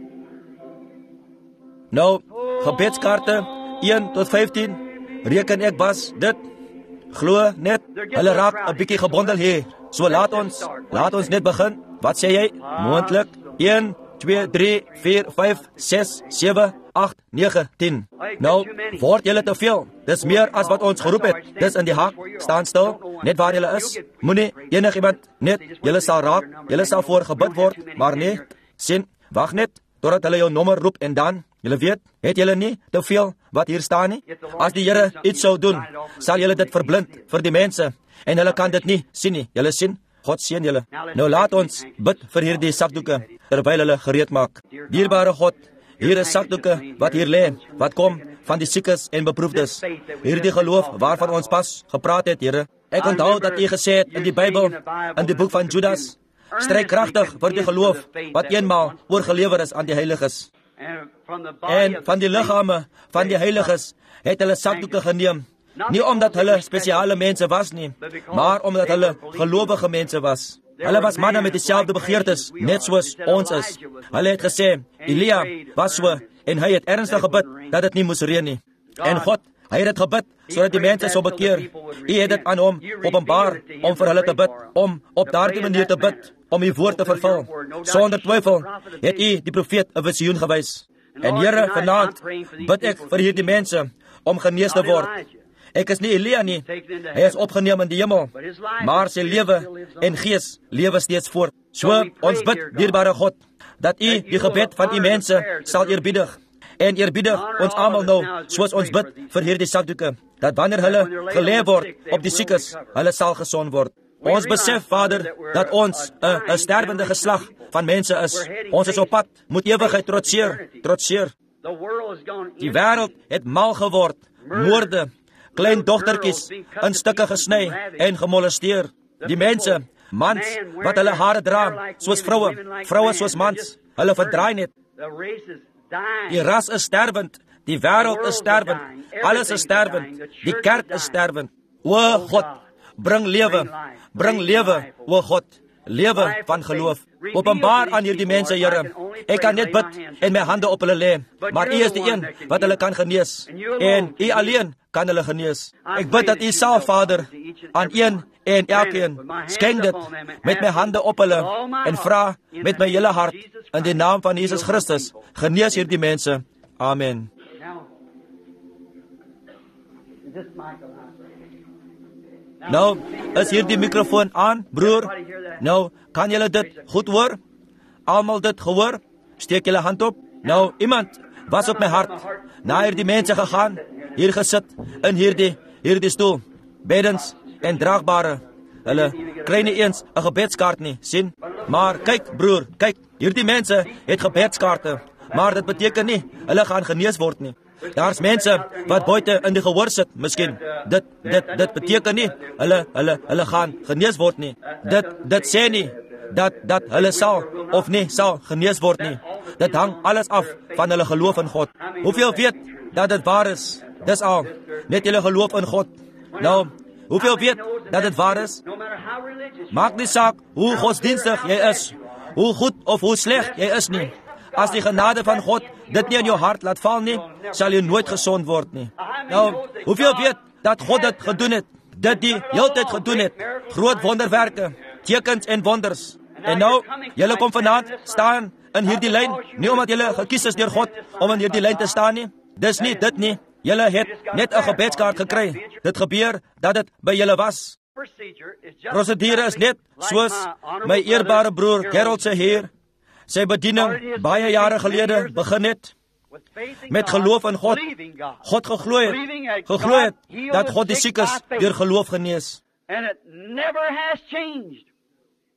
Nou, gebedskaarte een tot vyftien, reken ek was dit. Glo net, hulle raak 'n bietjie gebondel hier. So laat ons, laat ons net begin. Wat sê jy? Moontlik een, twee, drie, vier, vyf, ses, sewe, agt, nege, tien. Nou, word julle te veel. Dis meer as wat ons geroep het. Dis in die hak. Staan stil, net waar julle is. Moenie enigiemand net, julle sal raak. Julle sal voor gebid word, maar nee, sien, wag net totdat hulle jou nommer roep en dan, julle weet, het julle nie te veel wat hier staan nie. As die Here iets sou doen, sal julle dit verblind vir die mense en hulle kan dit nie sien nie. Julle sien, God seën julle. Nou laat ons bid vir hierdie sakdoeke terwyl hulle gereed maak. Dierbare God, hier is sakdoeke wat hier lê, wat kom van die siekes en beproefdes. Hierdie geloof waarvan ons pas gepraat het, Here. Ek onthou dat U gesê het in die Bybel, in die boek van Judas, stryk kragtig vir die geloof wat eenmaal oorgelewer is aan die heiliges. En van die liggame van die heiliges het hulle sakdoeke geneem. Nie omdat hulle spesiale mense was nie, maar omdat hulle gelowige mense was. Hulle was manne met dieselfde begeertes, net soos ons is. Hulle het gesê, Elia was so, en hy het ernstig gebid, dat het nie moes reën nie. En God, hy het het gebid, sodat die mense sou bekeer. U het dit aan hom openbaar, om vir hulle te bid, om op daardie manier te bid, om U woord te vervul. Sonder twyfel het U die profeet 'n visioen gewys. En Here, vanaand bid ek vir hierdie mense, om genees te word. Ek is nie Elia nie, hy is opgeneem in die hemel, maar sy lewe en gees lewe steeds voort. So, ons bid, dierbare God, dat U die gebed van U mense sal eerbiedig, en eerbiedig ons almal nou, soos ons bid vir hierdie sakdoeke, dat wanneer hulle gelê word op die siekes, hulle sal gesond word. Ons besef, Vader, dat ons 'n 'n sterwende geslag van mense is. Ons is op pad, moet ewigheid trotseer, trotseer. Die wêreld het mal geword, moorde, klein dogtertjies in stukke gesny en gemolesteer. Die mense, mans wat hulle hare dra, soos vroue, vroue soos mans, hulle verdraai net. Die ras is sterwend, die wêreld is sterwend, alles is sterwend, die kerk is sterwend. O God, bring lewe, bring lewe, o God, lewe van geloof. Openbaar aan hierdie mense, Here. Ek kan net bid en my hande op hulle lê, maar U is die een wat hulle kan genees, en U alleen kan hulle genees. Ek bid dat U sal, Vader, aan een en elkeen skenk dit met my hande op hulle en vra met my hele hart in die naam van Jesus Christus, genees hierdie mense. Amen. Nou, is hier die mikrofoon aan, broer? Nou, kan julle dit goed hoor? Almal dit gehoor? Steek julle hand op. Nou, iemand was op my hart. Na hierdie mense gegaan, hier gesit, in hierdie, hierdie stoel. Beddens en draagbare. Hulle kry nie eens 'n gebedskaart nie, sien? Maar kyk, broer, kyk, hierdie mense het gebedskaarte. Maar dit beteken nie, hulle gaan genees word nie. Daar's mense wat buite in die gehoor sit, miskien. Dit dit dit beteken nie hulle hulle hulle gaan genees word nie. Dit dit sê nie dat dat hulle sal of nie sal genees word nie. Dit hang alles af van hulle geloof in God. Hoeveel weet dat dit waar is? Dis al. Net julle geloof in God. Nou, hoeveel weet dat dit waar is? Maak nie saak hoe godsdienstig jy is, hoe goed of hoe sleg jy is nie. As die genade van God dit nie in jou hart laat val nie, sal jy nooit gesond word nie. Nou, hoeveel weet dat God dit gedoen het? Dit die heeltyd gedoen het. Groot wonderwerke, tekens en wonders. En nou, julle kom vanaand staan in hierdie lyn, nie omdat julle gekies is deur God om in hierdie lyn te staan nie. Dis nie dit nie. Julle het net 'n gebedskaart gekry. Dit gebeur dat dit by julle was. Prosedure is net soos my eerbare broer Gerald se heer sy bediening baie jare gelede begin het, met geloof in God. God geglo het, geglo het dat God die siekes deur geloof genees.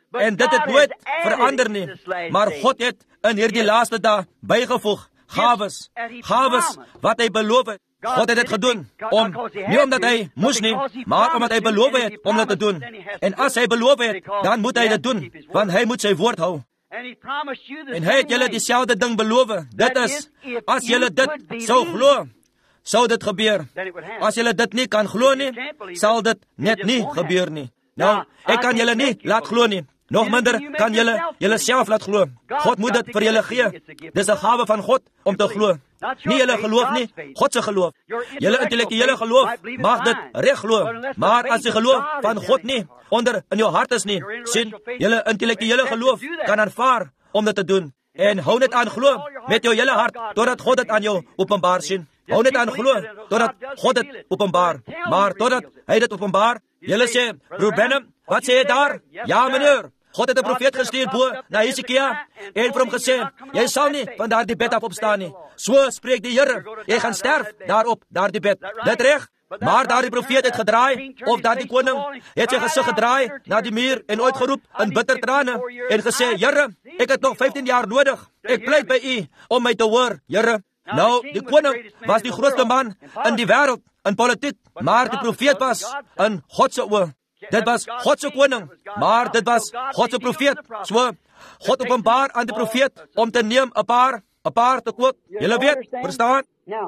En dit het nooit verander nie. Maar God het in hierdie laaste dae bygevoeg gawes, gawes wat hy beloof het. God het dit gedoen, om, nie omdat hy moes nie, maar omdat hy beloof het om dit te doen. En as hy beloof het, dan moet hy dit doen, want hy moet sy woord hou. En hy het julle dieselfde ding beloof. Dit is, as julle dit sou glo, sou dit gebeur. As julle dit nie kan glo nie, sal dit net nie gebeur nie. Nou, ek kan julle nie laat glo nie. Nog minder kan julle julle self laat glo. God moet dit vir julle gee. Dis 'n gawe van God om te glo. Nie julle geloof nie, God se geloof. Julle intellektuele geloof mag dit reg glo, maar as die geloof van God nie onder in jou hart is nie, sien, julle intellektuele geloof kan aanvaar om dit te doen. En hou net aan glo met jou hele hart totdat God dit aan jou openbaar, sien. Hou net aan glo totdat God dit openbaar. Maar totdat hy dit openbaar, julle sê, Ruben, wat sê jy daar? Ja, meneer. God het 'n profeet gestuur bo na Hesekia en vir hom gesê, jy sal nie van daardie bed af opstaan nie. So spreek die Here, jy gaan sterf daarop, daardie bed. Dit reg? Maar daardie profeet het gedraai, of daardie koning het sy gesig gedraai na die muur en uitgeroep in bitter trane en gesê, Here, ek het nog vyftien jaar nodig. Ek pleit by u om my te hoor, Here. Nou, die koning was die grootste man in die wêreld, in politiek, maar die profeet was in God se oë. Dit was God se koning, maar dit was God se profeet. So, God openbaar aan die profeet om te neem 'n paar, 'n paar te kook. Julle weet, verstaan?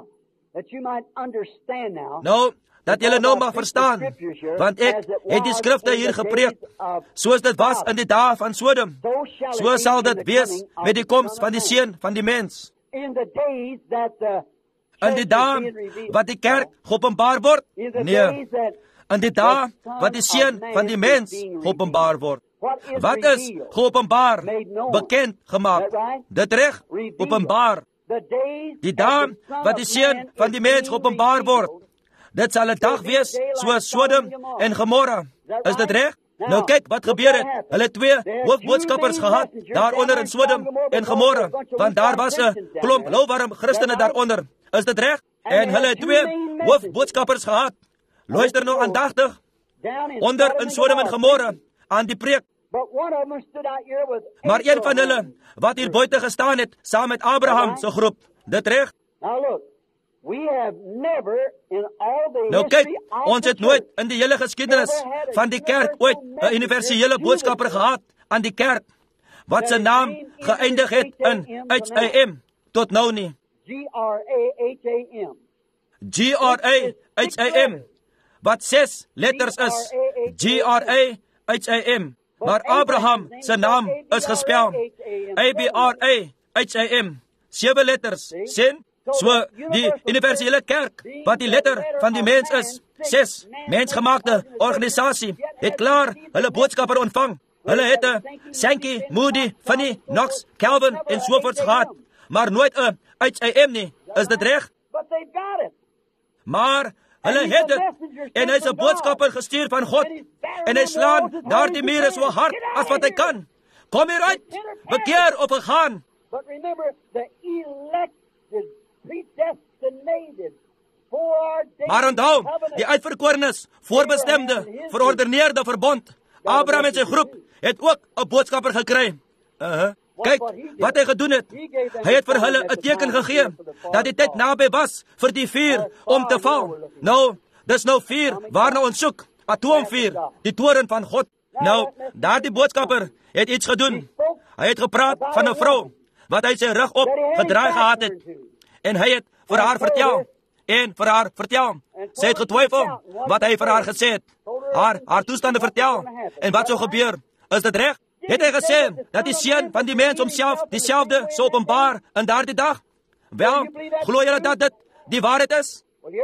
Nou, dat julle nou mag verstaan, want ek het die skrifte hier gepreek, soos dit was in die dae van Sodom, so sal dit wees met die koms van die Seun van die mens. In die dae wat die kerk geopenbaar word? Nee. In die dae wat die Seun van die mens geopenbaar word. Wat is geopenbaar? Bekend gemaak. Dit reg? Openbaar. Die dae wat die Seun van die mens geopenbaar word. Dit sal 'n dag wees soos Sodom en Gomorra. Is dit reg? Nou kyk wat gebeur het. Hulle twee hoofboodskappers gehad daaronder in Sodom en Gomorra, want daar was 'n klomp louwarm Christene daaronder. Is dit reg? En hulle het twee hoofboodskappers gehad. Luister nou aandagtig. Onder in Sodom en Gomorra aan die preek. Maar een van hulle wat hier buite gestaan het saam met Abraham se groep. Dit reg? Nou kyk, ons het nooit in die hele geskiedenis van die kerk ooit 'n universele boodskapper gehad aan die kerk wat sy naam geëindig het in H A M tot nou nie. G R A H A M wat ses letters is. G R A H A M. Maar Abraham se naam is gespel A B R A H A M. Sewe letters. Sien? So die universele kerk wat die letter van die mens is. Ses mensgemaakte organisasie het klaar hulle boodskapper ontvang. Hulle het 'n Sankey, Moody, Finney, Knox, Calvin en so voort gehad, maar nooit 'n H A M nie. Is dit reg? Maar hulle het dit, en hy is 'n boodskapper gestuur van God, en hy slaan daardie mure so hard as wat hy kan. Kom hier uit, bekeer of gegaan. Maar onthou, die uitverkorenes, voorbestemde, verordeneerde verbond, Abraham en sy groep, het ook 'n boodskapper gekry. Uh-huh. Kyk, wat hy gedoen het. Hy het vir hulle 'n teken gegee, dat die tyd naby was vir die vuur om te val. Nou, dis nou vuur waarna ons soek, atoomvuur, die toren van God. Nou, daardie boodskapper het iets gedoen. Hy het gepraat van 'n vrou, wat hy sy rug op gedraai gehad het. En hy het vir haar vertel, en vir haar vertel. Sy het getwyfel wat hy vir haar gesê het. Haar, haar toestande vertel, en wat sou gebeur. Is dit reg? Het hy gesê dat die Seun van die mens homself dieselfde sou openbaar in daardie dag? Wel, glo julle dat dit die waarheid is?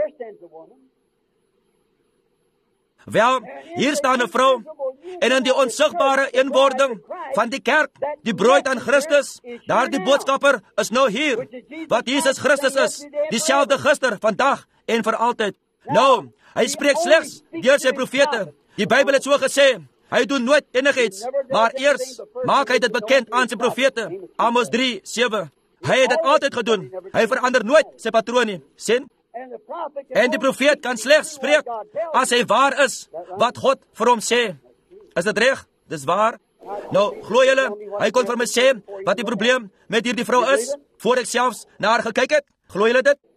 Wel, hier staan 'n vrou, en in die onsigbare eenwording van die kerk, die bruid aan Christus, daardie boodskapper is nou hier, wat Jesus Christus is, dieselfde gister, vandag en vir altyd. Nou, hy spreek slegs deur sy profete. Die Bybel het so gesê, hy doen nooit enigiets, maar eers maak hy dit bekend aan sy profete. Amos drie sewe. Hy het dit altyd gedoen. Hy verander nooit sy patroon nie. Sien? En die profeet kan slegs spreek as hy waar is wat God vir hom sê. Is dit reg? Dis waar. Nou, glo julle, hy kon vir my sê wat die probleem met hierdie vrou is, voor ek selfs na haar gekyk het. Glo julle dit?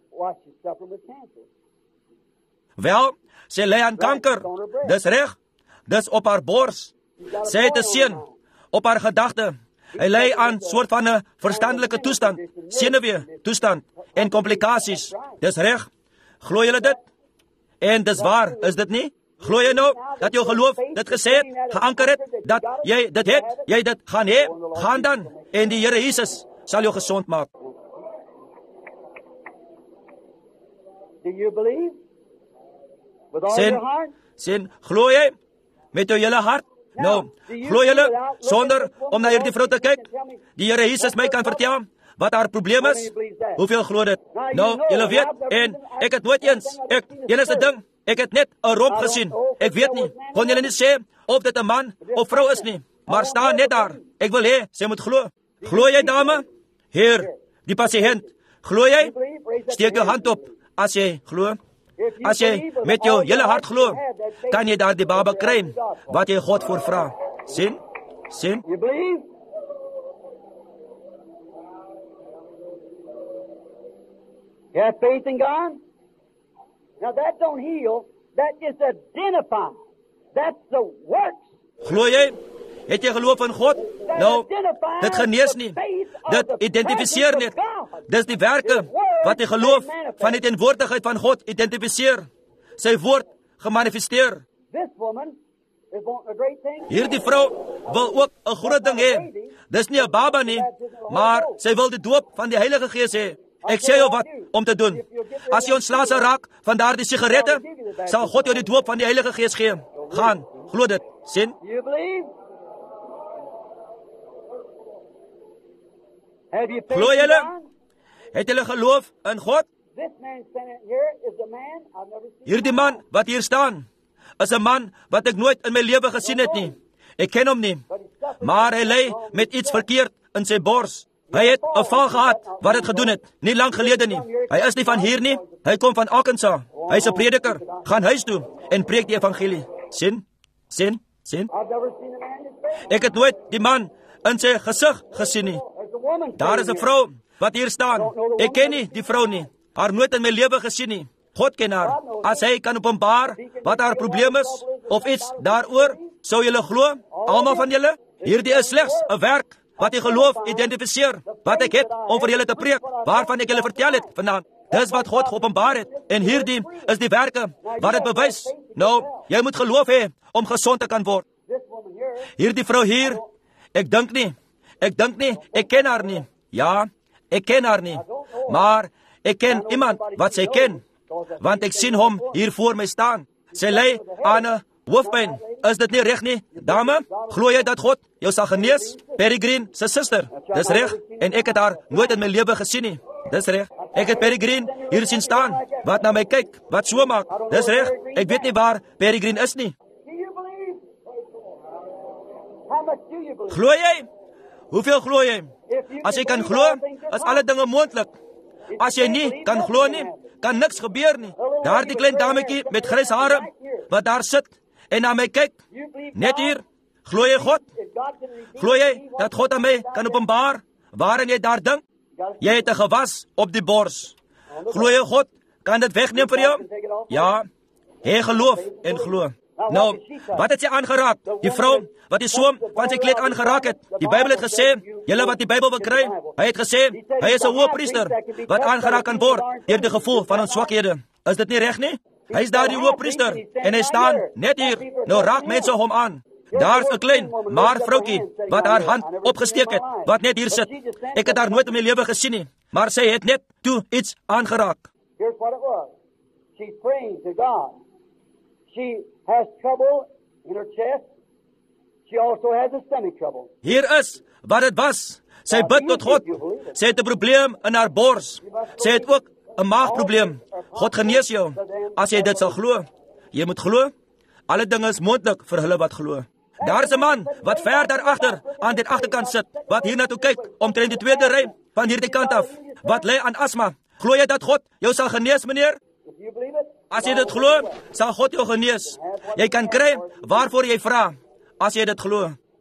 Wel, sy lê aan kanker. Dis reg. Dis op haar bors. Sy het 'n seun op haar gedagte. Hy lê aan soort van 'n verstandelike toestand, senuwee toestand en komplikasies. Dis reg. Glo julle dit? En dis waar, is dit nie? Glo jy nou dat jou geloof dit gesê het, geanker het, dat jy dit het, jy dit gaan hê, gaan dan, en die Here Jesus sal jou gesond maak. Do you believe? With all Sin, your heart? sin, glo jy met jou hele hart? Nou, glo julle sonder om na hierdie vrou te kyk? Die Here Jesus my kan vertel wat haar probleem is? Hoeveel glo dit? Nou, julle weet, en ek het nooit eens, ek, enigste ding, ek het net 'n rob gesien. Ek weet nie, kon julle nie sê of dit 'n man of vrou is nie, maar staan net daar. Ek wil hê, sy moet glo. Glo jy, dame? Hier, die pasiënt. Glo jy? Steek jou hand op as jy glo. As jy met jou hele hart glo, kan jy daar die baba kry wat jy God voor vra. Sien? Sien? You believe? You have faith in God? Now that don't heal, that just identifies. That's the works. Glo jy? Het jy geloof in God? Nou, dit genees nie. Dit identifiseer net. Dis die werke wat die geloof van die teenwoordigheid van God identifiseer. Sy woord gemanifesteer. This woman is wanting a great thing. Hierdie vrou wil ook 'n groot ding hê. Dis nie 'n baba nie, maar sy wil die doop van die Heilige Gees hê. Ek sê jou wat om te doen. As jy ontslae sal raak van daardie sigarette, sal God jou die doop van die Heilige Gees gee. Gaan, glo dit. Sien? You believe? Have you faith Glo in julle? God? Het julle geloof in God? This man standing here is a man I've never seen. Hierdie man wat hier staan, is 'n man wat ek nooit in my lewe gesien het nie. Ek ken hom nie, maar hy lê met iets verkeerd in sy bors. Hy het 'n val gehad wat dit gedoen het, nie lank gelede nie. Hy is nie van hier nie, hy kom van Arkansas. Hy's 'n prediker, gaan huis toe en preek die evangelie. Sien? Sien? Sien? I've never seen a man this way. Ek het nooit die man in sy gesig gesien nie. There's a woman. Daar is 'n vrou wat hier staan. Ek ken nie die vrou nie. Haar nooit in my lewe gesien nie. God ken haar. As hy kan openbaar wat haar probleem is of iets daaroor, sou julle glo, almal van julle? Hierdie is slegs 'n werk wat die geloof identifiseer, wat ek het om vir julle te preek, waarvan ek julle vertel het vanaand. Dis wat God geopenbaar het, en hierdie is die werke wat dit bewys. Nou, jy moet geloof hê om gesond te kan word. This woman here. Hierdie vrou hier, ek dink nie, ek dink nie, ek ken haar nie. Ja, ek ken haar nie, maar ek ken iemand wat sy ken, want ek sien hom hier voor my staan. Sy lê aan 'n hoofpyn. Is dit nie reg nie, dame? Glo jy dat God jou sal genees? Peregrine se suster. Dis reg, en ek het haar nooit in my lewe gesien nie. Dis reg. Ek het Peregrine hier sien staan, wat na my kyk, wat so maak. Dis reg. Ek weet nie waar Peregrine is nie. Do you believe? How much do you believe? Glo jy? Hoeveel glo jy? As jy kan glo, is alle dinge moontlik. As jy nie kan glo nie, kan niks gebeur nie. Daardie klein dametjie met grys hare wat daar sit en na my kyk, net hier. Glo jy God? If God can redeem Glo jy dat God aan my kan openbaar waarin jy daar dink? Jy het 'n gewas op die bors. Glo jy God kan dit wegneem vir jou? Ja. Hê geloof en glo. Nou, wat het sy aangeraak? Die vrou wat die soem van sy kleed aangeraak het. Die Bybel het gesê, julle wat die Bybel wil kry, hy het gesê, hy is 'n hoëpriester wat aangeraak kan word deur die gevoel van ons swakhede. Is dit nie reg nie? Hy is daar die hoëpriester en hy staan net hier. Nou raak mense hom aan. Daar's 'n klein maar vroutjie wat haar hand opgesteek het, wat net hier sit. Ek het haar nooit in my lewe gesien nie, maar sy het net toe iets aangeraak. Here's what it was. She's praying to God. She has trouble in her chest. She also has a stomach trouble. Hier is wat dit was. Sy bid tot God. Sy het 'n probleem in haar bors. Sy het ook 'n maagprobleem. God genees jou as jy dit sal glo. Jy moet glo. Alle dinge is moontlik vir hulle wat glo. Daar is 'n man wat ver daar agter aan die agterkant sit, wat hier na toe kyk omtrent die tweede ry van hierdie kant af, wat ly aan asma. Glo jy dat God jou sal genees, meneer? If you believe it, As jy dit glo, sal God jou genees. Jy kan kry waarvoor jy vra as jy dit glo.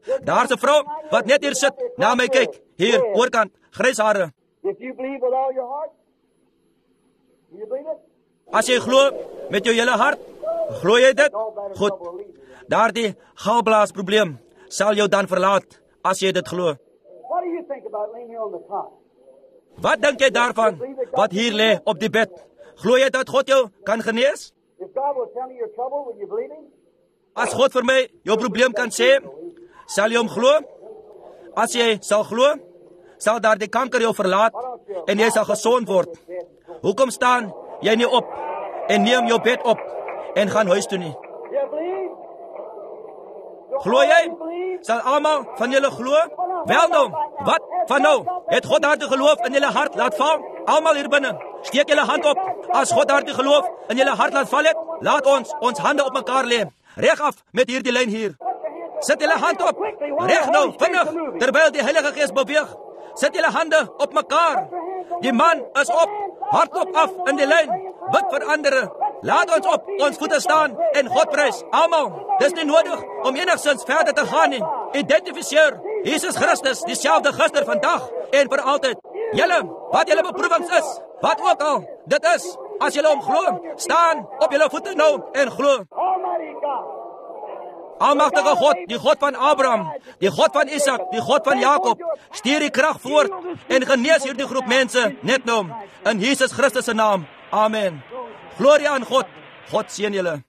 Daar's 'n vrou wat net hier sit, na my kyk. Hier, oorkant, grys hare. If you believe with all your heart, you believe it? As jy glo met jou hele hart, glo jy dit? Goed. Daardie galblaasprobleem sal jou dan verlaat as jy dit glo. What do you think about laying here on the cot? Wat dink jy daarvan wat hier lê op die bed? Glo jy dat God jou kan genees? If God will tell me your trouble, will you believe him? As God vir my jou probleem kan sê, sal jy hom glo? As jy sal glo, sal daardie kanker jou verlaat en jy sal gesond word. Hoekom staan jy nie op en neem jou bed op en gaan huis toe nie? You believe? Glo jy? Sal almal van julle glo? Wel nou, wat van nou? Het God daardie geloof in julle hart laat val? Almal hier binne, steek julle hand op. As God daardie geloof in julle hart laat val het, laat ons ons hande op mekaar lê. Reg af met hierdie lyn hier. Sit julle hand op. Reg nou, vinnig, terwyl die Heilige Gees beweeg. Sit julle hande op mekaar. Die man is op, hardop af in die lyn. Bid vir ander. Laat ons op ons voete staan en God prys. Almal, dis nie nodig om enigstens verder te gaan nie. Identifiseer Jesus Christus, dieselfde gister, vandag en vir altyd. Julle, wat julle beproewings is, wat ook al dit is, as julle hom glo, staan op julle voete nou en glo. Almighty God. Almagtige God, die God van Abraham, die God van Isak, die God van Jakob, stuur die krag voort en genees hierdie groep mense net nou in Jesus Christus se naam. Amen. Glorie aan God. God seën julle.